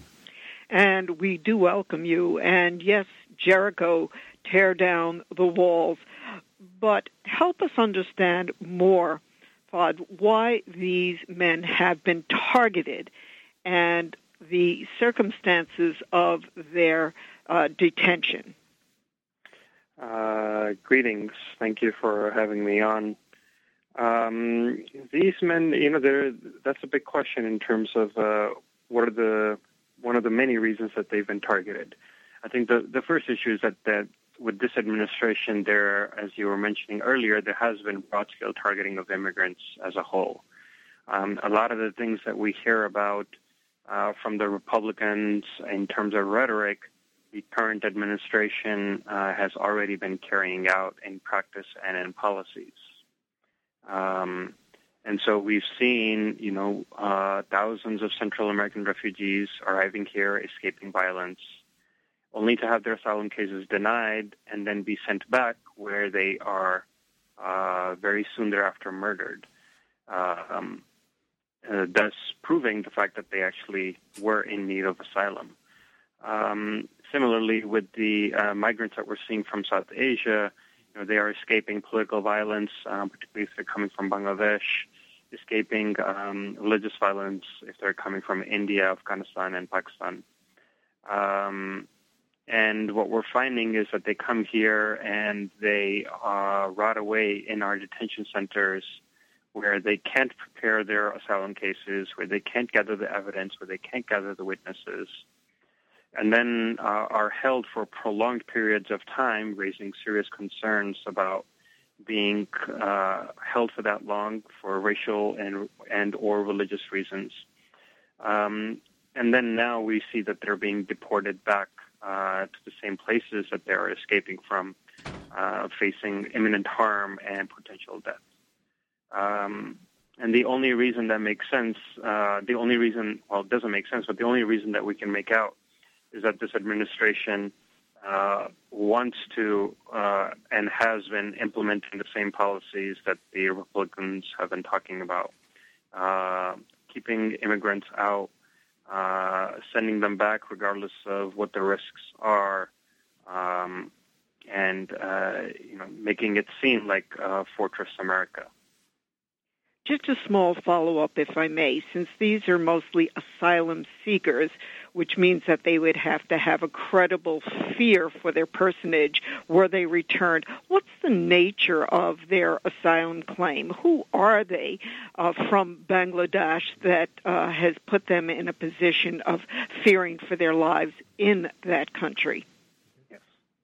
And we do welcome you. And yes, Jericho, tear down the walls. But help us understand more, Fahd, why these men have been targeted and the circumstances of their uh, detention. Uh, greetings. Thank you for having me on. Um, these men, you know, that's a big question in terms of uh, what are the one of the many reasons that they've been targeted. I think the the first issue is that that with this administration, there, as you were mentioning earlier, there has been broad-scale targeting of immigrants as a whole. Um, a lot of the things that we hear about uh, from the Republicans in terms of rhetoric, the current administration uh, has already been carrying out in practice and in policies. Um, and so we've seen, you know, uh, thousands of Central American refugees arriving here, escaping violence, only to have their asylum cases denied and then be sent back where they are uh, very soon thereafter murdered, uh, um, uh, thus proving the fact that they actually were in need of asylum. Um, similarly, with the uh, migrants that we're seeing from South Asia, you know, they are escaping political violence, um, particularly if they're coming from Bangladesh, escaping um, religious violence if they're coming from India, Afghanistan, and Pakistan. Um, And what we're finding is that they come here and they uh, rot away in our detention centers where they can't prepare their asylum cases, where they can't gather the evidence, where they can't gather the witnesses, and then uh, are held for prolonged periods of time, raising serious concerns about being uh, held for that long for racial and and or religious reasons. Um, and then now we see that they're being deported back Uh, to the same places that they're escaping from, uh, facing imminent harm and potential death. Um, and the only reason that makes sense, uh, the only reason, well, it doesn't make sense, but the only reason that we can make out is that this administration uh, wants to uh, and has been implementing the same policies that the Republicans have been talking about, uh, keeping immigrants out, Uh, sending them back regardless of what the risks are, um, and uh, you know, making it seem like uh, Fortress America. Just a small follow-up, if I may, since these are mostly asylum seekers, which means that they would have to have a credible fear for their personage were they returned. What's the nature of their asylum claim? Who are they uh, from Bangladesh that uh, has put them in a position of fearing for their lives in that country? Yes.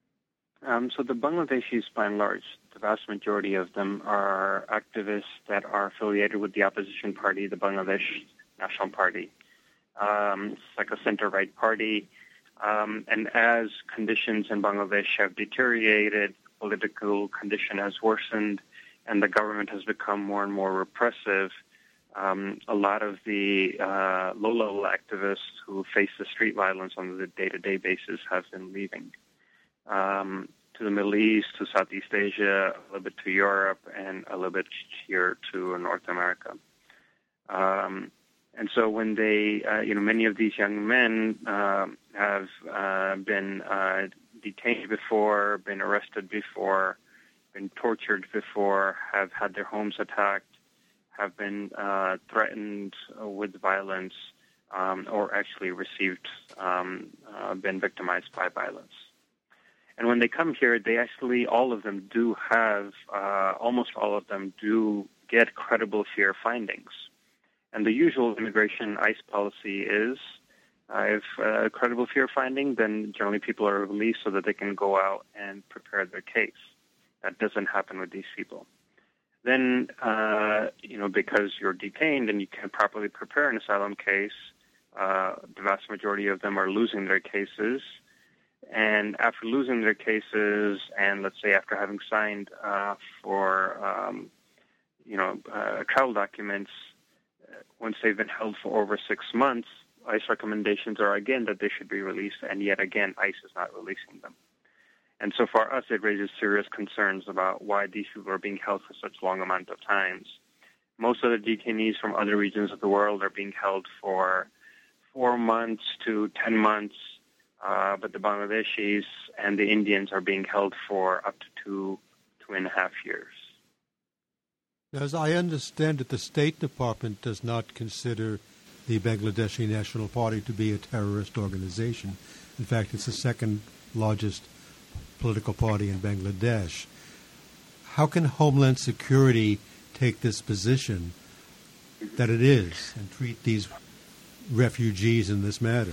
Um, so the Bangladeshis, by and large, the vast majority of them are activists that are affiliated with the opposition party, the Bangladesh National Party. Um, it's like a center-right party. Um, and as conditions in Bangladesh have deteriorated, political condition has worsened, and the government has become more and more repressive, um, a lot of the uh, low-level activists who face the street violence on the day-to-day basis have been leaving. Um, to the Middle East, to Southeast Asia, a little bit to Europe, and a little bit here to North America. Um, and so when they, uh, you know, many of these young men uh, have uh, been uh, detained before, been arrested before, been tortured before, have had their homes attacked, have been uh, threatened with violence, um, or actually received, um, uh, been victimized by violence. And when they come here, they actually, all of them do have, uh, almost all of them do get credible fear findings. And the usual immigration ICE policy is, uh, if uh, credible fear finding, then generally people are released so that they can go out and prepare their case. That doesn't happen with these people. Then, uh, you know, because you're detained and you can't properly prepare an asylum case, uh, the vast majority of them are losing their cases. And after losing their cases, and let's say after having signed uh, for, um, you know, uh, travel documents, once they've been held for over six months, ICE recommendations are again that they should be released, and yet again, ICE is not releasing them. And so for us, it raises serious concerns about why these people are being held for such long amount of times. Most of the detainees from other regions of the world are being held for four months to ten months, uh, but the Bangladeshis and the Indians are being held for up to two, two and a half years. As I understand it, the State Department does not consider the Bangladeshi National Party to be a terrorist organization. In fact, it's the second largest political party in Bangladesh. How can Homeland Security take this position that it is and treat these refugees in this matter?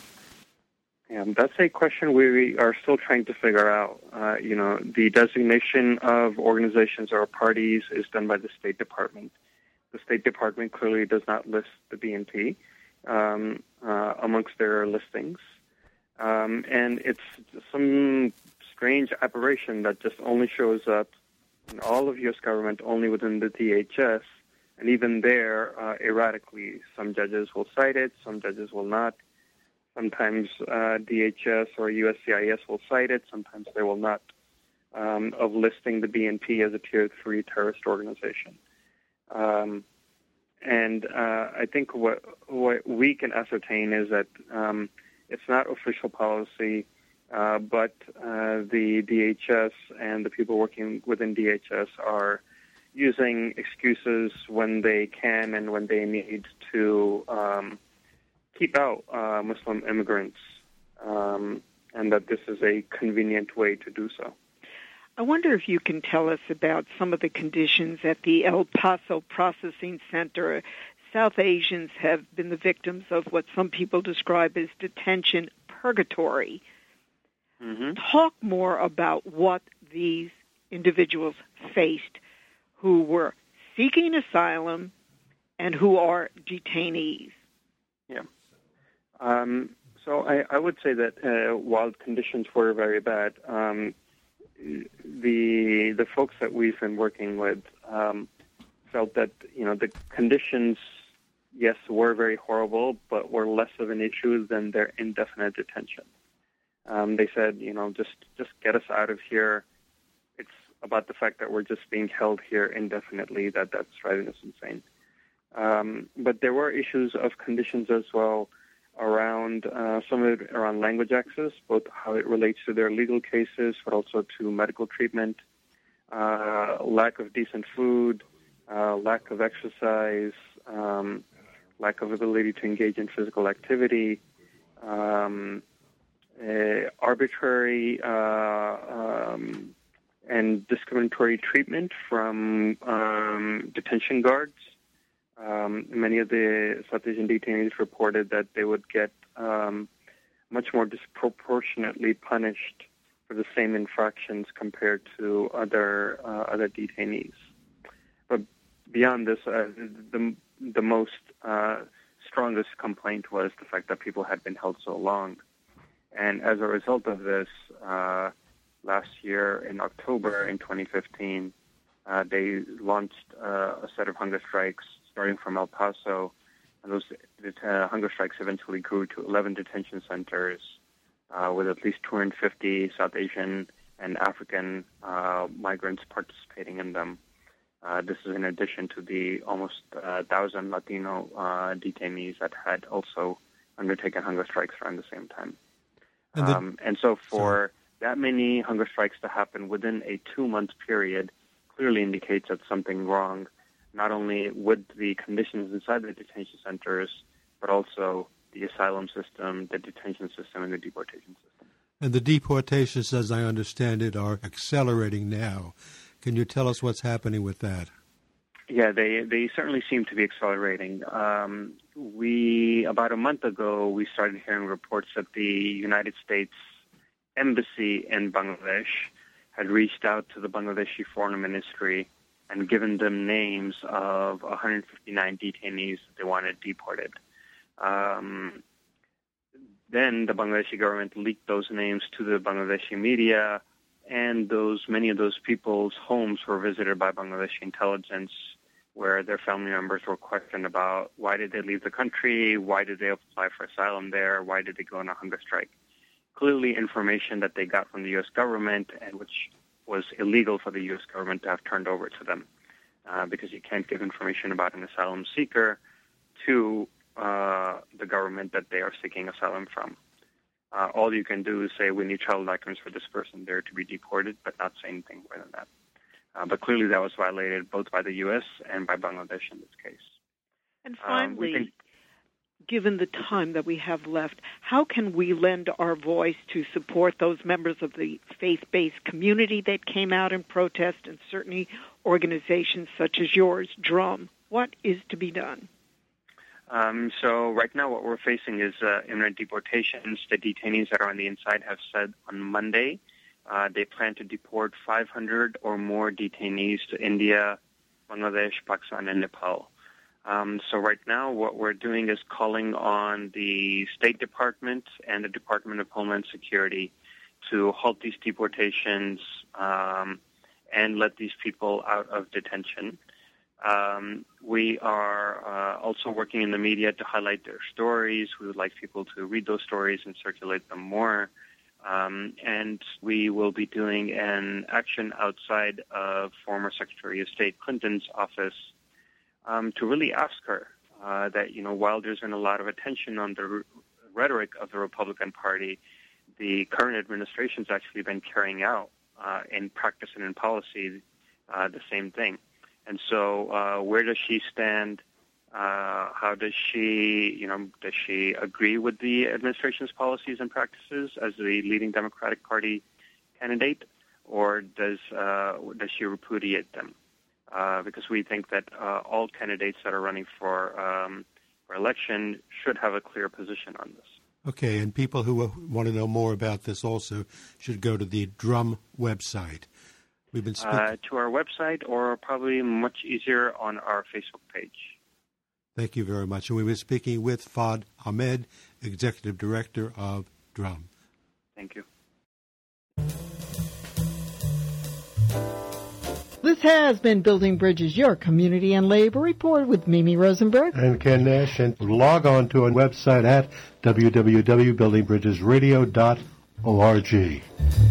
Yeah, that's a question we are still trying to figure out. Uh, you know, the designation of organizations or parties is done by the State Department. The State Department clearly does not list the B N P um, uh, amongst their listings. Um, and it's some strange aberration that just only shows up in all of U S government only within the D H S, and even there, uh, erratically. Some judges will cite it, some judges will not. Sometimes uh, D H S or U S C I S will cite it, sometimes they will not, um, of listing the B N P as a Tier three terrorist organization. Um, and uh, I think what, what we can ascertain is that um, it's not official policy, uh, but uh, the D H S and the people working within D H S are using excuses when they can and when they need to um, keep out uh, Muslim immigrants, um, and that this is a convenient way to do so. I wonder if you can tell us about some of the conditions at the El Paso Processing Center. South Asians have been the victims of what some people describe as detention purgatory. Mm-hmm. Talk more about what these individuals faced who were seeking asylum and who are detainees. Yeah. Um, so I, I would say that uh, while conditions were very bad, um, the the folks that we've been working with um, felt that, you know, the conditions, yes, were very horrible, but were less of an issue than their indefinite detention. Um, they said, you know, just, just get us out of here. It's about the fact that we're just being held here indefinitely, that that's driving us insane. Um, but there were issues of conditions as well around uh, some of it around language access, both how it relates to their legal cases, but also to medical treatment, uh, lack of decent food, uh, lack of exercise, um, lack of ability to engage in physical activity, um, uh, arbitrary uh, um, and discriminatory treatment from um, detention guards. Um, many of the South Asian detainees reported that they would get um, much more disproportionately punished for the same infractions compared to other uh, other detainees. But beyond this, uh, the the most uh, strongest complaint was the fact that people had been held so long, and as a result of this, uh, last year in October in twenty fifteen, uh, they launched uh, a set of hunger strikes starting from El Paso, and those uh, hunger strikes eventually grew to eleven detention centers uh, with at least two hundred fifty South Asian and African uh, migrants participating in them. Uh, this is in addition to the almost uh, one thousand Latino uh, detainees that had also undertaken hunger strikes around the same time. And, the, um, and so for sorry. that many hunger strikes to happen within a two-month period clearly indicates that something wrong, not only with the conditions inside the detention centers, but also the asylum system, the detention system, and the deportation system. And the deportations, as I understand it, are accelerating now. Can you tell us what's happening with that? Yeah, they, they certainly seem to be accelerating. Um, we, about a month ago, we started hearing reports that the United States Embassy in Bangladesh had reached out to the Bangladeshi Foreign Ministry and given them names of one hundred fifty-nine detainees that they wanted deported. Um, then the Bangladeshi government leaked those names to the Bangladeshi media, and those many of those people's homes were visited by Bangladeshi intelligence, where their family members were questioned about why did they leave the country, why did they apply for asylum there, why did they go on a hunger strike. Clearly information that they got from the U S government, and which was illegal for the U S government to have turned over to them, uh, because you can't give information about an asylum seeker to uh, the government that they are seeking asylum from. Uh, all you can do is say, we need travel documents for this person there to be deported, but not say anything more than that. Uh, but clearly that was violated both by the U S and by Bangladesh in this case. And finally, um, think, given the time that we have left, how can we lend our voice to support those members of the faith-based community that came out in protest, and certainly organizations such as yours, Drum? What is to be done? Um, so right now what we're facing is uh, imminent deportations. The detainees that are on the inside have said on Monday uh, they plan to deport five hundred or more detainees to India, Bangladesh, Pakistan, and Nepal. Um, so right now what we're doing is calling on the State Department and the Department of Homeland Security to halt these deportations um, and let these people out of detention. Um, we are uh, also working in the media to highlight their stories. We would like people to read those stories and circulate them more. Um, and we will be doing an action outside of former Secretary of State Clinton's office um, to really ask her uh, that, you know, while there's been a lot of attention on the r- rhetoric of the Republican Party, the current administration's actually been carrying out uh, in practice and in policy uh, the same thing. And so uh, where does she stand? Uh, how does she, you know, does she agree with the administration's policies and practices as the leading Democratic Party candidate, or does uh, does she repudiate them? Uh, because we think that uh, all candidates that are running for, um, for election should have a clear position on this. Okay, and people who want to know more about this also should go to the Drum website. We've been speaking uh, to our website, or probably much easier on our Facebook page. Thank you very much. And we've been speaking with Fahd Ahmed, Executive Director of Drum. Thank you. This has been Building Bridges, your community and labor report with Mimi Rosenberg and Ken Nash. And log on to our website at w w w dot building bridges radio dot org.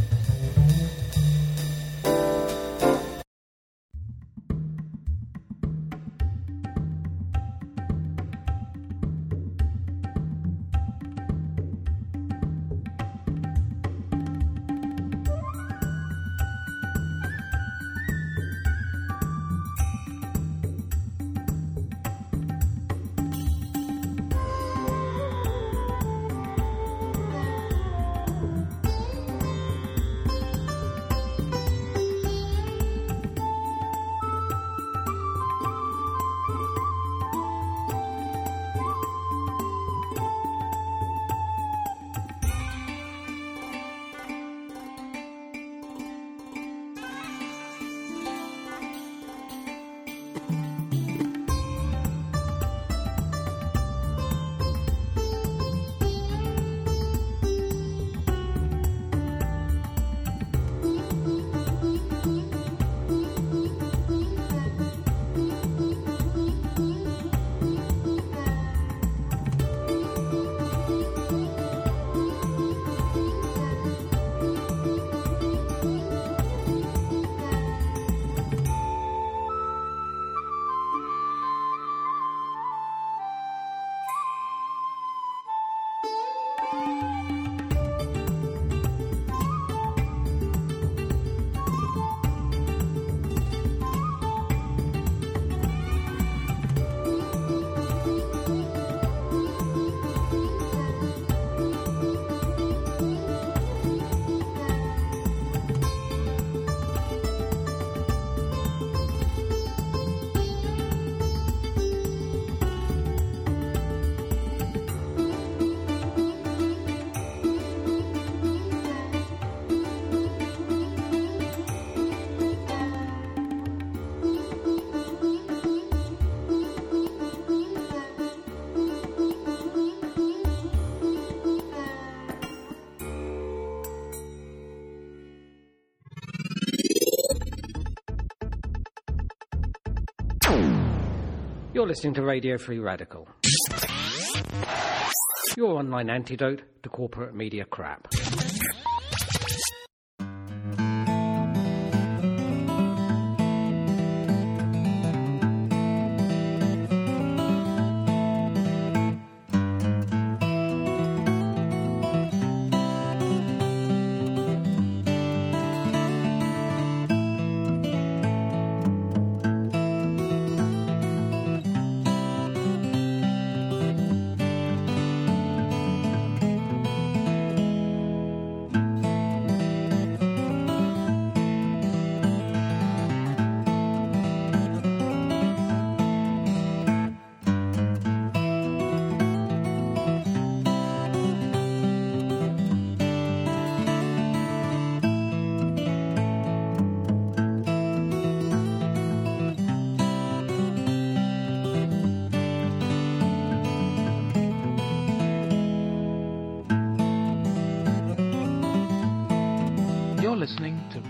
You're listening to Radio Free Radical, your online antidote to corporate media crap.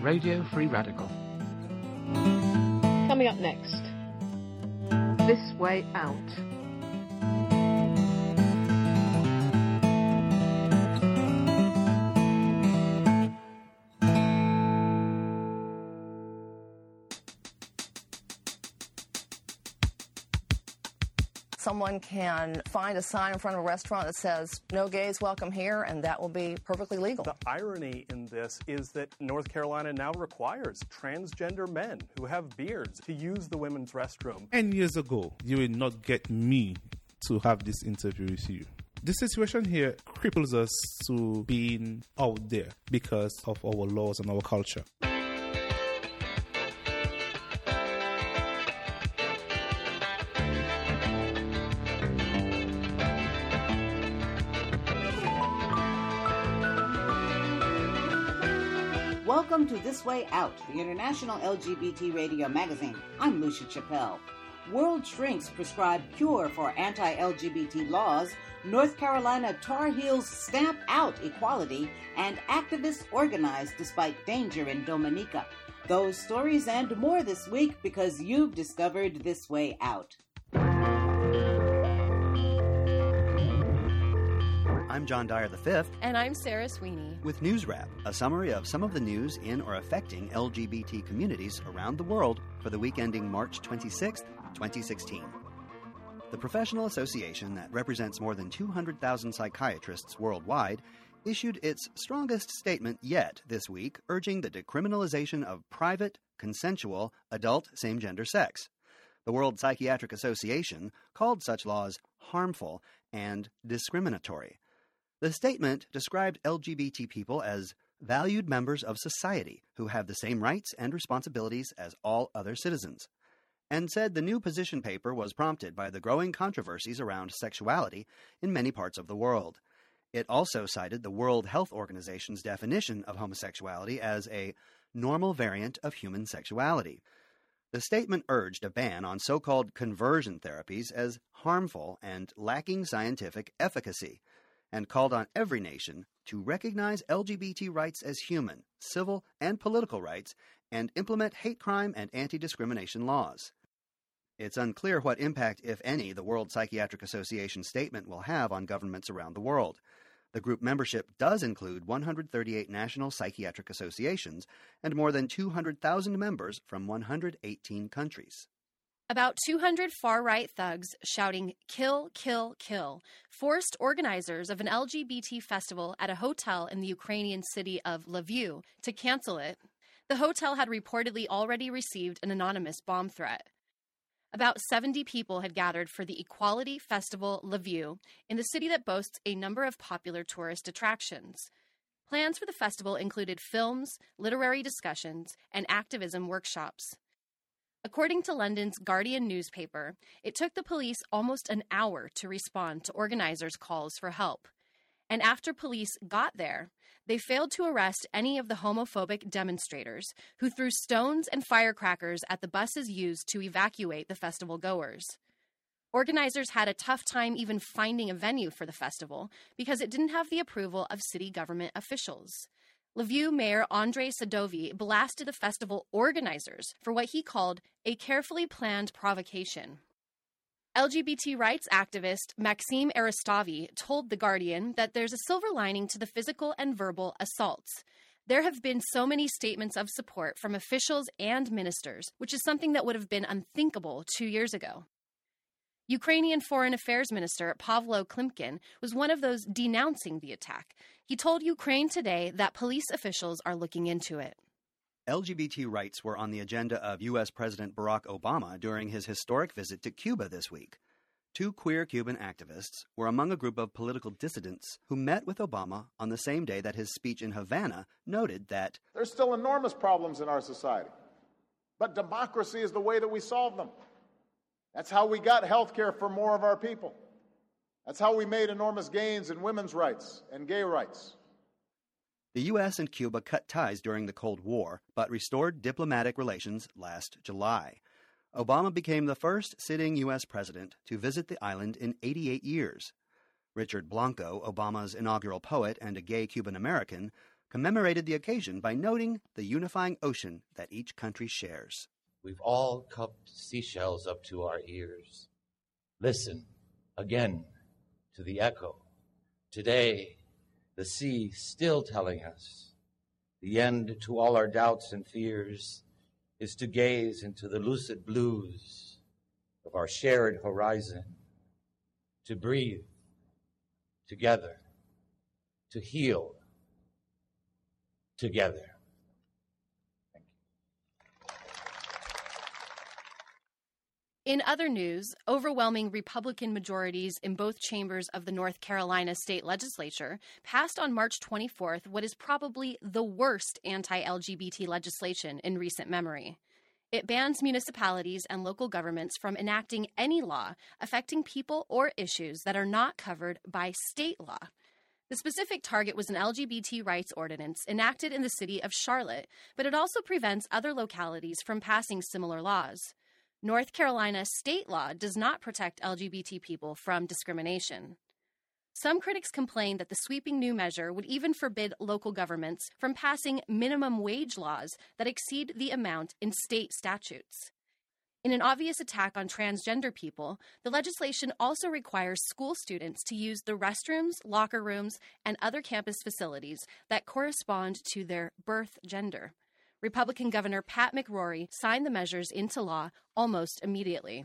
Radio Free Radical. Coming up next, This Way Out. Someone can find a sign in front of a restaurant that says, no gays welcome here, and that will be perfectly legal. The irony in this is that North Carolina now requires transgender men who have beards to use the women's restroom. Ten years ago, you will not get me to have this interview with you. The situation here cripples us to being out there because of our laws and our culture. Welcome to This Way Out, the international L G B T radio magazine. I'm Lucia Chappelle. World shrinks prescribe cure for anti-L G B T laws, North Carolina Tar Heels stamp out equality, and activists organize despite danger in Dominica. Those stories and more this week because you've discovered This Way Out. I'm John Dyer the fifth. And I'm Sarah Sweeney. With News Wrap, a summary of some of the news in or affecting L G B T communities around the world for the week ending March twenty-sixth, twenty sixteen. The professional association that represents more than two hundred thousand psychiatrists worldwide issued its strongest statement yet this week, urging the decriminalization of private, consensual, adult same-gender sex. The World Psychiatric Association called such laws harmful and discriminatory. The statement described L G B T people as valued members of society who have the same rights and responsibilities as all other citizens, and said the new position paper was prompted by the growing controversies around sexuality in many parts of the world. It also cited the World Health Organization's definition of homosexuality as a normal variant of human sexuality. The statement urged a ban on so-called conversion therapies as harmful and lacking scientific efficacy, and called on every nation to recognize L G B T rights as human, civil, and political rights, and implement hate crime and anti-discrimination laws. It's unclear what impact, if any, the World Psychiatric Association statement will have on governments around the world. The group membership does include one hundred thirty-eight national psychiatric associations and more than two hundred thousand members from one hundred eighteen countries. About two hundred far-right thugs shouting, "Kill, kill, kill," forced organizers of an L G B T festival at a hotel in the Ukrainian city of Lviv to cancel it. The hotel had reportedly already received an anonymous bomb threat. About seventy people had gathered for the Equality Festival Lviv in the city that boasts a number of popular tourist attractions. Plans for the festival included films, literary discussions, and activism workshops. According to London's Guardian newspaper, it took the police almost an hour to respond to organizers' calls for help. And after police got there, they failed to arrest any of the homophobic demonstrators who threw stones and firecrackers at the buses used to evacuate the festival goers. Organizers had a tough time even finding a venue for the festival because it didn't have the approval of city government officials. Lviv Mayor Andrei Sadovyi blasted the festival organizers for what he called a carefully planned provocation. L G B T rights activist Maxim Eristavi told The Guardian that there's a silver lining to the physical and verbal assaults. There have been so many statements of support from officials and ministers, which is something that would have been unthinkable two years ago. Ukrainian Foreign Affairs Minister Pavlo Klimkin was one of those denouncing the attack. He told Ukraine Today that police officials are looking into it. L G B T rights were on the agenda of U S President Barack Obama during his historic visit to Cuba this week. Two queer Cuban activists were among a group of political dissidents who met with Obama on the same day that his speech in Havana noted that there's still enormous problems in our society, but democracy is the way that we solve them. That's how we got health care for more of our people. That's how we made enormous gains in women's rights and gay rights. The U S and Cuba cut ties during the Cold War, but restored diplomatic relations last July. Obama became the first sitting U S president to visit the island in eighty-eight years. Richard Blanco, Obama's inaugural poet and a gay Cuban American, commemorated the occasion by noting the unifying ocean that each country shares. We've all cupped seashells up to our ears. Listen again to the echo. Today, the sea still telling us the end to all our doubts and fears is to gaze into the lucid blues of our shared horizon, to breathe together, to heal together. In other news, overwhelming Republican majorities in both chambers of the North Carolina state legislature passed on March twenty-fourth what is probably the worst anti-L G B T legislation in recent memory. It bans municipalities and local governments from enacting any law affecting people or issues that are not covered by state law. The specific target was an L G B T rights ordinance enacted in the city of Charlotte, but it also prevents other localities from passing similar laws. North Carolina state law does not protect L G B T people from discrimination. Some critics complain that the sweeping new measure would even forbid local governments from passing minimum wage laws that exceed the amount in state statutes. In an obvious attack on transgender people, the legislation also requires school students to use the restrooms, locker rooms, and other campus facilities that correspond to their birth gender. Republican Governor Pat McCrory signed the measures into law almost immediately.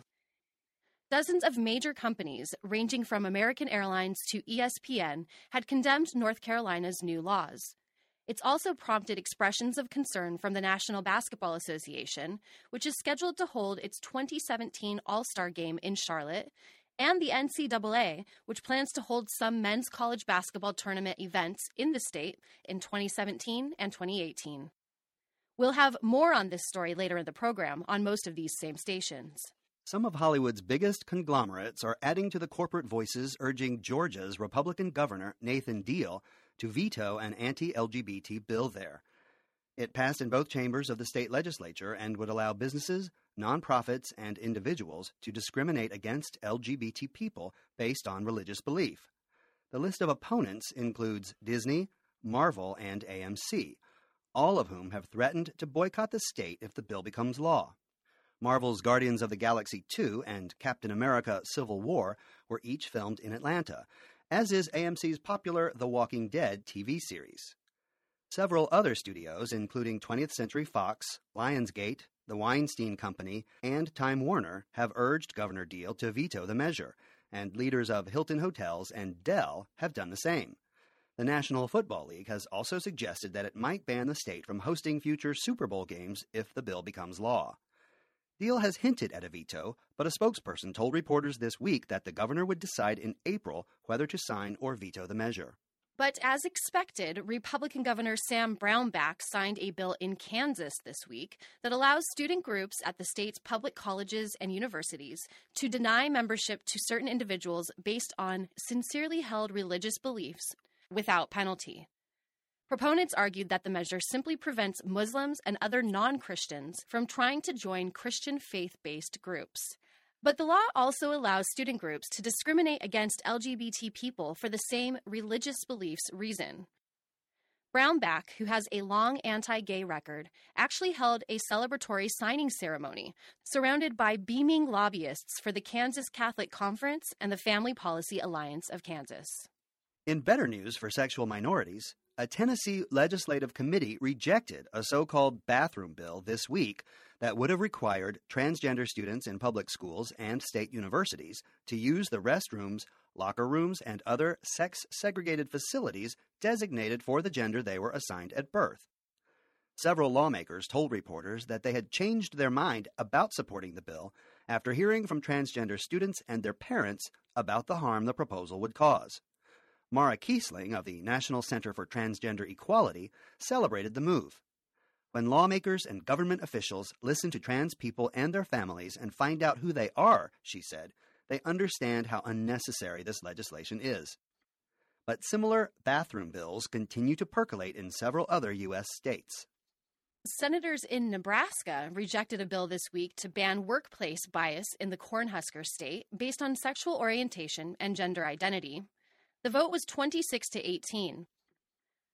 Dozens of major companies, ranging from American Airlines to E S P N, had condemned North Carolina's new laws. It's also prompted expressions of concern from the National Basketball Association, which is scheduled to hold its twenty seventeen All-Star Game in Charlotte, and the N C double A, which plans to hold some men's college basketball tournament events in the state in twenty seventeen and twenty eighteen. We'll have more on this story later in the program on most of these same stations. Some of Hollywood's biggest conglomerates are adding to the corporate voices urging Georgia's Republican Governor Nathan Deal to veto an anti-L G B T bill there. It passed in both chambers of the state legislature and would allow businesses, nonprofits, and individuals to discriminate against L G B T people based on religious belief. The list of opponents includes Disney, Marvel, and A M C, all of whom have threatened to boycott the state if the bill becomes law. Marvel's Guardians of the Galaxy two and Captain America Civil War were each filmed in Atlanta, as is A M C's popular The Walking Dead T V series. Several other studios, including twentieth Century Fox, Lionsgate, The Weinstein Company, and Time Warner, have urged Governor Deal to veto the measure, and leaders of Hilton Hotels and Dell have done the same. The National Football League has also suggested that it might ban the state from hosting future Super Bowl games if the bill becomes law. Deal has hinted at a veto, but a spokesperson told reporters this week that the governor would decide in April whether to sign or veto the measure. But as expected, Republican Governor Sam Brownback signed a bill in Kansas this week that allows student groups at the state's public colleges and universities to deny membership to certain individuals based on sincerely held religious beliefs without penalty. Proponents argued that the measure simply prevents Muslims and other non-Christians from trying to join Christian faith-based groups. But the law also allows student groups to discriminate against L G B T people for the same religious beliefs reason. Brownback, who has a long anti-gay record, actually held a celebratory signing ceremony surrounded by beaming lobbyists for the Kansas Catholic Conference and the Family Policy Alliance of Kansas. In better news for sexual minorities, a Tennessee legislative committee rejected a so-called bathroom bill this week that would have required transgender students in public schools and state universities to use the restrooms, locker rooms, and other sex-segregated facilities designated for the gender they were assigned at birth. Several lawmakers told reporters that they had changed their mind about supporting the bill after hearing from transgender students and their parents about the harm the proposal would cause. Mara Kiesling of the National Center for Transgender Equality celebrated the move. When lawmakers and government officials listen to trans people and their families and find out who they are, she said, they understand how unnecessary this legislation is. But similar bathroom bills continue to percolate in several other U S states. Senators in Nebraska rejected a bill this week to ban workplace bias in the Cornhusker state based on sexual orientation and gender identity. The vote was twenty-six to eighteen.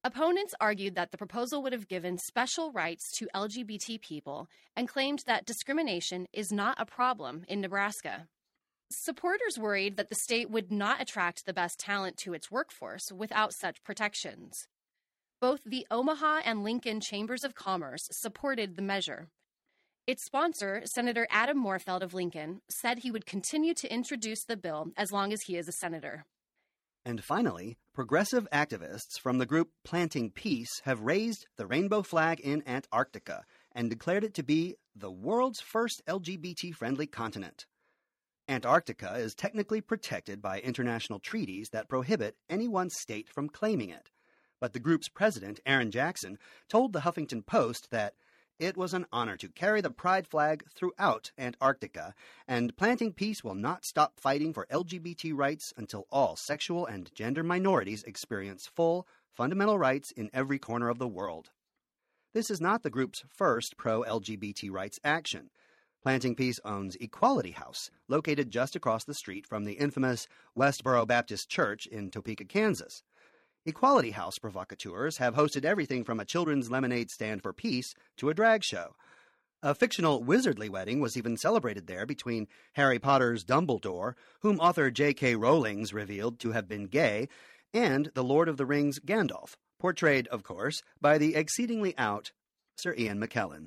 Opponents argued that the proposal would have given special rights to L G B T people and claimed that discrimination is not a problem in Nebraska. Supporters worried that the state would not attract the best talent to its workforce without such protections. Both the Omaha and Lincoln Chambers of Commerce supported the measure. Its sponsor, Senator Adam Moorfeld of Lincoln, said he would continue to introduce the bill as long as he is a senator. And finally, progressive activists from the group Planting Peace have raised the rainbow flag in Antarctica and declared it to be the world's first L G B T-friendly continent. Antarctica is technically protected by international treaties that prohibit any one state from claiming it. But the group's president, Aaron Jackson, told the Huffington Post that it was an honor to carry the pride flag throughout Antarctica, and Planting Peace will not stop fighting for L G B T rights until all sexual and gender minorities experience full, fundamental rights in every corner of the world. This is not the group's first pro-L G B T rights action. Planting Peace owns Equality House, located just across the street from the infamous Westboro Baptist Church in Topeka, Kansas. Equality House provocateurs have hosted everything from a children's lemonade stand for peace to a drag show. A fictional wizardly wedding was even celebrated there between Harry Potter's Dumbledore, whom author J K Rowling's revealed to have been gay, and the Lord of the Rings Gandalf, portrayed, of course, by the exceedingly out Sir Ian McKellen.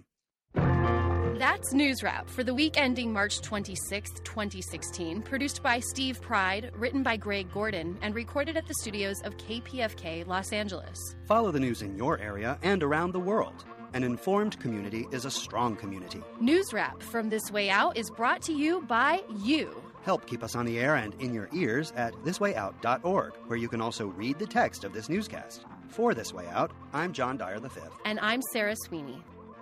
That's News Wrap for the week ending March twenty-sixth, twenty sixteen, produced by Steve Pride, written by Greg Gordon, and recorded at the studios of K P F K Los Angeles. Follow the news in your area and around the world. An informed community is a strong community. News Wrap from This Way Out is brought to you by you. Help keep us on the air and in your ears at this way out dot org, where you can also read the text of this newscast. For This Way Out, I'm John Dyer the fifth. And I'm Sarah Sweeney.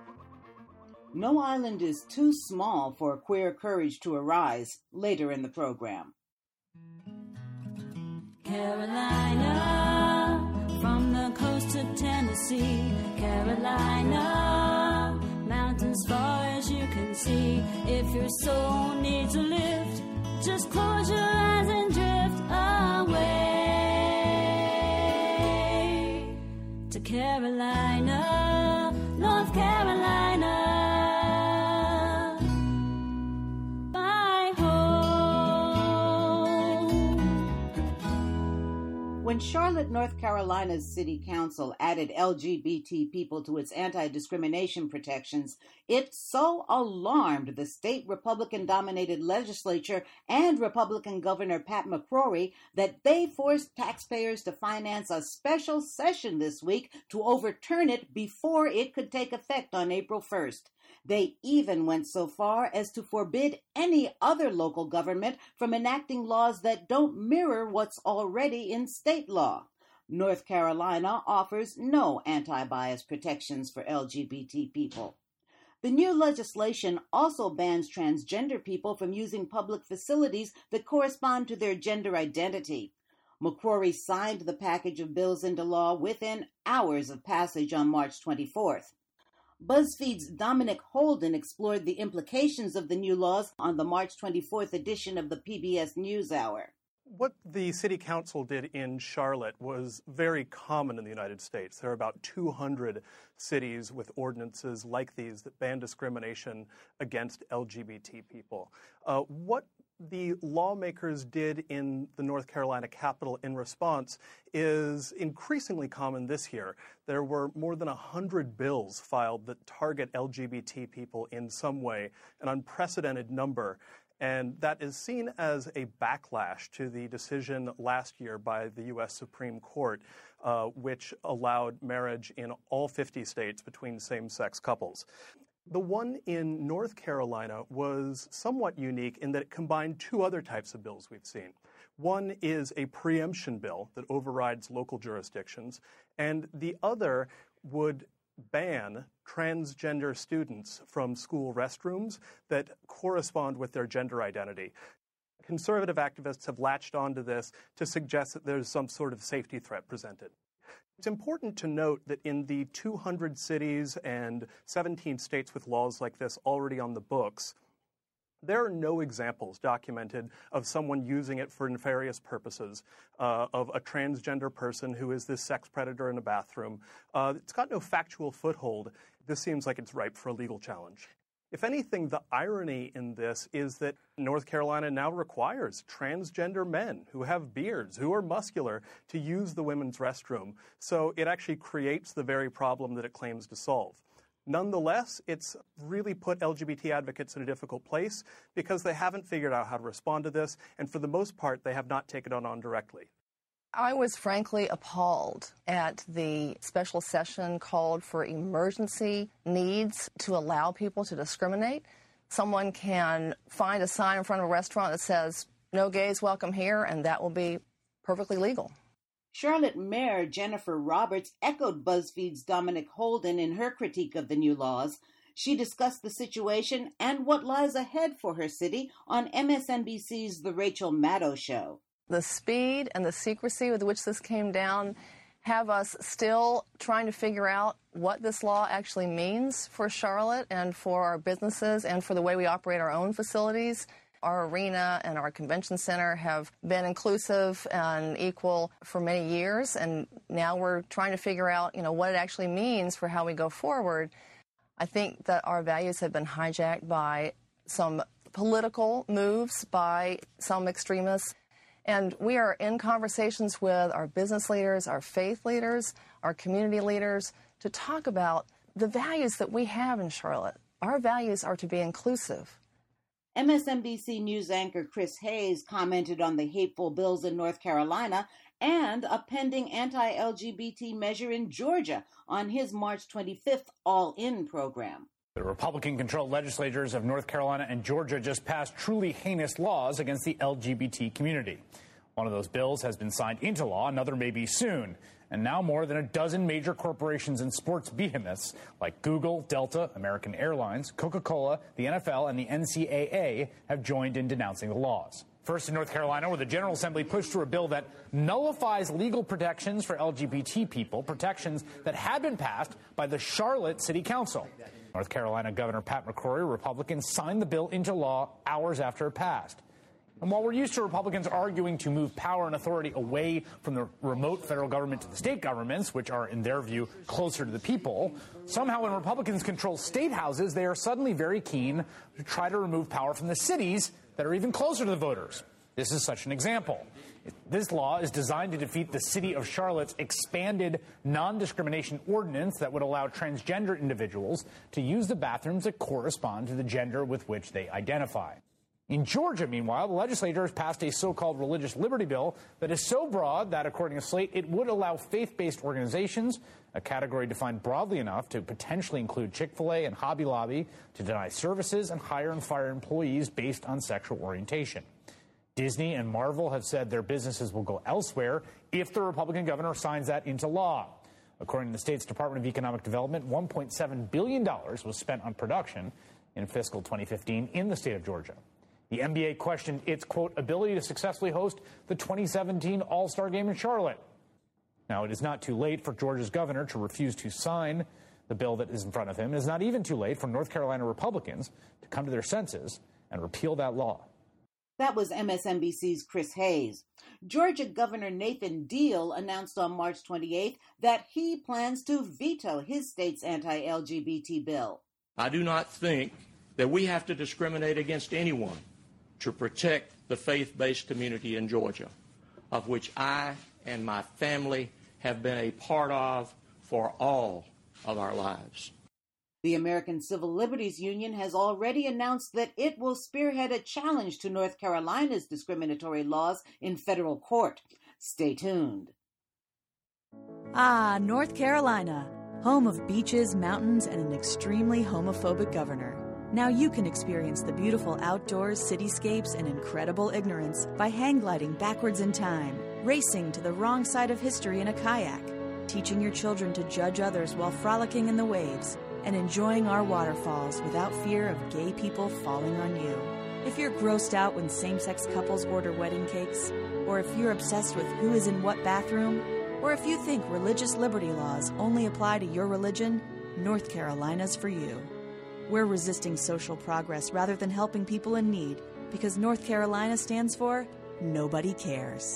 No island is too small for queer courage to arise later in the program. Carolina, from the coast to Tennessee, Carolina, mountains far as you can see. If your soul needs a lift, just close your eyes and drift away to Carolina, North Carolina. When Charlotte, North Carolina's City Council added L G B T people to its anti-discrimination protections, it so alarmed the state Republican-dominated legislature and Republican Governor Pat McCrory that they forced taxpayers to finance a special session this week to overturn it before it could take effect on April first. They even went so far as to forbid any other local government from enacting laws that don't mirror what's already in state law. North Carolina offers no anti-bias protections for L G B T people. The new legislation also bans transgender people from using public facilities that correspond to their gender identity. McCrory signed the package of bills into law within hours of passage on March twenty-fourth. BuzzFeed's Dominic Holden explored the implications of the new laws on the March twenty-fourth edition of the P B S NewsHour. What the city council did in Charlotte was very common in the United States. There are about two hundred cities with ordinances like these that ban discrimination against L G B T people. Uh, what the lawmakers did in the North Carolina Capitol in response is increasingly common this year. There were more than one hundred bills filed that target L G B T people in some way, an unprecedented number. And that is seen as a backlash to the decision last year by the U S Supreme Court, uh, which allowed marriage in all fifty states between same-sex couples. The one in North Carolina was somewhat unique in that it combined two other types of bills we've seen. One is a preemption bill that overrides local jurisdictions, and the other would ban transgender students from school restrooms that correspond with their gender identity. Conservative activists have latched onto this to suggest that there's some sort of safety threat presented. It's important to note that in the two hundred cities and seventeen states with laws like this already on the books, There are no examples documented of someone using it for nefarious purposes, uh, of a transgender person who is this sex predator in a bathroom. Uh, it's got no factual foothold. This seems like it's ripe for a legal challenge. If anything, the irony in this is that North Carolina now requires transgender men who have beards, who are muscular, to use the women's restroom. So it actually creates the very problem that it claims to solve. Nonetheless, it's really put L G B T advocates in a difficult place because they haven't figured out how to respond to this, and for the most part, they have not taken it on directly. I was frankly appalled at the special session called for emergency needs to allow people to discriminate. Someone can find a sign in front of a restaurant that says, "No gays welcome here," and that will be perfectly legal. Charlotte Mayor Jennifer Roberts echoed BuzzFeed's Dominic Holden in her critique of the new laws. She discussed the situation and what lies ahead for her city on M S N B C's The Rachel Maddow Show. The speed and the secrecy with which this came down have us still trying to figure out what this law actually means for Charlotte and for our businesses and for the way we operate our own facilities. Our arena and our convention center have been inclusive and equal for many years, and now we're trying to figure out, you know, what it actually means for how we go forward. I think that our values have been hijacked by some political moves by some extremists. And we are in conversations with our business leaders, our faith leaders, our community leaders to talk about the values that we have in Charlotte. Our values are to be inclusive. M S N B C News anchor Chris Hayes commented on the hateful bills in North Carolina and a pending anti-L G B T measure in Georgia on his March twenty-fifth All-In program. The Republican-controlled legislatures of North Carolina and Georgia just passed truly heinous laws against the L G B T community. One of those bills has been signed into law, another may be soon. And now more than a dozen major corporations and sports behemoths like Google, Delta, American Airlines, Coca-Cola, the N F L, and the N C double A have joined in denouncing the laws. First in North Carolina, where the General Assembly pushed through a bill that nullifies legal protections for L G B T people, protections that had been passed by the Charlotte City Council. North Carolina Governor Pat McCrory, Republican, signed the bill into law hours after it passed. And while we're used to Republicans arguing to move power and authority away from the remote federal government to the state governments, which are, in their view, closer to the people, somehow when Republicans control state houses, they are suddenly very keen to try to remove power from the cities that are even closer to the voters. This is such an example. This law is designed to defeat the city of Charlotte's expanded non-discrimination ordinance that would allow transgender individuals to use the bathrooms that correspond to the gender with which they identify. In Georgia, meanwhile, the legislature has passed a so-called religious liberty bill that is so broad that, according to Slate, it would allow faith-based organizations, a category defined broadly enough to potentially include Chick-fil-A and Hobby Lobby, to deny services and hire and fire employees based on sexual orientation. Disney and Marvel have said their businesses will go elsewhere if the Republican governor signs that into law. According to the state's Department of Economic Development, one point seven billion dollars was spent on production in fiscal twenty fifteen in the state of Georgia. The N B A questioned its, quote, ability to successfully host the twenty seventeen All-Star Game in Charlotte. Now, it is not too late for Georgia's governor to refuse to sign the bill that is in front of him. It is not even too late for North Carolina Republicans to come to their senses and repeal that law. That was M S N B C's Chris Hayes. Georgia Governor Nathan Deal announced on March twenty-eighth that he plans to veto his state's anti-L G B T bill. I do not think that we have to discriminate against anyone to protect the faith-based community in Georgia, of which I and my family have been a part of for all of our lives. The American Civil Liberties Union has already announced that it will spearhead a challenge to North Carolina's discriminatory laws in federal court. Stay tuned. Ah, North Carolina, home of beaches, mountains, and an extremely homophobic governor. Now you can experience the beautiful outdoors, cityscapes, and incredible ignorance by hang gliding backwards in time, racing to the wrong side of history in a kayak, teaching your children to judge others while frolicking in the waves, and enjoying our waterfalls without fear of gay people falling on you. If you're grossed out when same-sex couples order wedding cakes, or if you're obsessed with who is in what bathroom, or if you think religious liberty laws only apply to your religion, North Carolina's for you. We're resisting social progress rather than helping people in need because North Carolina stands for Nobody Cares.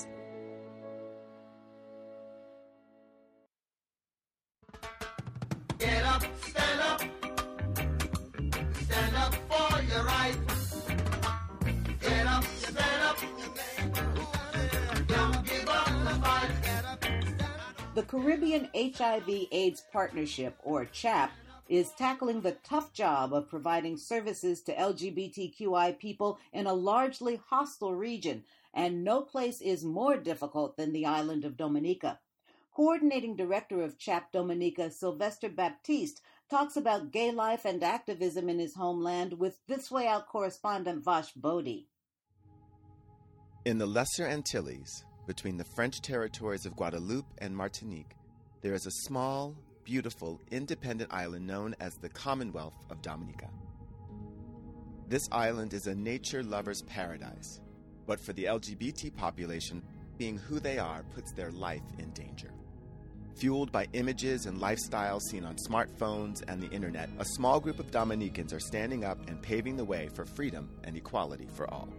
Get up, stand up, stand up for your right. Get up, stand up, don't give up the fight. The Caribbean H I V AIDS Partnership, or CHAP, is tackling the tough job of providing services to L G B T Q I people in a largely hostile region, and no place is more difficult than the island of Dominica. Coordinating Director of CHAP Dominica, Sylvester Baptiste, talks about gay life and activism in his homeland with This Way Out correspondent Vash Bodhi. In the Lesser Antilles, between the French territories of Guadeloupe and Martinique, there is a small, beautiful, independent island known as the Commonwealth of Dominica. This island is a nature lover's paradise, but for the L G B T population, being who they are puts their life in danger. Fueled by images and lifestyles seen on smartphones and the internet, a small group of Dominicans are standing up and paving the way for freedom and equality for all.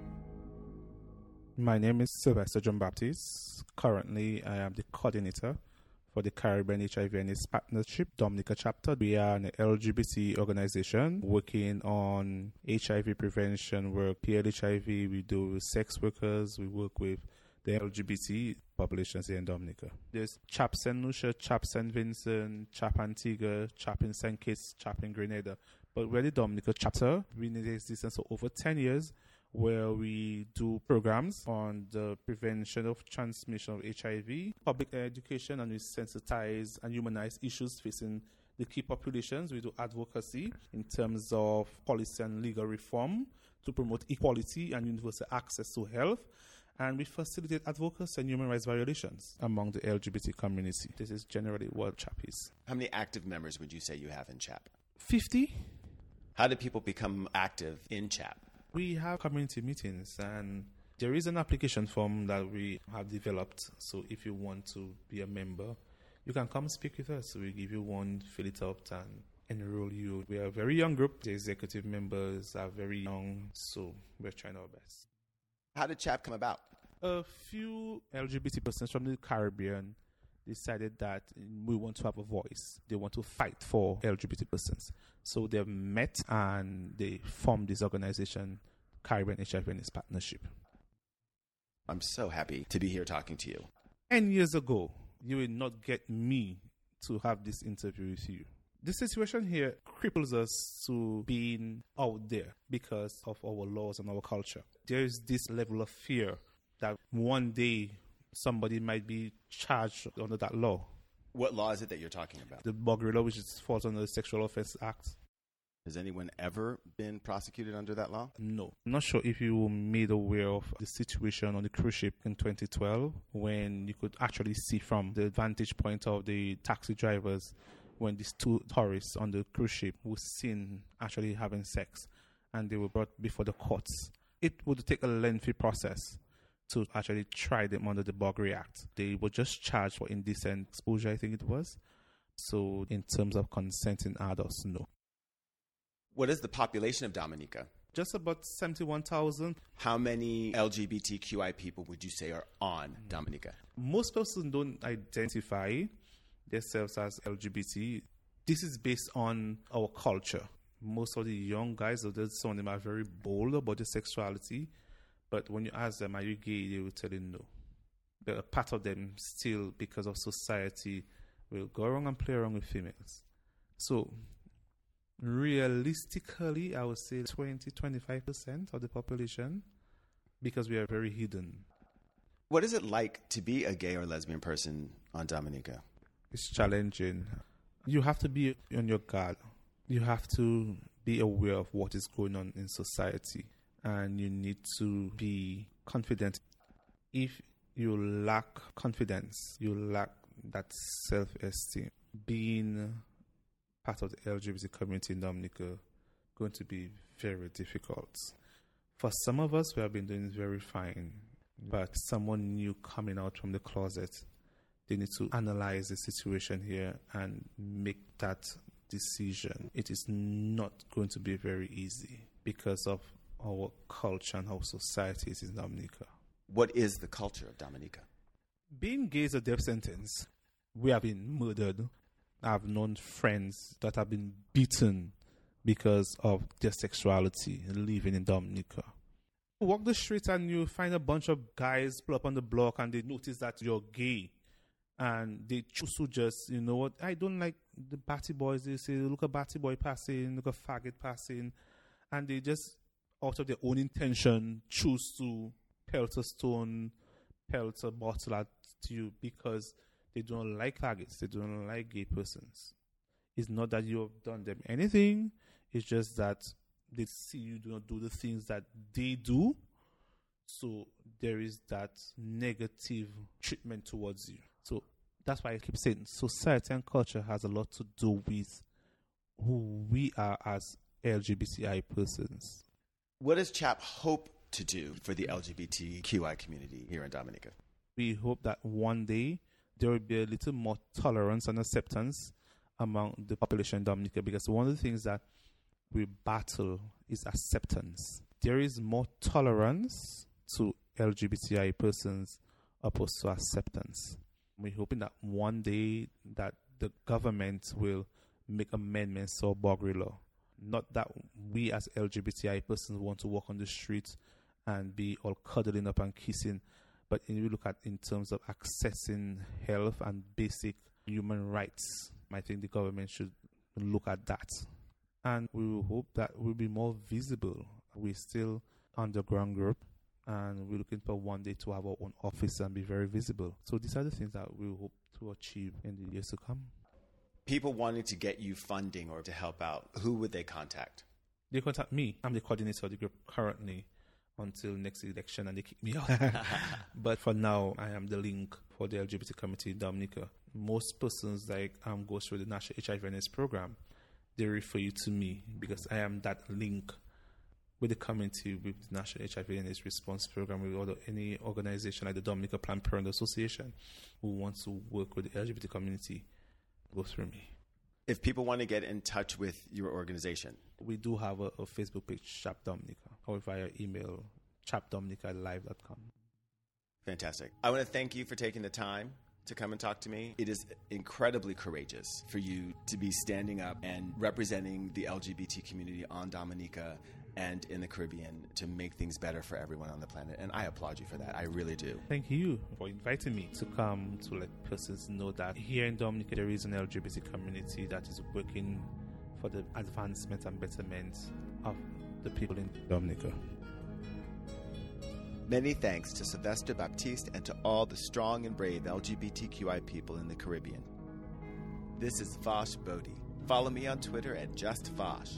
My name is Sylvester John Baptiste. Currently, I am the coordinator for the Caribbean H I V and AIDS Partnership Dominica chapter. We are an L G B T organization working on H I V prevention work. P L H I V, we do with sex workers, we work with the L G B T populations here in Dominica. There's CHAP Saint Lucia, CHAP Saint Vincent, CHAP Antigua, CHAP in Saint Kitts, CHAP in Grenada. But we're the Dominica chapter. We've been in existence for over ten years, where we do programs on the prevention of transmission of H I V, public education, and we sensitize and humanize issues facing the key populations. We do advocacy in terms of policy and legal reform to promote equality and universal access to health. And we facilitate advocacy and human rights violations among the L G B T community. This is generally what CHAP is. How many active members would you say you have in CHAP? fifty. How do people become active in CHAP? We have community meetings, and there is an application form that we have developed. So if you want to be a member, you can come speak with us. We give you one, fill it up, and enroll you. We are a very young group. The executive members are very young, so we're trying our best. How did CHAP come about? A few L G B T persons from the Caribbean decided that we want to have a voice. They want to fight for L G B T persons. So they met and they formed this organization, Caribbean H I V and AIDS Partnership. I'm so happy to be here talking to you. Ten years ago, you will not get me to have this interview with you. The situation here cripples us to being out there because of our laws and our culture. There is this level of fear that one day somebody might be charged under that law. What law is it that you're talking about? The Buggery Law, which is, falls under the Sexual Offense Act. Has anyone ever been prosecuted under that law? No. I'm not sure if you were made aware of the situation on the cruise ship in twenty twelve when you could actually see from the vantage point of the taxi drivers when these two tourists on the cruise ship were seen actually having sex and they were brought before the courts. It would take a lengthy process to actually try them under the Buggery Act. They were just charged for indecent exposure, I think it was. So in terms of consenting adults, no. What is the population of Dominica? Just about seventy-one thousand. How many L G B T Q I people would you say are on Dominica? Most persons don't identify themselves as L G B T. This is based on our culture. Most of the young guys, some of them are very bold about their sexuality. But when you ask them, are you gay, they will tell you no. But a part of them still, because of society, will go around and play around with females. So, realistically, I would say twenty to twenty-five percent of the population, because we are very hidden. What is it like to be a gay or lesbian person on Dominica? It's challenging. You have to be on your guard. You have to be aware of what is going on in society. And you need to be confident. If you lack confidence, you lack that self-esteem, being part of the L G B T community in Dominica going to be very difficult. For some of us, we have been doing very fine. But someone new coming out from the closet, they need to analyze the situation here and make that decision. It is not going to be very easy because of our culture and how society is in Dominica. What is the culture of Dominica? Being gay is a death sentence. We have been murdered. I've known friends that have been beaten because of their sexuality living in Dominica. You walk the street and you find a bunch of guys pull up on the block and they notice that you're gay. And they choose to just, you know what, I don't like the batty boys. They say, look a batty boy passing, look a faggot passing. And they just, out of their own intention, choose to pelt a stone, pelt a bottle at you because they don't like faggots. They don't like gay persons. It's not that you have done them anything. It's just that they see you do not do the things that they do. So there is that negative treatment towards you. So that's why I keep saying society and culture has a lot to do with who we are as L G B T I persons. What does CHAP hope to do for the L G B T Q I community here in Dominica? We hope that one day there will be a little more tolerance and acceptance among the population in Dominica, because one of the things that we battle is acceptance. There is more tolerance to L G B T I persons opposed to acceptance. We're hoping that one day that the government will make amendments to our Bogri law. Not that we as L G B T I persons want to walk on the streets and be all cuddling up and kissing, but if you look at in terms of accessing health and basic human rights, I think the government should look at that. And we will hope that we'll be more visible. We're still underground group, and we're looking for one day to have our own office and be very visible. So these are the things that we hope to achieve in the years to come. People wanting to get you funding or to help out, who would they contact? They contact me. I'm the coordinator of the group currently until next election, and they kick me out. But for now, I am the link for the L G B T community in Dominica. Most persons like um, go through the National H I V Awareness Program, they refer you to me because I am that link with the community, with the National H I V Awareness Response Program, with other, any organization like the Dominica Planned Parenthood Association who wants to work with the L G B T community, go through me. If people want to get in touch with your organization, we do have a, a Facebook page, CHAP Dominica, or via email, chap dominica at live dot com. Fantastic. I want to thank you for taking the time to come and talk to me. It is incredibly courageous for you to be standing up and representing the L G B T community on Dominica and in the Caribbean to make things better for everyone on the planet. And I applaud you for that. I really do. Thank you for inviting me to come to let persons know that here in Dominica there is an L G B T community that is working for the advancement and betterment of the people in Dominica. Many thanks to Sylvester Baptiste and to all the strong and brave L G B T Q I people in the Caribbean. This is Vosh Bodhi. Follow me on Twitter at just Vosh.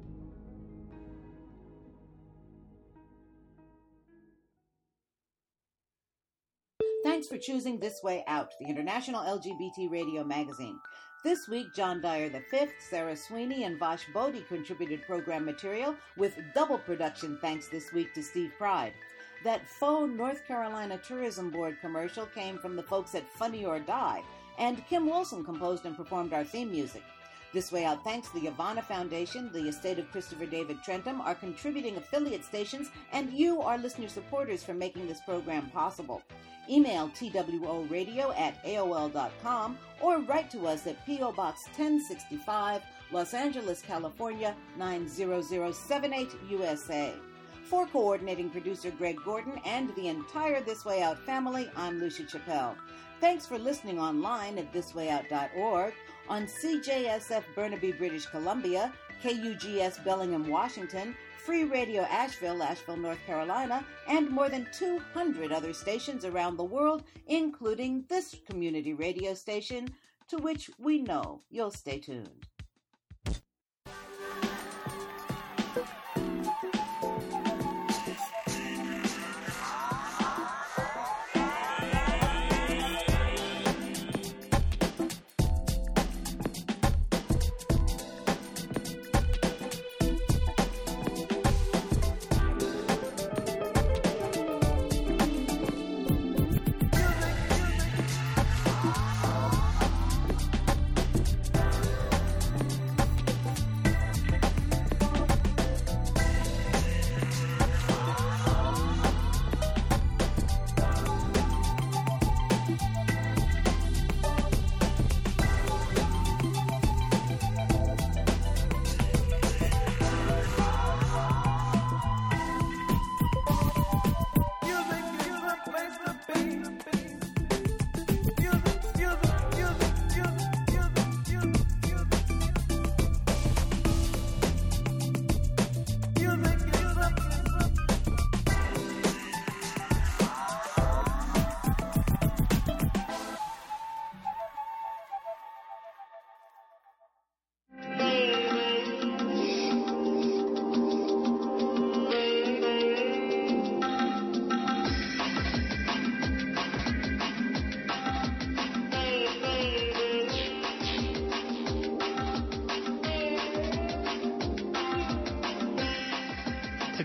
Thanks for choosing This Way Out, the international L G B T radio magazine. This week, John Dyer the fifth, Sarah Sweeney, and Vosh Bodhi contributed program material with double production thanks this week to Steve Pride. That faux North Carolina Tourism Board commercial came from the folks at Funny or Die, and Kim Wilson composed and performed our theme music. This Way Out thanks the Ivana Foundation, the estate of Christopher David Trentham, our contributing affiliate stations, and you, our listener supporters, for making this program possible. Email T W O radio at A O L dot com or write to us at P O Box ten sixty-five, Los Angeles, California, nine zero zero seven eight, U S A. For coordinating producer Greg Gordon and the entire This Way Out family, I'm Lucia Chappelle. Thanks for listening online at this way out dot org, on C J S F Burnaby, British Columbia, K U G S Bellingham, Washington, Free Radio Asheville, Asheville, North Carolina, and more than two hundred other stations around the world, including this community radio station, to which we know you'll stay tuned.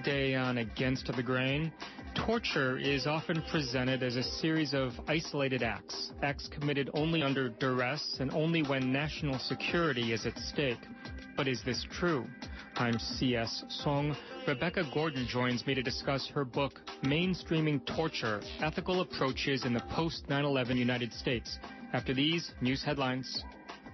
Today on Against the Grain, torture is often presented as a series of isolated acts, acts committed only under duress and only when national security is at stake. But is this true? I'm C S Song. Rebecca Gordon joins me to discuss her book, Mainstreaming Torture, Ethical Approaches in the Post nine eleven United States. After these news headlines.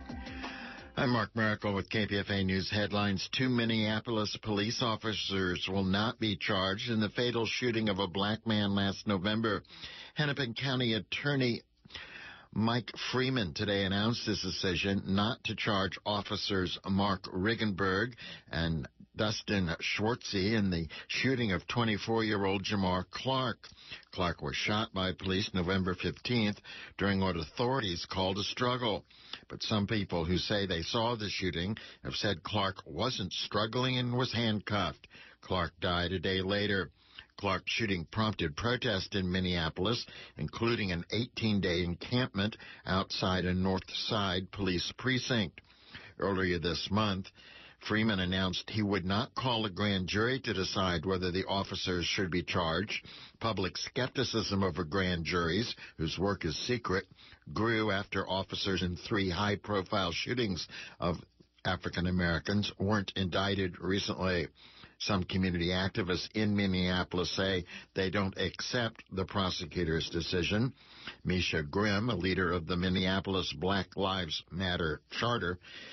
I'm Mark Miracle with K P F A News Headlines. Two Minneapolis police officers will not be charged in the fatal shooting of a black man last November. Hennepin County Attorney Mike Freeman today announced his decision not to charge officers Mark Riggenberg and Dustin Schwartzy in the shooting of twenty-four-year-old Jamar Clark. Clark was shot by police November fifteenth during what authorities called a struggle. But some people who say they saw the shooting have said Clark wasn't struggling and was handcuffed. Clark died a day later. Clark's shooting prompted protest in Minneapolis, including an eighteen-day encampment outside a North Side police precinct. Earlier this month, Freeman announced he would not call a grand jury to decide whether the officers should be charged. Public skepticism over grand juries, whose work is secret, grew after officers in three high-profile shootings of African Americans weren't indicted recently. Some community activists in Minneapolis say they don't accept the prosecutor's decision. Misha Grimm, a leader of the Minneapolis Black Lives Matter Charter,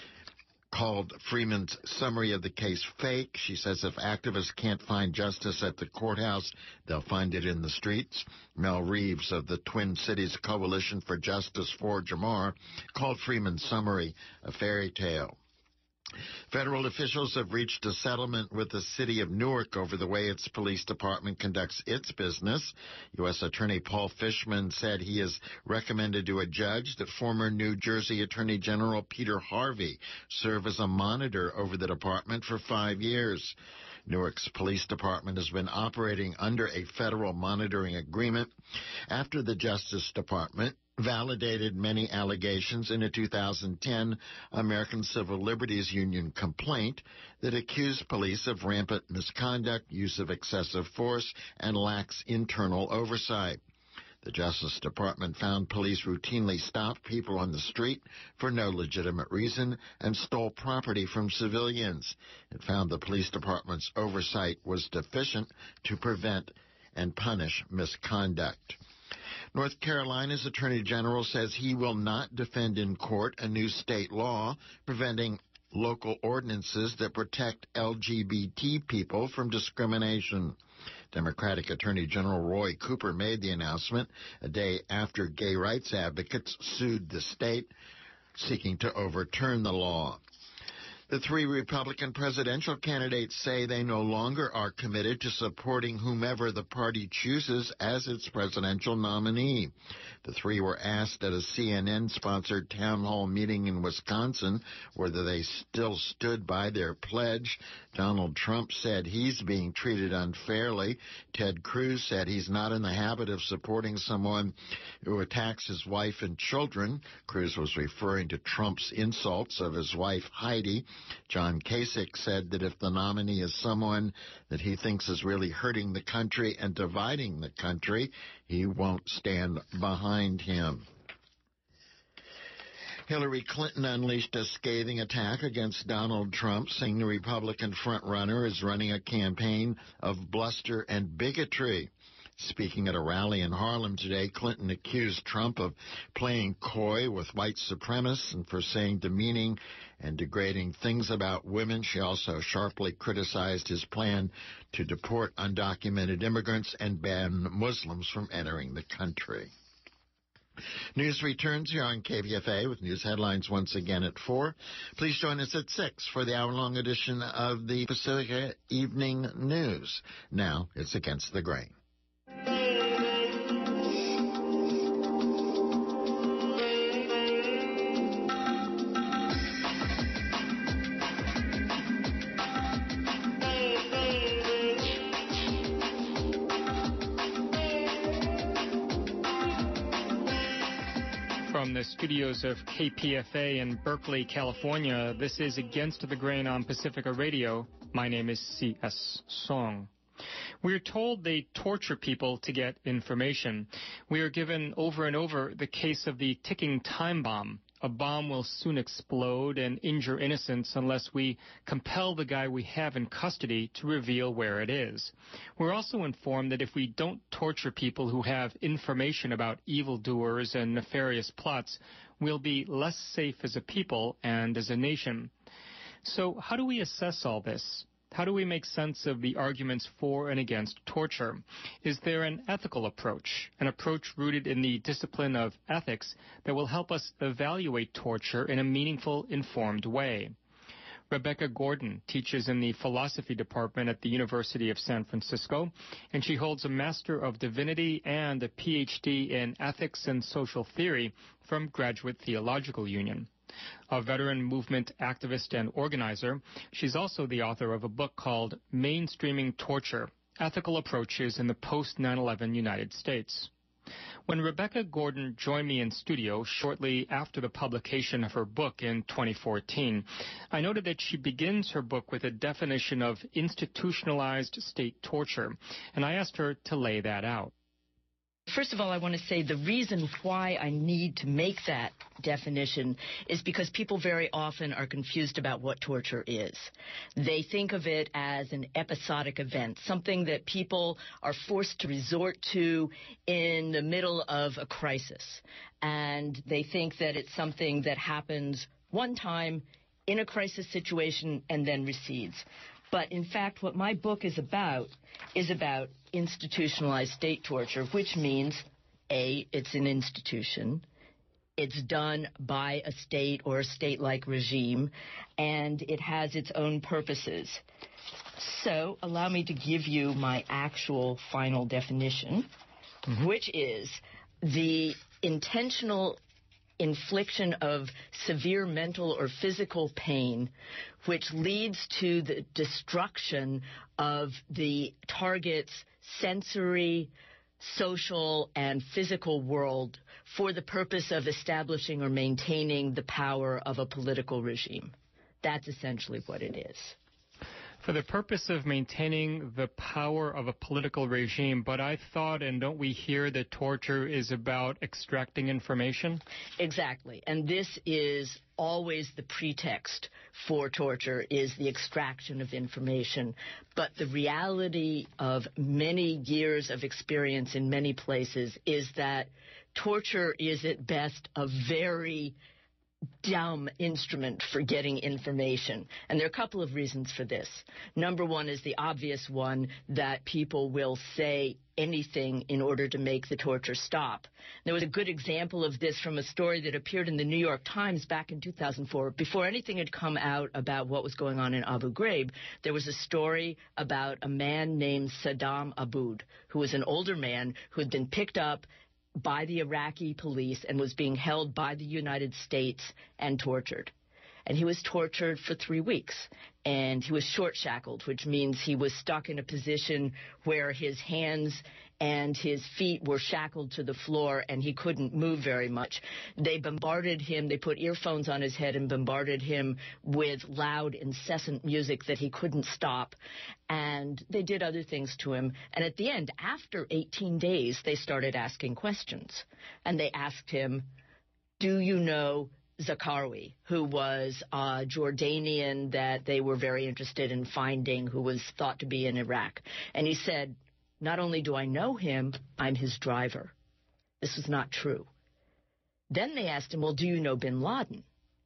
called Freeman's summary of the case fake. She says if activists can't find justice at the courthouse, they'll find it in the streets. Mel Reeves of the Twin Cities Coalition for Justice for Jamar called Freeman's summary a fairy tale. Federal officials have reached a settlement with the city of Newark over the way its police department conducts its business. U S Attorney Paul Fishman said he has recommended to a judge that former New Jersey Attorney General Peter Harvey serve as a monitor over the department for five years. Newark's police department has been operating under a federal monitoring agreement after the Justice Department validated many allegations in a two thousand ten American Civil Liberties Union complaint that accused police of rampant misconduct, use of excessive force, and lax internal oversight. The Justice Department found police routinely stopped people on the street for no legitimate reason and stole property from civilians. It found the police department's oversight was deficient to prevent and punish misconduct. North Carolina's Attorney General says he will not defend in court a new state law preventing local ordinances that protect L G B T people from discrimination. Democratic Attorney General Roy Cooper made the announcement a day after gay rights advocates sued the state, seeking to overturn the law. The three Republican presidential candidates say they no longer are committed to supporting whomever the party chooses as its presidential nominee. The three were asked at a C N N-sponsored town hall meeting in Wisconsin whether they still stood by their pledge. Donald Trump said he's being treated unfairly. Ted Cruz said he's not in the habit of supporting someone who attacks his wife and children. Cruz was referring to Trump's insults of his wife, Heidi. John Kasich said that if the nominee is someone that he thinks is really hurting the country and dividing the country, he won't stand behind him. Hillary Clinton unleashed a scathing attack against Donald Trump, saying the Republican frontrunner is running a campaign of bluster and bigotry. Speaking at a rally in Harlem today, Clinton accused Trump of playing coy with white supremacists and for saying demeaning and degrading things about women. She also sharply criticized his plan to deport undocumented immigrants and ban Muslims from entering the country. News returns here on K V F A with news headlines once again at four. Please join us at six for the hour-long edition of the Pacifica Evening News. Now it's Against the Grain. From the studios of K P F A in Berkeley, California, this is Against the Grain on Pacifica Radio. My name is C S Song. We're told they torture people to get information. We are given over and over the case of the ticking time bomb. A bomb will soon explode and injure innocents unless we compel the guy we have in custody to reveal where it is. We're also informed that if we don't torture people who have information about evildoers and nefarious plots, we'll be less safe as a people and as a nation. So how do we assess all this? How do we make sense of the arguments for and against torture? Is there an ethical approach, an approach rooted in the discipline of ethics that will help us evaluate torture in a meaningful, informed way? Rebecca Gordon teaches in the philosophy department at the University of San Francisco, and she holds a Master of Divinity and a P H D in Ethics and Social Theory from Graduate Theological Union. A veteran movement activist and organizer, she's also the author of a book called Mainstreaming Torture, Ethical Approaches in the Post nine eleven United States. When Rebecca Gordon joined me in studio shortly after the publication of her book in twenty fourteen, I noted that she begins her book with a definition of institutionalized state torture, and I asked her to lay that out. First of all, I want to say the reason why I need to make that definition is because people very often are confused about what torture is. They think of it as an episodic event, something that people are forced to resort to in the middle of a crisis. And they think that it's something that happens one time in a crisis situation and then recedes. But in fact, what my book is about is about institutionalized state torture, which means, A, it's an institution, it's done by a state or a state-like regime, and it has its own purposes. So allow me to give you my actual final definition, mm-hmm. which is the intentional infliction of severe mental or physical pain, which leads to the destruction of the target's sensory, social, and physical world for the purpose of establishing or maintaining the power of a political regime. That's essentially what it is. For the purpose of maintaining the power of a political regime, but I thought, and don't we hear that torture is about extracting information? Exactly. And this is always the pretext for torture, is the extraction of information. But the reality of many years of experience in many places is that torture is at best a very dumb instrument for getting information. And there are a couple of reasons for this. Number one is the obvious one, that people will say anything in order to make the torture stop. There was a good example of this from a story that appeared in the New York Times back in two thousand four. Before anything had come out about what was going on in Abu Ghraib, there was a story about a man named Saddam Aboud, who was an older man who had been picked up by the Iraqi police and was being held by the United States and tortured. And he was tortured for three weeks. And he was short-shackled, which means he was stuck in a position where his hands and his feet were shackled to the floor and he couldn't move very much. They bombarded him. They put earphones on his head and bombarded him with loud, incessant music that he couldn't stop. And they did other things to him. And at the end, after eighteen days, they started asking questions. And they asked him, do you know Zarqawi, who was a Jordanian that they were very interested in finding, who was thought to be in Iraq? And he said, not only do I know him, I'm his driver. This was not true. Then they asked him, well, do you know bin Laden?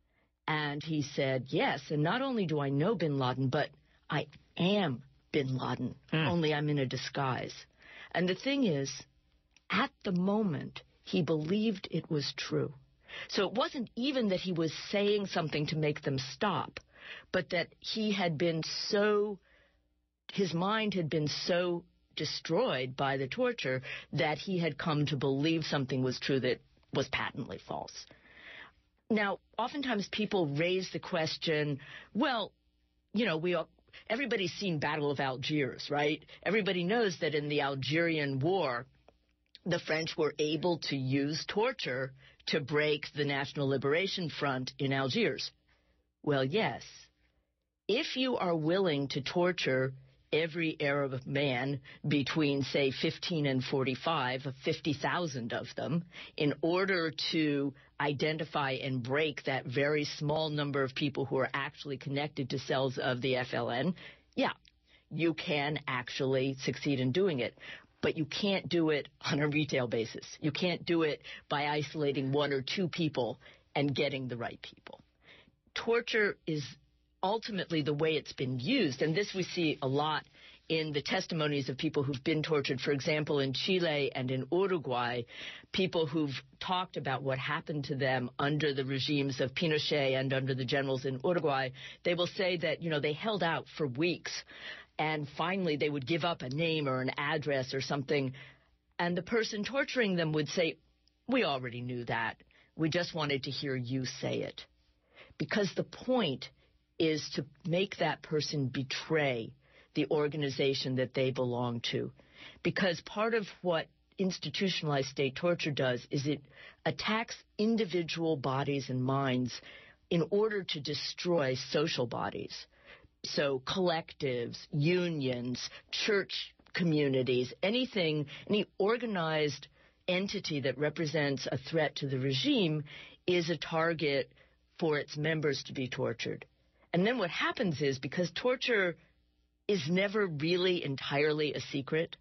And he said, yes, and not only do I know bin Laden, but I am bin Laden, mm. only I'm in a disguise. And the thing is, at the moment, he believed it was true. So it wasn't even that he was saying something to make them stop, but that he had been so, his mind had been so destroyed by the torture that he had come to believe something was true that was patently false. Now, oftentimes people raise the question, well, you know, we all, everybody's seen Battle of Algiers, right? Everybody knows that in the Algerian War, the French were able to use torture to break the National Liberation Front in Algiers. Well, yes. If you are willing to torture every Arab man between, say, fifteen and forty-five, fifty thousand of them, in order to identify and break that very small number of people who are actually connected to cells of the F L N, yeah, you can actually succeed in doing it. But you can't do it on a retail basis. You can't do it by isolating one or two people and getting the right people. Torture is ultimately the way it's been used, and this we see a lot in the testimonies of people who've been tortured. For example, in Chile and in Uruguay, people who've talked about what happened to them under the regimes of Pinochet and under the generals in Uruguay, they will say that, you know, they held out for weeks, and finally they would give up a name or an address or something, and the person torturing them would say, "We already knew that. We just wanted to hear you say it." Because the point is to make that person betray the organization that they belong to. Because part of what institutionalized state torture does is it attacks individual bodies and minds in order to destroy social bodies. So collectives, unions, church communities, anything, any organized entity that represents a threat to the regime is a target for its members to be tortured. And then what happens is, because torture is never really entirely a secret,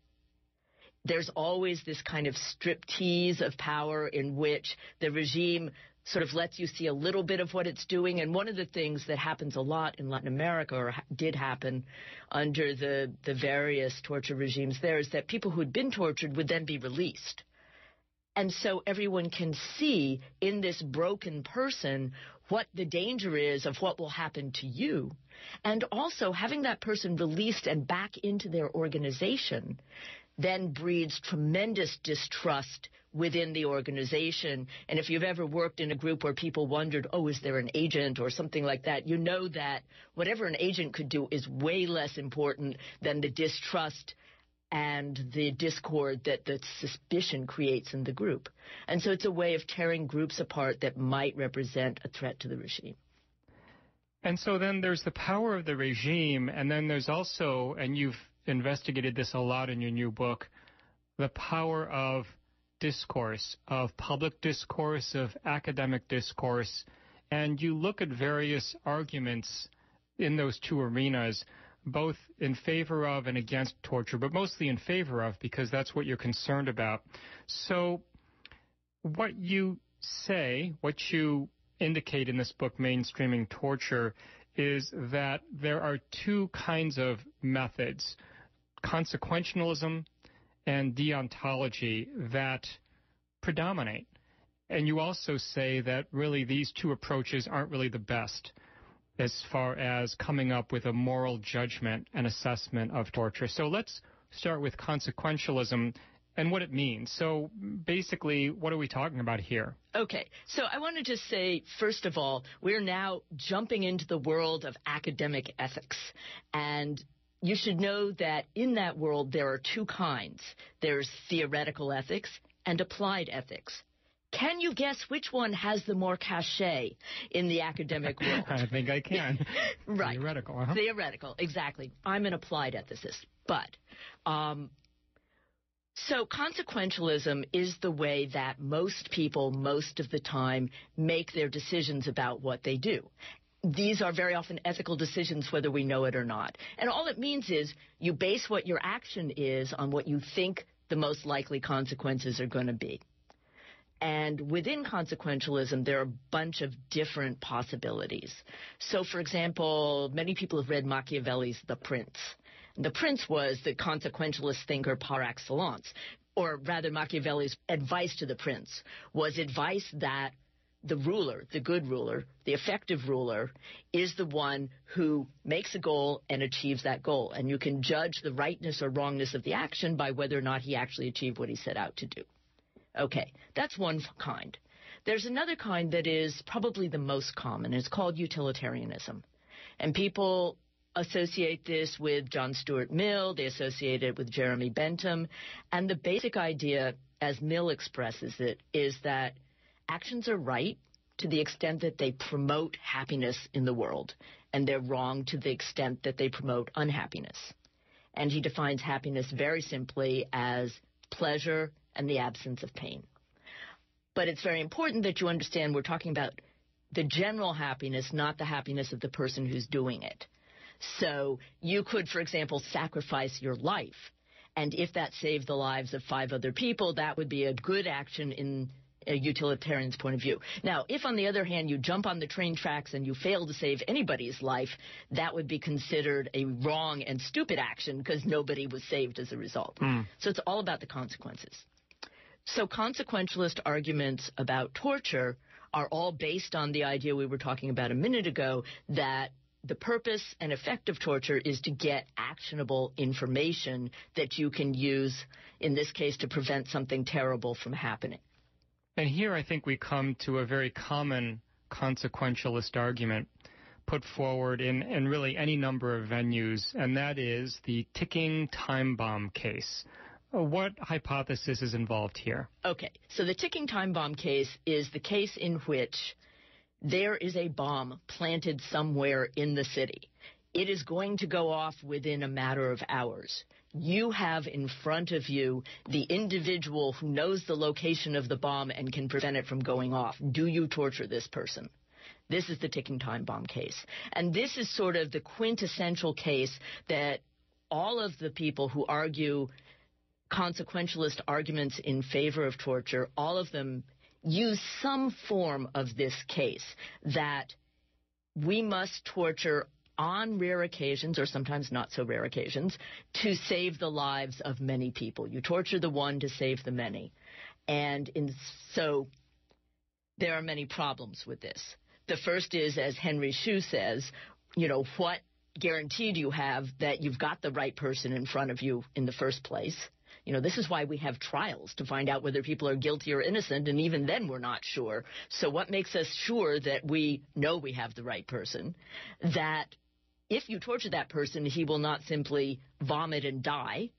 there's always this kind of striptease of power in which the regime sort of lets you see a little bit of what it's doing. And one of the things that happens a lot in Latin America, or ha- did happen under the, the various torture regimes there, is that people who had been tortured would then be released. And so everyone can see in this broken person what the danger is of what will happen to you. And also having that person released and back into their organization then breeds tremendous distrust within the organization. And if you've ever worked in a group where people wondered, oh, is there an agent or something like that, you know that whatever an agent could do is way less important than the distrust and the discord that the suspicion creates in the group. And so it's a way of tearing groups apart that might represent a threat to the regime. And so then there's the power of the regime, and then there's also, and you've investigated this a lot in your new book, the power of discourse, of public discourse, of academic discourse. And you look at various arguments in those two arenas, both in favor of and against torture, but mostly in favor of, because that's what you're concerned about. So what you say, what you indicate in this book, Mainstreaming Torture, is that there are two kinds of methods, consequentialism and deontology, that predominate. And you also say that really these two approaches aren't really the best as far as coming up with a moral judgment and assessment of torture. So let's start with consequentialism and what it means. So basically, what are we talking about here? Okay, so I want to just say, first of all, we're now jumping into the world of academic ethics. And you should know that in that world there are two kinds. There's theoretical ethics and applied ethics. Can you guess which one has the more cachet in the academic world? I think I can. Right. Theoretical. Uh-huh. Theoretical, exactly. I'm an applied ethicist. But, um, so consequentialism is the way that most people, most of the time, make their decisions about what they do. These are very often ethical decisions, whether we know it or not. And all it means is you base what your action is on what you think the most likely consequences are going to be. And within consequentialism, there are a bunch of different possibilities. So, for example, many people have read Machiavelli's The Prince. And The Prince was the consequentialist thinker par excellence. Or rather, Machiavelli's advice to the prince was advice that the ruler, the good ruler, the effective ruler, is the one who makes a goal and achieves that goal. And you can judge the rightness or wrongness of the action by whether or not he actually achieved what he set out to do. Okay, that's one kind. There's another kind that is probably the most common. It's called utilitarianism. And people associate this with John Stuart Mill. They associate it with Jeremy Bentham. And the basic idea, as Mill expresses it, is that actions are right to the extent that they promote happiness in the world, and they're wrong to the extent that they promote unhappiness. And he defines happiness very simply as pleasure and the absence of pain. But it's very important that you understand we're talking about the general happiness, not the happiness of the person who's doing it. So you could, for example, sacrifice your life. And if that saved the lives of five other people, that would be a good action in a utilitarian's point of view. Now, if, on the other hand, you jump on the train tracks and you fail to save anybody's life, that would be considered a wrong and stupid action because nobody was saved as a result. Mm. So it's all about the consequences. So consequentialist arguments about torture are all based on the idea we were talking about a minute ago, that the purpose and effect of torture is to get actionable information that you can use, in this case, to prevent something terrible from happening. And here I think we come to a very common consequentialist argument put forward in, in really any number of venues, and that is the ticking time bomb case. What hypothesis is involved here? Okay, so the ticking time bomb case is the case in which there is a bomb planted somewhere in the city. It is going to go off within a matter of hours. You have in front of you the individual who knows the location of the bomb and can prevent it from going off. Do you torture this person? This is the ticking time bomb case. And this is sort of the quintessential case that all of the people who argue consequentialist arguments in favor of torture, all of them use some form of this case, that we must torture on rare occasions, or sometimes not so rare occasions, to save the lives of many people. You torture the one to save the many. And in, so there are many problems with this. The first is, as Henry Shue says, you know, what guarantee do you have that you've got the right person in front of you in the first place? You know, this is why we have trials, to find out whether people are guilty or innocent, and even then we're not sure. So what makes us sure that we know we have the right person? That if you torture that person, he will not simply vomit and die,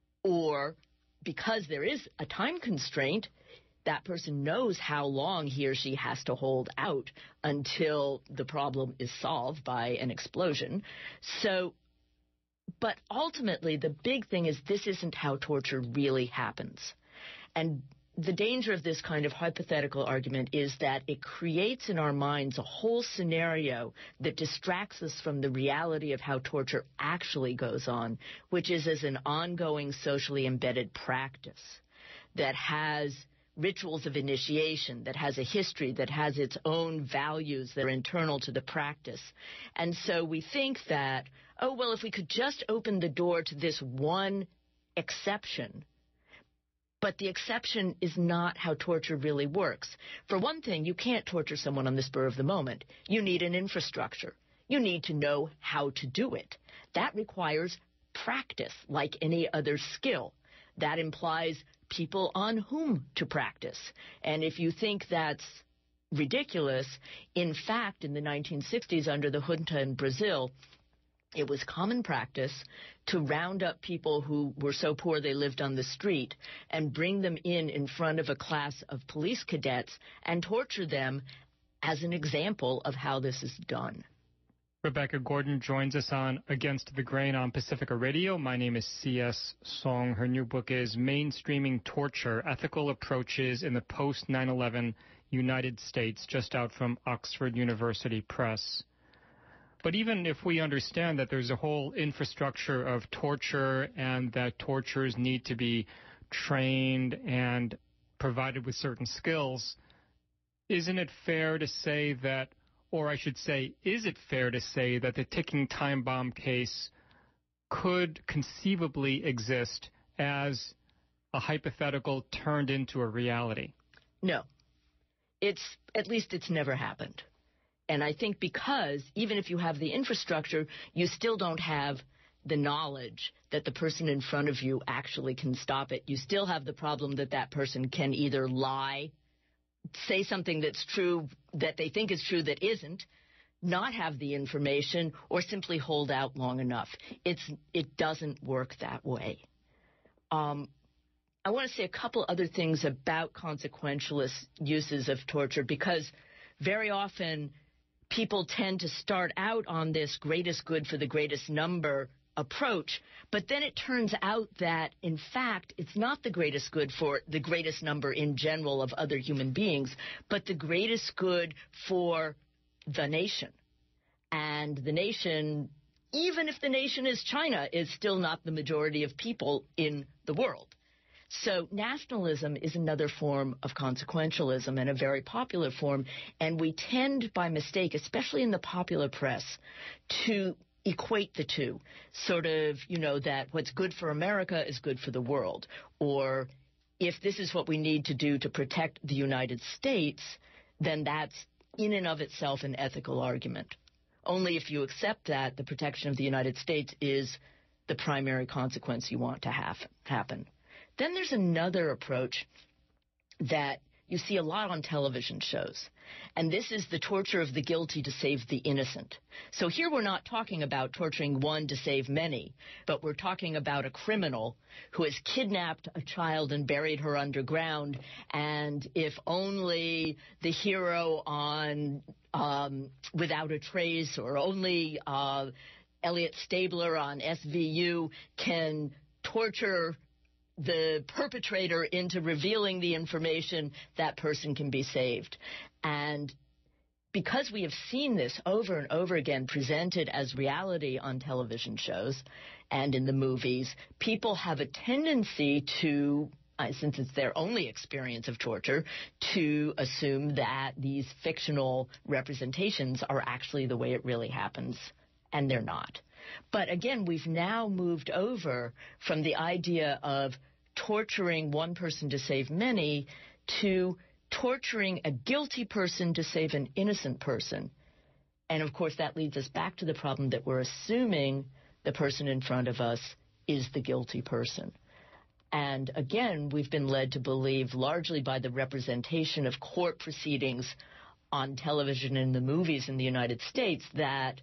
or because there is a time constraint, that person knows how long he or she has to hold out until the problem is solved by an explosion. So, but ultimately, the big thing is this isn't how torture really happens. And the danger of this kind of hypothetical argument is that it creates in our minds a whole scenario that distracts us from the reality of how torture actually goes on, which is as an ongoing socially embedded practice that has rituals of initiation, that has a history, that has its own values that are internal to the practice. And so we think that, oh, well, if we could just open the door to this one exception. But the exception is not how torture really works. For one thing, you can't torture someone on the spur of the moment. You need an infrastructure. You need to know how to do it. That requires practice, like any other skill. That implies people on whom to practice. And if you think that's ridiculous, in fact, in the nineteen sixties, under the junta in Brazil, it was common practice to round up people who were so poor they lived on the street and bring them in in front of a class of police cadets and torture them as an example of how this is done. Rebecca Gordon joins us on Against the Grain on Pacifica Radio. My name is C S. Song. Her new book is Mainstreaming Torture, Ethical Approaches in the Post nine eleven United States, just out from Oxford University Press. But even if we understand that there's a whole infrastructure of torture and that torturers need to be trained and provided with certain skills, isn't it fair to say that, or I should say, is it fair to say that the ticking time bomb case could conceivably exist as a hypothetical turned into a reality? No. It's, at least it's never happened. And I think because even if you have the infrastructure, you still don't have the knowledge that the person in front of you actually can stop it. You still have the problem that that person can either lie, say something that's true that they think is true that isn't, not have the information, or simply hold out long enough. It's, it doesn't work that way. Um, I want to say a couple other things about consequentialist uses of torture, because very often people tend to start out on this greatest good for the greatest number approach. But then it turns out that, in fact, it's not the greatest good for the greatest number in general of other human beings, but the greatest good for the nation. And the nation, even if the nation is China, is still not the majority of people in the world. So nationalism is another form of consequentialism, and a very popular form, and we tend by mistake, especially in the popular press, to equate the two, sort of, you know, that what's good for America is good for the world, or if this is what we need to do to protect the United States, then that's in and of itself an ethical argument. Only if you accept that the protection of the United States is the primary consequence you want to have happen. Then there's another approach that you see a lot on television shows, and this is the torture of the guilty to save the innocent. So here we're not talking about torturing one to save many, but we're talking about a criminal who has kidnapped a child and buried her underground, and if only the hero on um, Without a Trace, or only uh, Elliot Stabler on S V U can torture the perpetrator into revealing the information, that person can be saved. And because we have seen this over and over again presented as reality on television shows and in the movies, people have a tendency to, uh, since it's their only experience of torture, to assume that these fictional representations are actually the way it really happens, and they're not. But again, we've now moved over from the idea of torturing one person to save many to torturing a guilty person to save an innocent person. And of course, that leads us back to the problem that we're assuming the person in front of us is the guilty person. And again, we've been led to believe, largely by the representation of court proceedings on television and the movies in the United States, that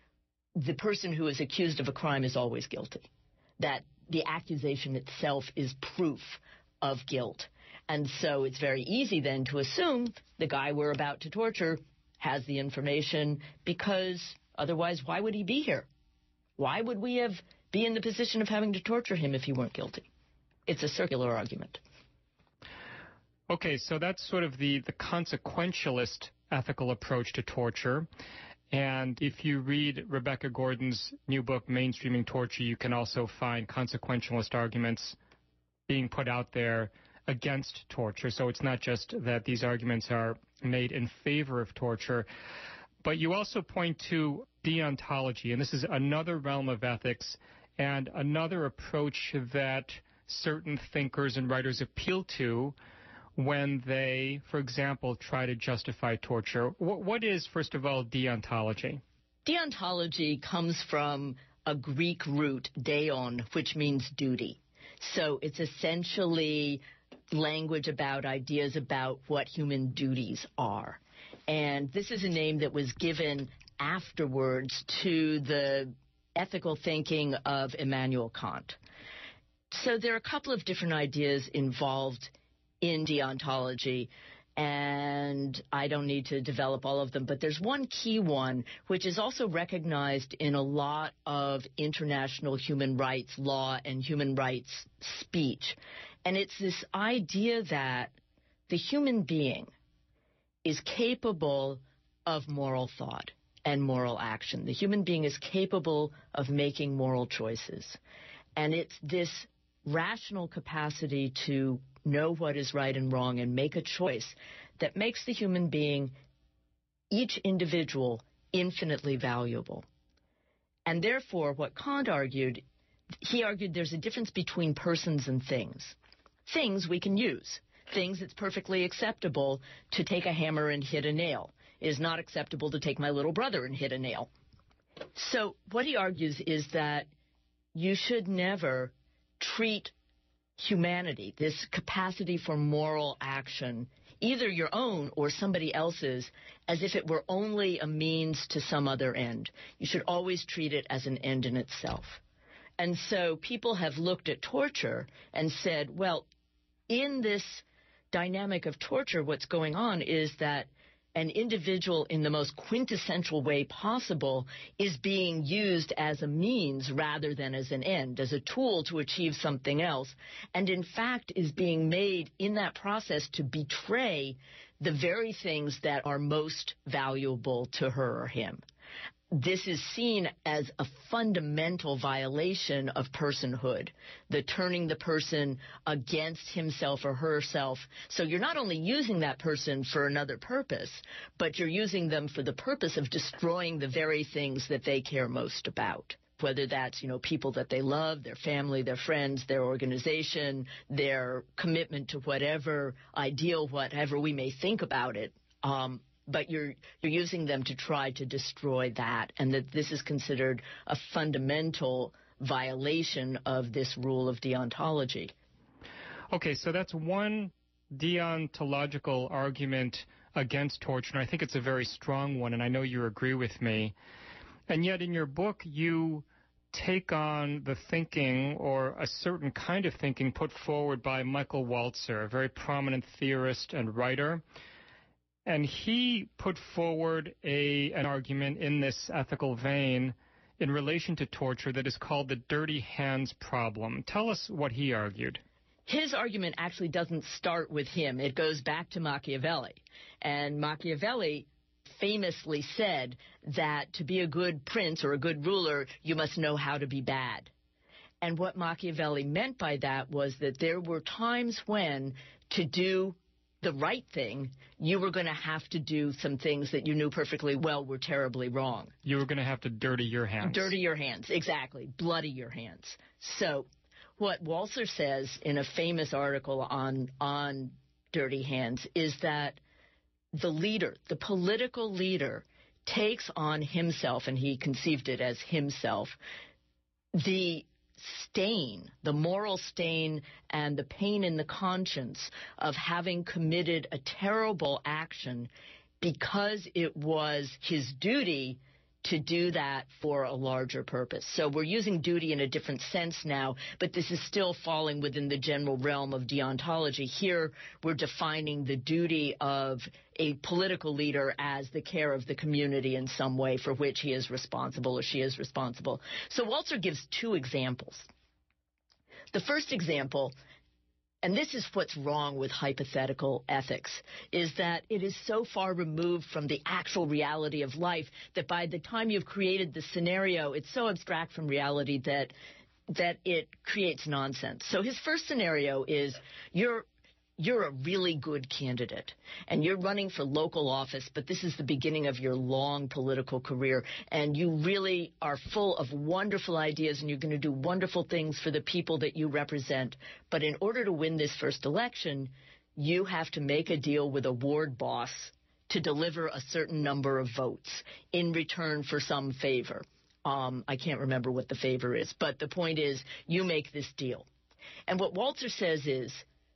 the person who is accused of a crime is always guilty, that the accusation itself is proof of guilt. And so it's very easy then to assume the guy we're about to torture has the information, because otherwise why would he be here? Why would we have be in the position of having to torture him if he weren't guilty? It's a circular argument. Okay, so that's sort of the, the consequentialist ethical approach to torture. And if you read Rebecca Gordon's new book, Mainstreaming Torture, you can also find consequentialist arguments being put out there against torture. So it's not just that these arguments are made in favor of torture, but you also point to deontology, and this is another realm of ethics and another approach that certain thinkers and writers appeal to when they, for example, try to justify torture. What, what is, first of all, deontology? Deontology comes from a Greek root, deon, which means duty. So it's essentially language about ideas about what human duties are. And this is a name that was given afterwards to the ethical thinking of Immanuel Kant. So there are a couple of different ideas involved in deontology, and I don't need to develop all of them, but there's one key one which is also recognized in a lot of international human rights law and human rights speech, and it's this idea that the human being is capable of moral thought and moral action. The human being is capable of making moral choices, and it's this rational capacity to know what is right and wrong and make a choice that makes the human being, each individual, infinitely valuable. And therefore, what Kant argued, he argued there's a difference between persons and things. Things we can use. Things it's perfectly acceptable to take a hammer and hit a nail. It is not acceptable to take my little brother and hit a nail. So what he argues is that you should never treat humanity, this capacity for moral action, either your own or somebody else's, as if it were only a means to some other end. You should always treat it as an end in itself. And so people have looked at torture and said, well, in this dynamic of torture, what's going on is that an individual in the most quintessential way possible is being used as a means rather than as an end, as a tool to achieve something else, and in fact is being made in that process to betray the very things that are most valuable to her or him. This is seen as a fundamental violation of personhood, the turning the person against himself or herself. So you're not only using that person for another purpose, but you're using them for the purpose of destroying the very things that they care most about, whether that's, you know, people that they love, their family, their friends, their organization, their commitment to whatever ideal, whatever we may think about it. Um, But you're you're using them to try to destroy that, and that this is considered a fundamental violation of this rule of deontology. Okay, so that's one deontological argument against torture, and I think it's a very strong one, and I know you agree with me. And yet in your book, you take on the thinking, or a certain kind of thinking, put forward by Michael Walzer, a very prominent theorist and writer. And he put forward a an argument in this ethical vein in relation to torture that is called the dirty hands problem. Tell us what he argued. His argument actually doesn't start with him. It goes back to Machiavelli. And Machiavelli famously said that to be a good prince or a good ruler, you must know how to be bad. And what Machiavelli meant by that was that there were times when, to do the right thing, you were going to have to do some things that you knew perfectly well were terribly wrong. You were going to have to dirty your hands. Dirty your hands, exactly. Bloody your hands. So what Walzer says in a famous article on, on dirty hands is that the leader, the political leader, takes on himself, and he conceived it as himself, the stain, the moral stain and the pain in the conscience of having committed a terrible action because it was his duty to do that for a larger purpose. So we're using duty in a different sense now, but this is still falling within the general realm of deontology. Here we're defining the duty of a political leader as the care of the community in some way for which he is responsible or she is responsible. So Walzer gives two examples. The first example, and this is what's wrong with hypothetical ethics, is that it is so far removed from the actual reality of life that by the time you've created the scenario, it's so abstract from reality that that it creates nonsense. So his first scenario is you're you're a really good candidate, and you're running for local office, but this is the beginning of your long political career, and you really are full of wonderful ideas, and you're going to do wonderful things for the people that you represent. But in order to win this first election, you have to make a deal with a ward boss to deliver a certain number of votes in return for some favor. Um, I can't remember what the favor is, but the point is you make this deal. And what Walzer says is,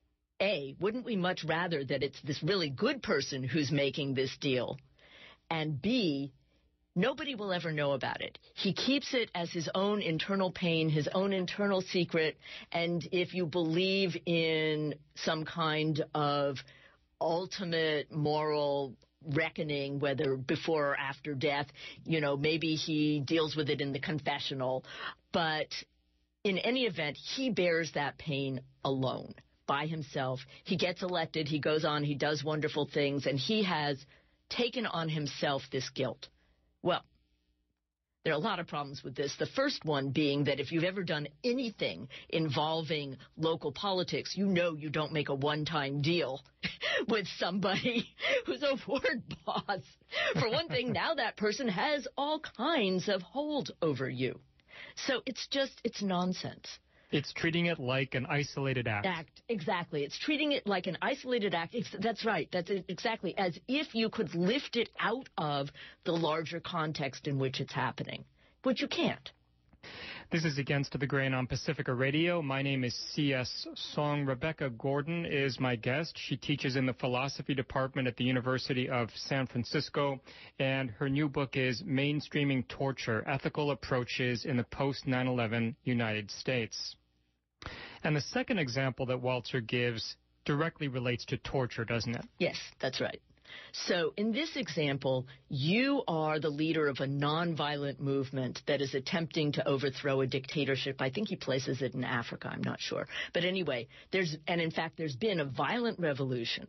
A, wouldn't we much rather that it's this really good person who's making this deal? And B, nobody will ever know about it. He keeps it as his own internal pain, his own internal secret, and if you believe in some kind of ultimate moral reckoning, whether before or after death, you know, maybe he deals with it in the confessional. But in any event, he bears that pain alone, by himself. He gets elected, he goes on, he does wonderful things, and he has taken on himself this guilt. Well, there are a lot of problems with this. The first one being that if you've ever done anything involving local politics, you know you don't make a one-time deal with somebody who's a ward boss. For one thing, now that person has all kinds of hold over you. So it's just, it's nonsense. It's treating it like an isolated act. Act, exactly. It's treating it like an isolated act. It's, that's right. That's it, exactly. As if you could lift it out of the larger context in which it's happening, but you can't. This is Against the Grain on Pacifica Radio. My name is C S Song. Rebecca Gordon is my guest. She teaches in the philosophy department at the University of San Francisco, and her new book is Mainstreaming Torture: Ethical Approaches in the Post nine eleven United States. And the second example that Walzer gives directly relates to torture, doesn't it? Yes, that's right. So in this example, you are the leader of a nonviolent movement that is attempting to overthrow a dictatorship. I think he places it in Africa. I'm not sure. But anyway, there's, and in fact, there's been a violent revolution.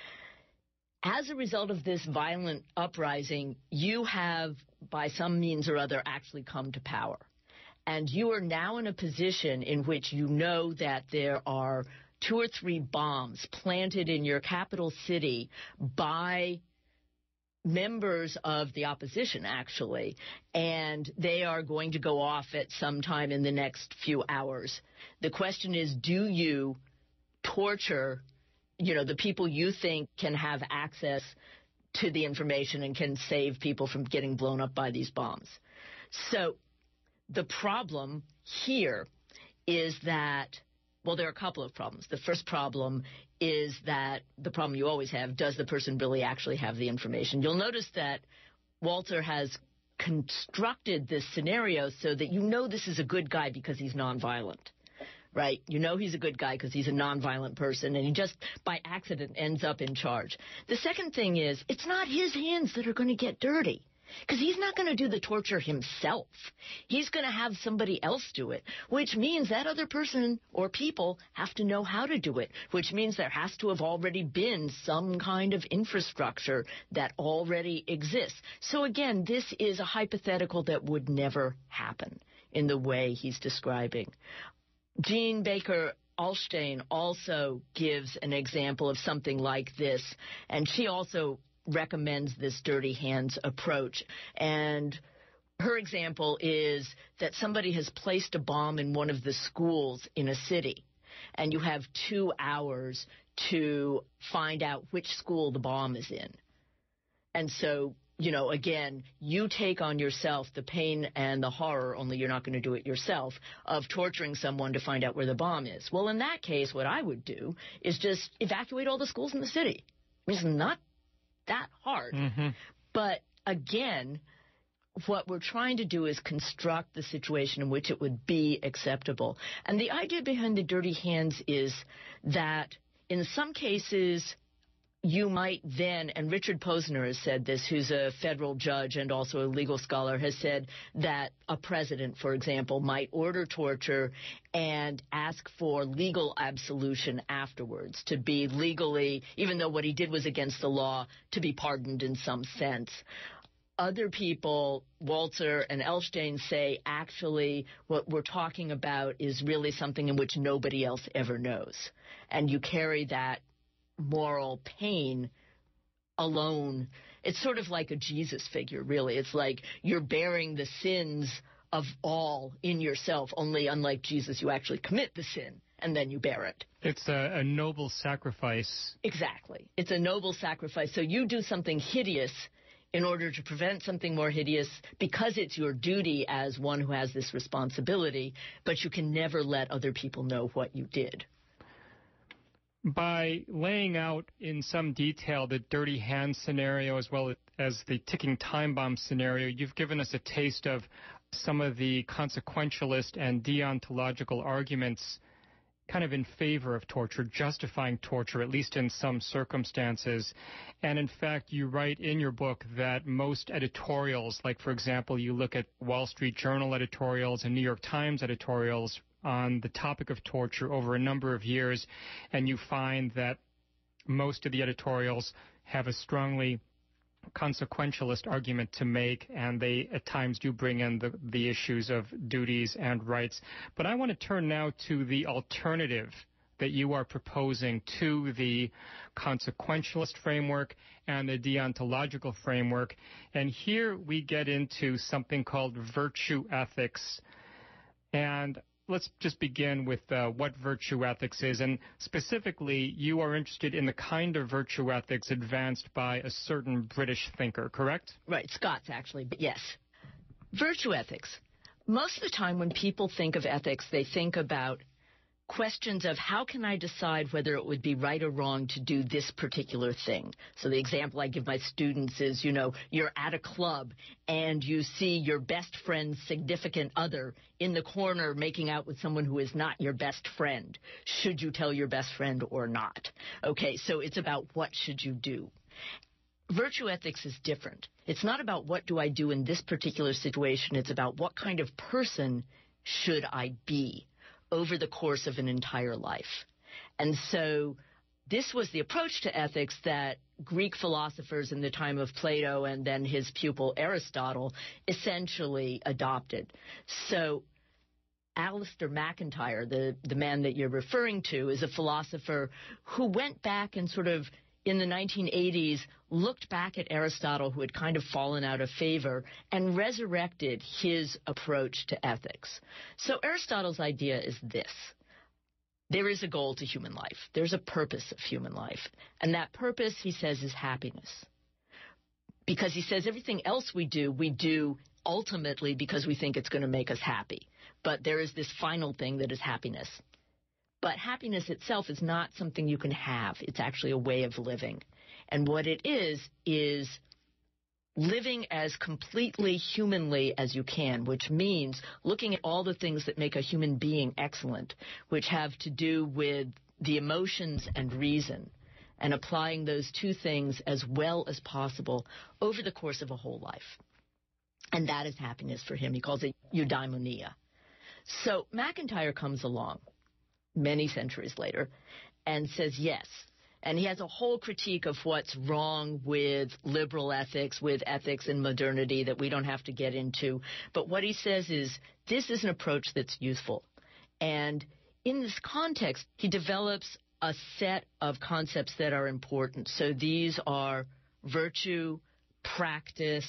As a result of this violent uprising, you have, by some means or other, actually come to power. And you are now in a position in which you know that there are two or three bombs planted in your capital city by members of the opposition, actually, and they are going to go off at some time in the next few hours. The question is, do you torture, you know, the people you think can have access to the information and can save people from getting blown up by these bombs? So the problem here is that, well, there are a couple of problems. The first problem is that the problem you always have, does the person really actually have the information? You'll notice that Walter has constructed this scenario so that you know this is a good guy because he's nonviolent, right? You know he's a good guy because he's a nonviolent person, and he just, by accident, ends up in charge. The second thing is, it's not his hands that are going to get dirty, because he's not going to do the torture himself. He's going to have somebody else do it, which means that other person or people have to know how to do it, which means there has to have already been some kind of infrastructure that already exists. So again, this is a hypothetical that would never happen in the way he's describing. Jean Baker Ahlstein also gives an example of something like this, and she also recommends this dirty hands approach. And her example is that somebody has placed a bomb in one of the schools in a city, and you have two hours to find out which school the bomb is in. And so, you know, again, you take on yourself the pain and the horror, only you're not going to do it yourself, of torturing someone to find out where the bomb is. Well, in that case, what I would do is just evacuate all the schools in the city. It's not that hard. Mm-hmm. But again, what we're trying to do is construct the situation in which it would be acceptable. And the idea behind the dirty hands is that in some cases you might then, and Richard Posner has said this, who's a federal judge and also a legal scholar, has said that a president, for example, might order torture and ask for legal absolution afterwards, to be legally, even though what he did was against the law, to be pardoned in some sense. Other people, Walter and Ahlstein, say actually what we're talking about is really something in which nobody else ever knows. And you carry that moral pain alone. It's sort of like a Jesus figure, really. It's like you're bearing the sins of all in yourself, only unlike Jesus, you actually commit the sin and then you bear it. It's a, a noble sacrifice. Exactly. It's a noble sacrifice. So you do something hideous in order to prevent something more hideous because it's your duty as one who has this responsibility, but you can never let other people know what you did. By laying out in some detail the dirty hand scenario as well as the ticking time bomb scenario, you've given us a taste of some of the consequentialist and deontological arguments kind of in favor of torture, justifying torture, at least in some circumstances. And in fact, you write in your book that most editorials, like for example, you look at Wall Street Journal editorials and New York Times editorials on the topic of torture over a number of years, and you find that most of the editorials have a strongly consequentialist argument to make, and they at times do bring in the, the issues of duties and rights. But I want to turn now to the alternative that you are proposing to the consequentialist framework and the deontological framework. And here we get into something called virtue ethics. And let's just begin with uh, what virtue ethics is. And specifically, you are interested in the kind of virtue ethics advanced by a certain British thinker, correct? Right, Scots, actually, but yes. Virtue ethics. Most of the time when people think of ethics, they think about questions of how can I decide whether it would be right or wrong to do this particular thing. So the example I give my students is, you know, you're at a club and you see your best friend's significant other in the corner making out with someone who is not your best friend. Should you tell your best friend or not? Okay, so it's about what should you do. virtue ethics is different. It's not about what do I do in this particular situation. It's about what kind of person should I be over the course of an entire life. And so this was the approach to ethics that Greek philosophers in the time of Plato and then his pupil Aristotle essentially adopted. So Alasdair MacIntyre, the, the man that you're referring to, is a philosopher who went back and sort of in the nineteen eighties looked back at Aristotle, who had kind of fallen out of favor, and resurrected his approach to ethics. So Aristotle's idea is this. There is a goal to human life. There's a purpose of human life. And that purpose, he says, is happiness. Because he says everything else we do, we do ultimately because we think it's going to make us happy. But there is this final thing that is happiness. But happiness itself is not something you can have. It's actually a way of living. And what it is, is living as completely humanly as you can, which means looking at all the things that make a human being excellent, which have to do with the emotions and reason, and applying those two things as well as possible over the course of a whole life. And that is happiness for him. He calls it eudaimonia. So MacIntyre comes along many centuries later and says yes. And he has a whole critique of what's wrong with liberal ethics, with ethics in modernity that we don't have to get into. But what he says is this is an approach that's useful. And in this context, he develops a set of concepts that are important. So these are virtue, practice,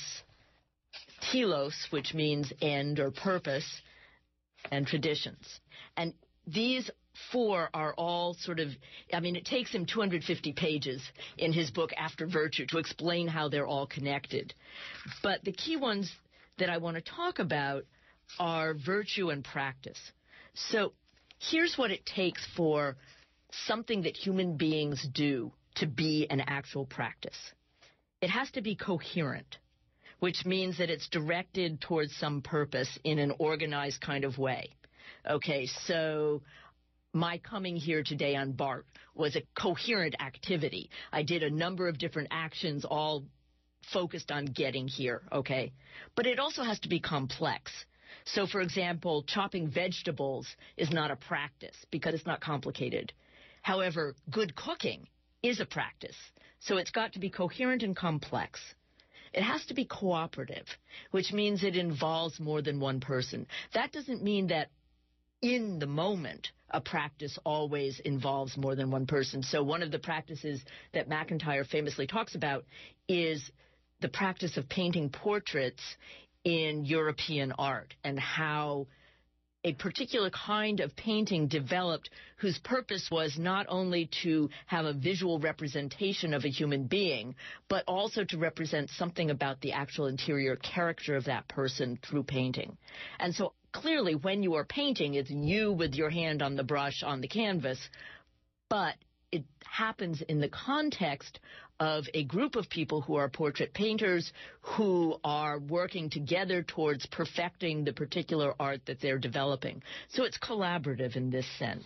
telos, which means end or purpose, and traditions. And these four are all sort of, I mean, it takes him two hundred fifty pages in his book After Virtue to explain how they're all connected. But the key ones that I want to talk about are virtue and practice. So here's what it takes for something that human beings do to be an actual practice. It has to be coherent, which means that it's directed towards some purpose in an organized kind of way. Okay, so my coming here today on BART was a coherent activity. I did a number of different actions, all focused on getting here, okay? But it also has to be complex. So, for example, chopping vegetables is not a practice because it's not complicated. However, good cooking is a practice. So it's got to be coherent and complex. It has to be cooperative, which means it involves more than one person. That doesn't mean that in the moment, a practice always involves more than one person. So one of the practices that MacIntyre famously talks about is the practice of painting portraits in European art and how a particular kind of painting developed whose purpose was not only to have a visual representation of a human being, but also to represent something about the actual interior character of that person through painting. And so clearly when you are painting, it's you with your hand on the brush on the canvas, but it happens in the context of a group of people who are portrait painters who are working together towards perfecting the particular art that they're developing. So it's collaborative in this sense.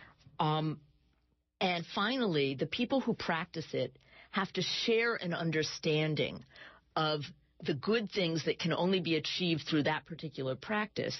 Um, and finally, the people who practice it have to share an understanding of the good things that can only be achieved through that particular practice,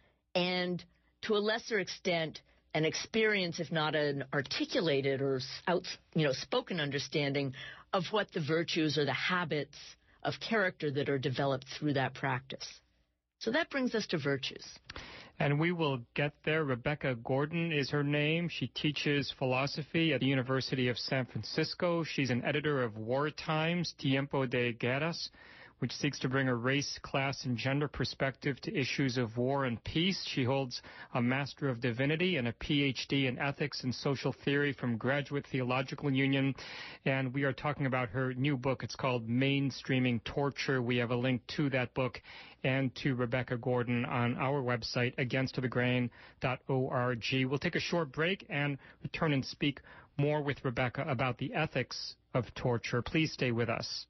and to a lesser extent, an experience, if not an articulated or out, you know, spoken understanding of what the virtues or the habits of character that are developed through that practice. So that brings us to virtues. And we will get there. Rebecca Gordon is her name. She teaches philosophy at the University of San Francisco. She's an editor of War Times, Tiempo de Guerras, which seeks to bring a race, class, and gender perspective to issues of war and peace. She holds a Master of Divinity and a P H D in Ethics and Social Theory from Graduate Theological Union. And we are talking about her new book. It's called Mainstreaming Torture. We have a link to that book and to Rebecca Gordon on our website, against the grain dot org. We'll take a short break and return and speak more with Rebecca about the ethics of torture. Please stay with us.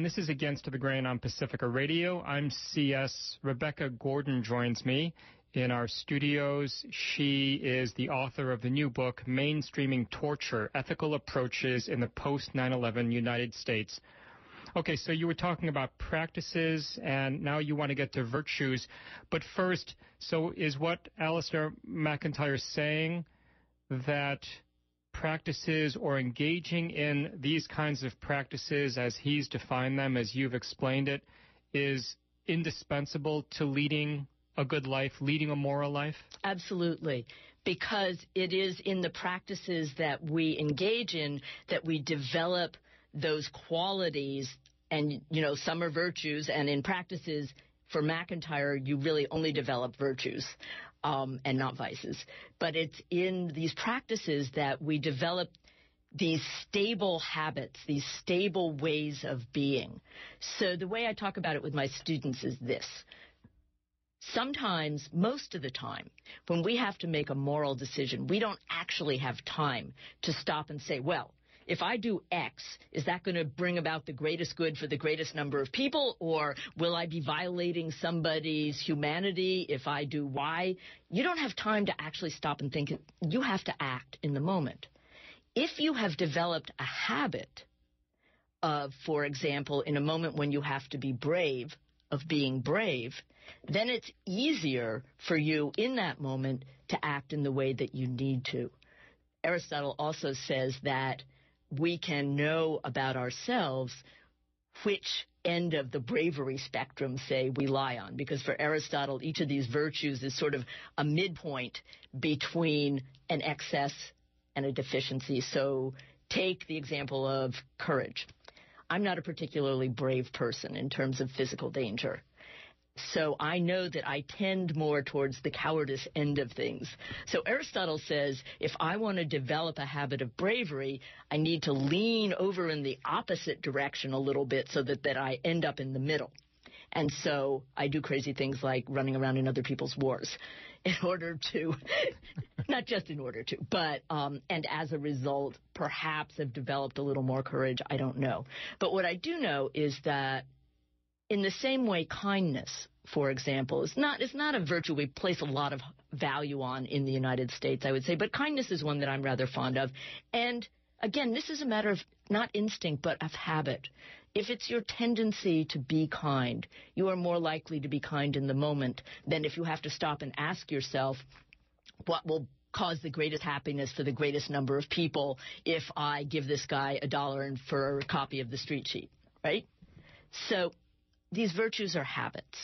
this is Against the Grain on Pacifica Radio. I'm C S. Rebecca Gordon joins me in our studios. She is the author of the new book, Mainstreaming Torture, Ethical Approaches in the Post nine eleven United States. Okay, so you were talking about practices, and now you want to get to virtues. But first, so is what Alistair McIntyre saying that practices or engaging in these kinds of practices as he's defined them, as you've explained it, is indispensable to leading a good life, leading a moral life? Absolutely, because it is in the practices that we engage in that we develop those qualities, and, you know, some are virtues, and in practices, for McIntyre, you really only develop virtues. Um, and not vices. But it's in these practices that we develop these stable habits, these stable ways of being. So the way I talk about it with my students is this. Sometimes, most of the time, when we have to make a moral decision, we don't actually have time to stop and say, well, if I do X, is that going to bring about the greatest good for the greatest number of people, or will I be violating somebody's humanity if I do Y? You don't have time to actually stop and think. You have to act in the moment. If you have developed a habit of, for example, in a moment when you have to be brave, of being brave, then it's easier for you in that moment to act in the way that you need to. Aristotle also says that we can know about ourselves which end of the bravery spectrum, say, we lie on. Because for Aristotle, each of these virtues is sort of a midpoint between an excess and a deficiency. So take the example of courage. I'm not a particularly brave person in terms of physical danger. So I know that I tend more towards the cowardice end of things. So Aristotle says if I want to develop a habit of bravery, I need to lean over in the opposite direction a little bit so that, that I end up in the middle. And so I do crazy things like running around in other people's wars in order to, not just in order to, but, um, and as a result, perhaps have developed a little more courage. I don't know. But what I do know is that in the same way, kindness, for example, is not is not a virtue we place a lot of value on in the United States, I would say. But kindness is one that I'm rather fond of. And again, this is a matter of not instinct, but of habit. If it's your tendency to be kind, you are more likely to be kind in the moment than if you have to stop and ask yourself, what will cause the greatest happiness for the greatest number of people if I give this guy a dollar and for a copy of the street sheet, right? So these virtues are habits,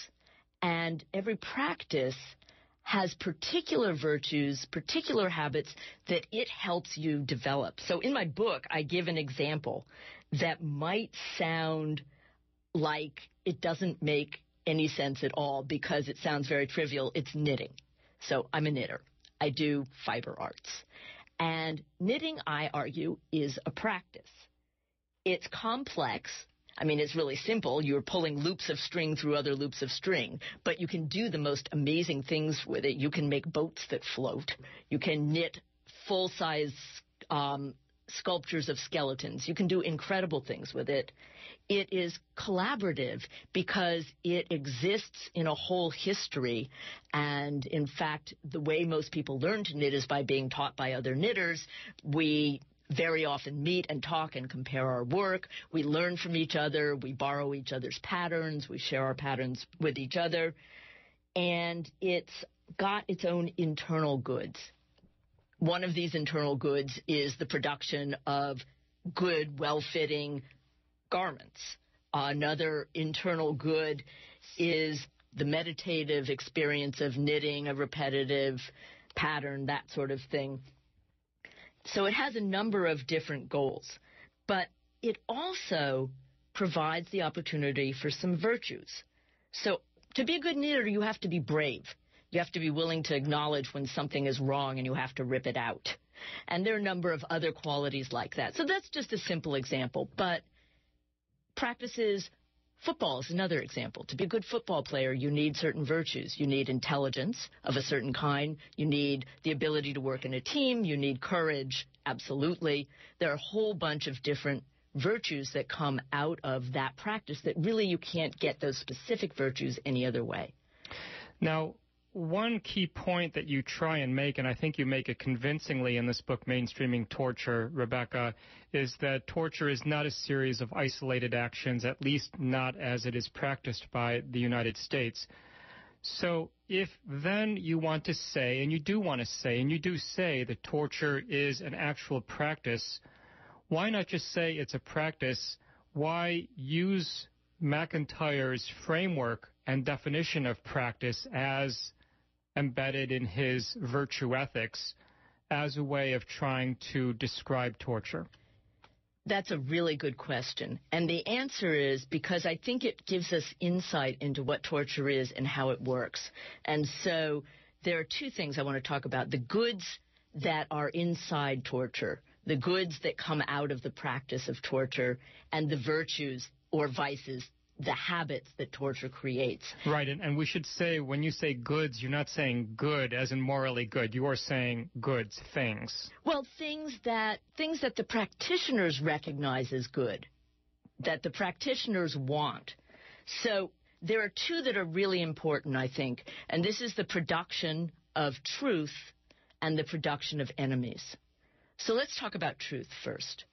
and every practice has particular virtues, particular habits that it helps you develop. So in my book, I give an example that might sound like it doesn't make any sense at all because it sounds very trivial. It's knitting. So I'm a knitter. I do fiber arts. And knitting, I argue, is a practice. It's complex. I mean, it's really simple. You're pulling loops of string through other loops of string, but you can do the most amazing things with it. You can make boats that float. You can knit full-size um, sculptures of skeletons. You can do incredible things with it. It is collaborative because it exists in a whole history. And in fact, the way most people learn to knit is by being taught by other knitters. We very often meet and talk and compare our work. We learn from each other. We borrow each other's patterns. We share our patterns with each other. And it's got its own internal goods. One of these internal goods is the production of good, well-fitting garments. Another internal good is the meditative experience of knitting, a repetitive pattern, that sort of thing. So it has a number of different goals, but it also provides the opportunity for some virtues. So to be a good knitter, you have to be brave. You have to be willing to acknowledge when something is wrong and you have to rip it out. And there are a number of other qualities like that. So that's just a simple example, but practices. Football is another example. To be a good football player, you need certain virtues. You need intelligence of a certain kind. You need the ability to work in a team. You need courage, absolutely. There are a whole bunch of different virtues that come out of that practice that really you can't get those specific virtues any other way. Now, one key point that you try and make, and I think you make it convincingly in this book, Mainstreaming Torture, Rebecca, is that torture is not a series of isolated actions, at least not as it is practiced by the United States. So if then you want to say, and you do want to say, and you do say that torture is an actual practice, why not just say it's a practice? Why use McIntyre's framework and definition of practice as embedded in his virtue ethics as a way of trying to describe torture? That's a really good question. And the answer is because I think it gives us insight into what torture is and how it works. And so there are two things I want to talk about: the goods that are inside torture, the goods that come out of the practice of torture, and the virtues or vices, the habits that torture creates. Right, and, and we should say, when you say goods, you're not saying good as in morally good. You are saying goods, things. Well, things that things that the practitioners recognize as good, that the practitioners want. So there are two that are really important, I think, and this is the production of truth and the production of enemies. So let's talk about truth first.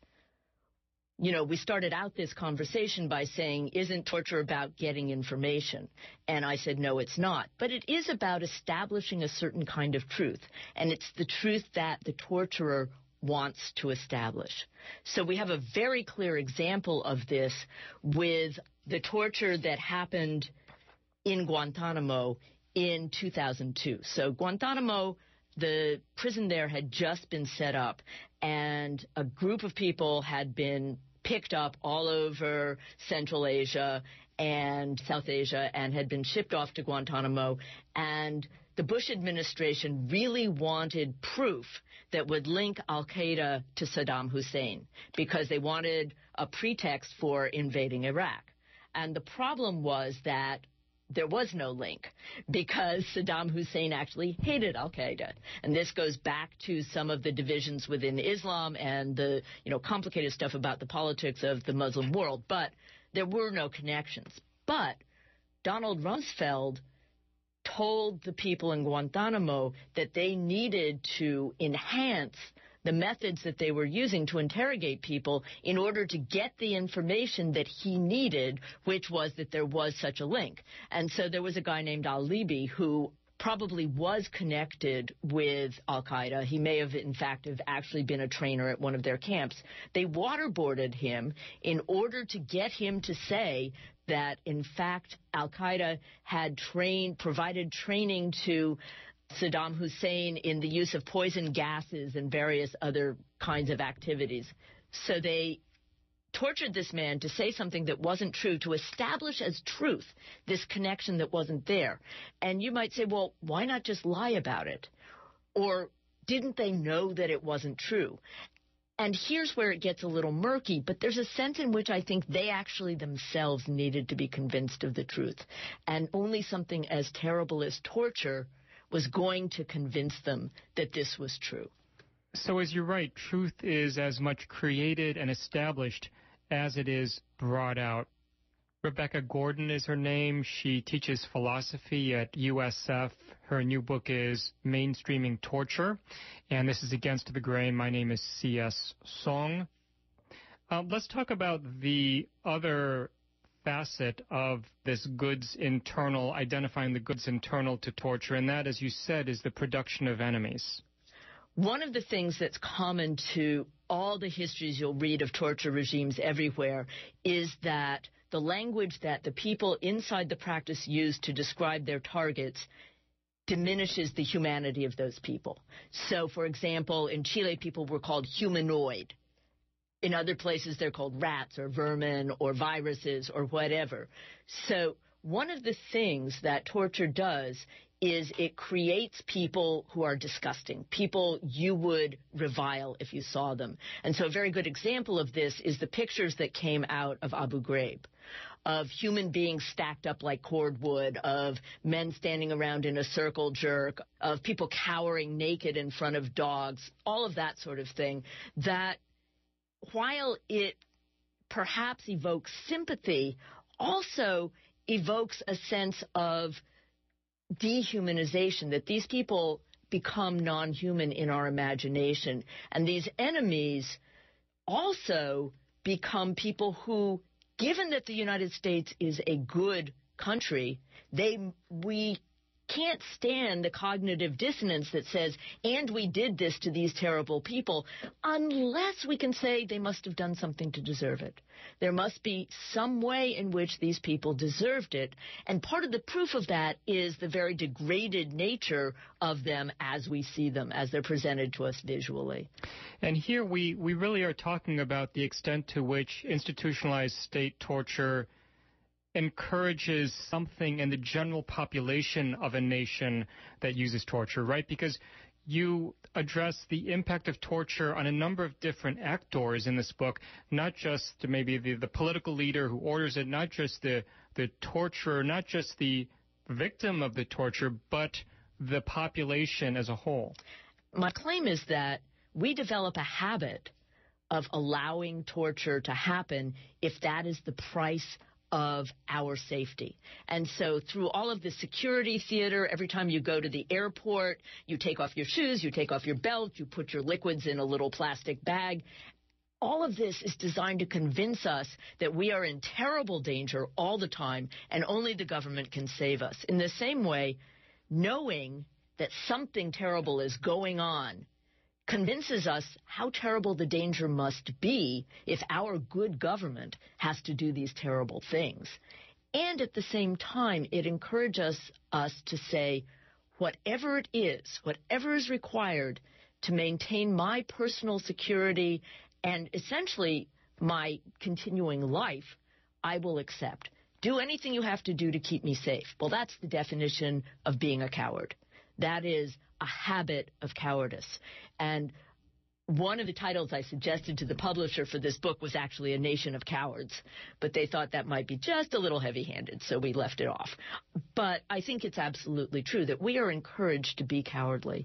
You know, we started out this conversation by saying, isn't torture about getting information? And I said, no, it's not. But it is about establishing a certain kind of truth. And it's the truth that the torturer wants to establish. So we have a very clear example of this with the torture that happened in Guantanamo in two thousand two. So Guantanamo, the prison there had just been set up, and a group of people had been picked up all over Central Asia and South Asia and had been shipped off to Guantanamo. And the Bush administration really wanted proof that would link al-Qaeda to Saddam Hussein because they wanted a pretext for invading Iraq. And the problem was that there was no link because Saddam Hussein actually hated al-Qaeda. And this goes back to some of the divisions within Islam and the, you know, complicated stuff about the politics of the Muslim world. But there were no connections. But Donald Rumsfeld told the people in Guantanamo that they needed to enhance the methods that they were using to interrogate people in order to get the information that he needed, which was that there was such a link. And so there was a guy named al-Libi who probably was connected with al-Qaeda. He may have, in fact, have actually been a trainer at one of their camps. They waterboarded him in order to get him to say that, in fact, al-Qaeda had trained, provided training to Saddam Hussein in the use of poison gases and various other kinds of activities. So they tortured this man to say something that wasn't true, to establish as truth this connection that wasn't there. And you might say, well, why not just lie about it? Or didn't they know that it wasn't true? And here's where it gets a little murky, but there's a sense in which I think they actually themselves needed to be convinced of the truth. And only something as terrible as torture was going to convince them that this was true. So as you're right, truth is as much created and established as it is brought out. Rebecca Gordon is her name. She teaches philosophy at U S F. Her new book is Mainstreaming Torture, and this is Against the Grain. My name is C S Song. Uh, let's talk about the other facet of this goods internal, identifying the goods internal to torture, and that, as you said, is the production of enemies. One of the things that's common to all the histories you'll read of torture regimes everywhere is that the language that the people inside the practice use to describe their targets diminishes the humanity of those people. So, for example, in Chile, people were called humanoid. In other places, they're called rats or vermin or viruses or whatever. So one of the things that torture does is it creates people who are disgusting, people you would revile if you saw them. And so a very good example of this is the pictures that came out of Abu Ghraib, of human beings stacked up like cordwood, of men standing around in a circle jerk, of people cowering naked in front of dogs, all of that sort of thing, that while it perhaps evokes sympathy, also evokes a sense of dehumanization, that these people become non-human in our imagination. And these enemies also become people who, given that the United States is a good country, they we can't stand the cognitive dissonance that says, and we did this to these terrible people, unless we can say they must have done something to deserve it. There must be some way in which these people deserved it. And part of the proof of that is the very degraded nature of them as we see them, as they're presented to us visually. And here we, we really are talking about the extent to which institutionalized state torture encourages something in the general population of a nation that uses torture, right? Because you address the impact of torture on a number of different actors in this book, not just maybe the, the political leader who orders it, not just the, the torturer, not just the victim of the torture, but the population as a whole. My claim is that we develop a habit of allowing torture to happen if that is the price of our safety. And so through all of the security theater, every time you go to the airport, you take off your shoes, you take off your belt, you put your liquids in a little plastic bag. All of this is designed to convince us that we are in terrible danger all the time and only the government can save us. In the same way, knowing that something terrible is going on convinces us how terrible the danger must be if our good government has to do these terrible things. And at the same time, it encourages us to say, whatever it is, whatever is required to maintain my personal security and essentially my continuing life, I will accept. Do anything you have to do to keep me safe. Well, that's the definition of being a coward. That is a habit of cowardice. And one of the titles I suggested to the publisher for this book was actually A Nation of Cowards, but they thought that might be just a little heavy-handed, so we left it off. But I think it's absolutely true that we are encouraged to be cowardly.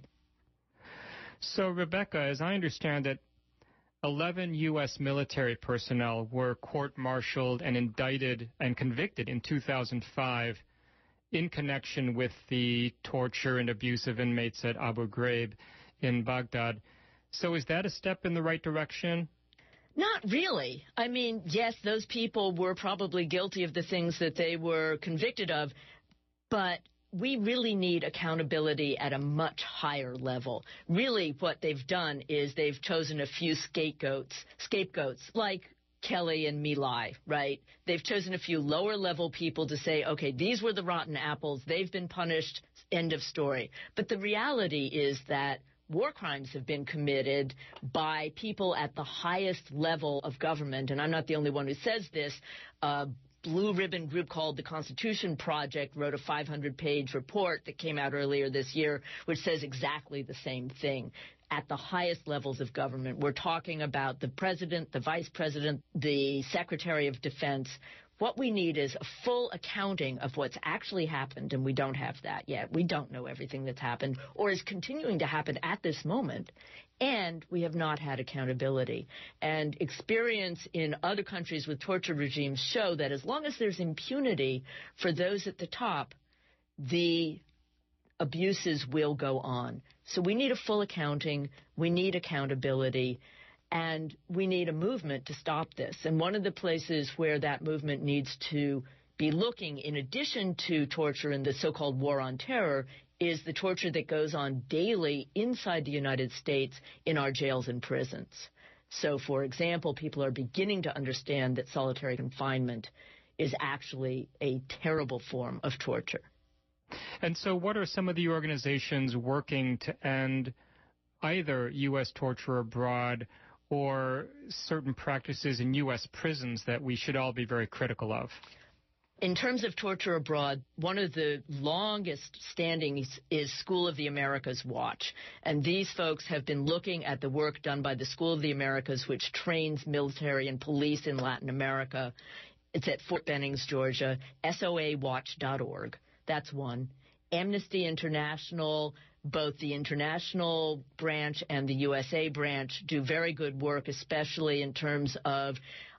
So, Rebecca, as I understand it, eleven U S military personnel were court-martialed and indicted and convicted in two thousand five in connection with the torture and abuse of inmates at Abu Ghraib in Baghdad. So is that a step in the right direction? Not really. I mean, yes, those people were probably guilty of the things that they were convicted of, but we really need accountability at a much higher level. Really, what they've done is they've chosen a few scapegoats, scapegoats like Kelly and My Lai, right? They've chosen a few lower-level people to say, okay, these were the rotten apples. They've been punished. End of story. But the reality is that war crimes have been committed by people at the highest level of government, and I'm not the only one who says this. A blue ribbon group called the Constitution Project wrote a five hundred page report that came out earlier this year, which says exactly the same thing. At the highest levels of government, we're talking about the president, the vice president, the secretary of defense. What we need is a full accounting of what's actually happened, and we don't have that yet. We don't know everything that's happened or is continuing to happen at this moment, and we have not had accountability. And experience in other countries with torture regimes show that as long as there's impunity for those at the top, the abuses will go on. So we need a full accounting, we need accountability, and we need a movement to stop this. And one of the places where that movement needs to be looking, in addition to torture and the so-called war on terror, is the torture that goes on daily inside the United States in our jails and prisons. So, for example, people are beginning to understand that solitary confinement is actually a terrible form of torture. And so what are some of the organizations working to end either U S torture abroad or certain practices in U S prisons that we should all be very critical of? In terms of torture abroad, one of the longest standings is School of the Americas Watch. And these folks have been looking at the work done by the School of the Americas, which trains military and police in Latin America. It's at Fort Bennings, Georgia, S O A watch dot org. That's one. Amnesty International, both the international branch and the U S A branch, do very good work, especially in terms of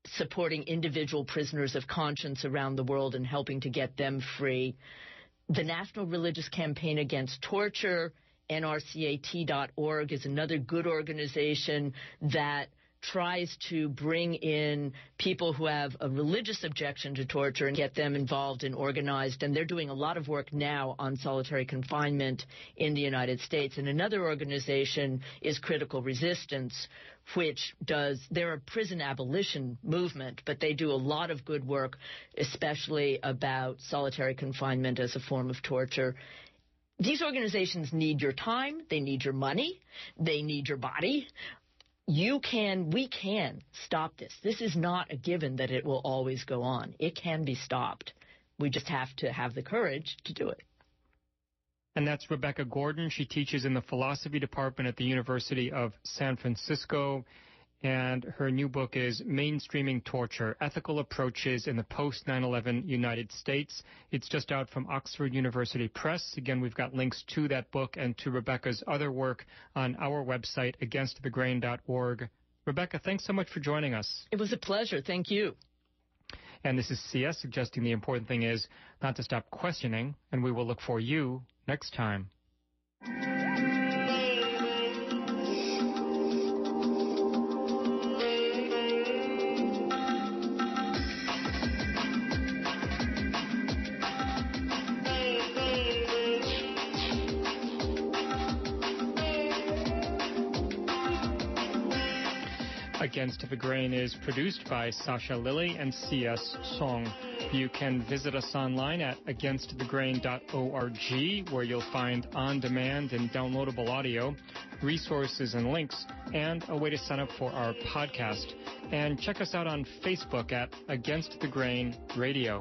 supporting individual prisoners of conscience around the world and helping to get them free. The National Religious Campaign Against Torture, N R C A T dot org, is another good organization that tries to bring in people who have a religious objection to torture and get them involved and organized. And they're doing a lot of work now on solitary confinement in the United States. And another organization is Critical Resistance, which does, they're a prison abolition movement, but they do a lot of good work, especially about solitary confinement as a form of torture. These organizations need your time, they need your money, they need your body. You can, we can stop this. This is not a given that it will always go on. It can be stopped. We just have to have the courage to do it. And that's Rebecca Gordon. She teaches in the philosophy department at the University of San Francisco. And her new book is Mainstreaming Torture, Ethical Approaches in the Post nine eleven United States. It's just out from Oxford University Press. Again, we've got links to that book and to Rebecca's other work on our website, against the grain dot org. Rebecca, thanks so much for joining us. It was a pleasure. Thank you. And this is C S suggesting the important thing is not to stop questioning, and we will look for you next time. Against the Grain is produced by Sasha Lilly and C S Song. You can visit us online at against the grain dot org, where you'll find on-demand and downloadable audio, resources and links, and a way to sign up for our podcast. And check us out on Facebook at Against the Grain Radio.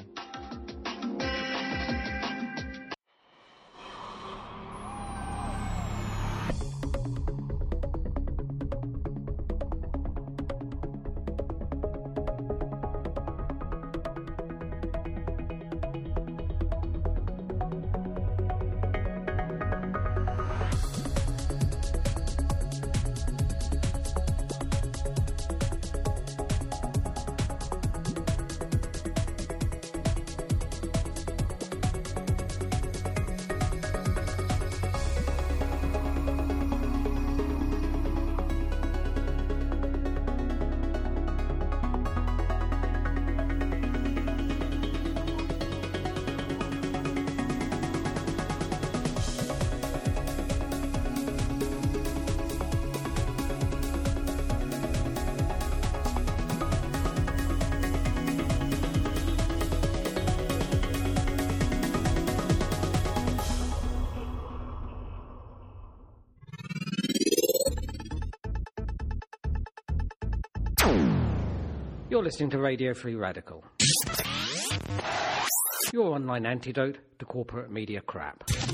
You're listening to Radio Free Radical, your online antidote to corporate media crap.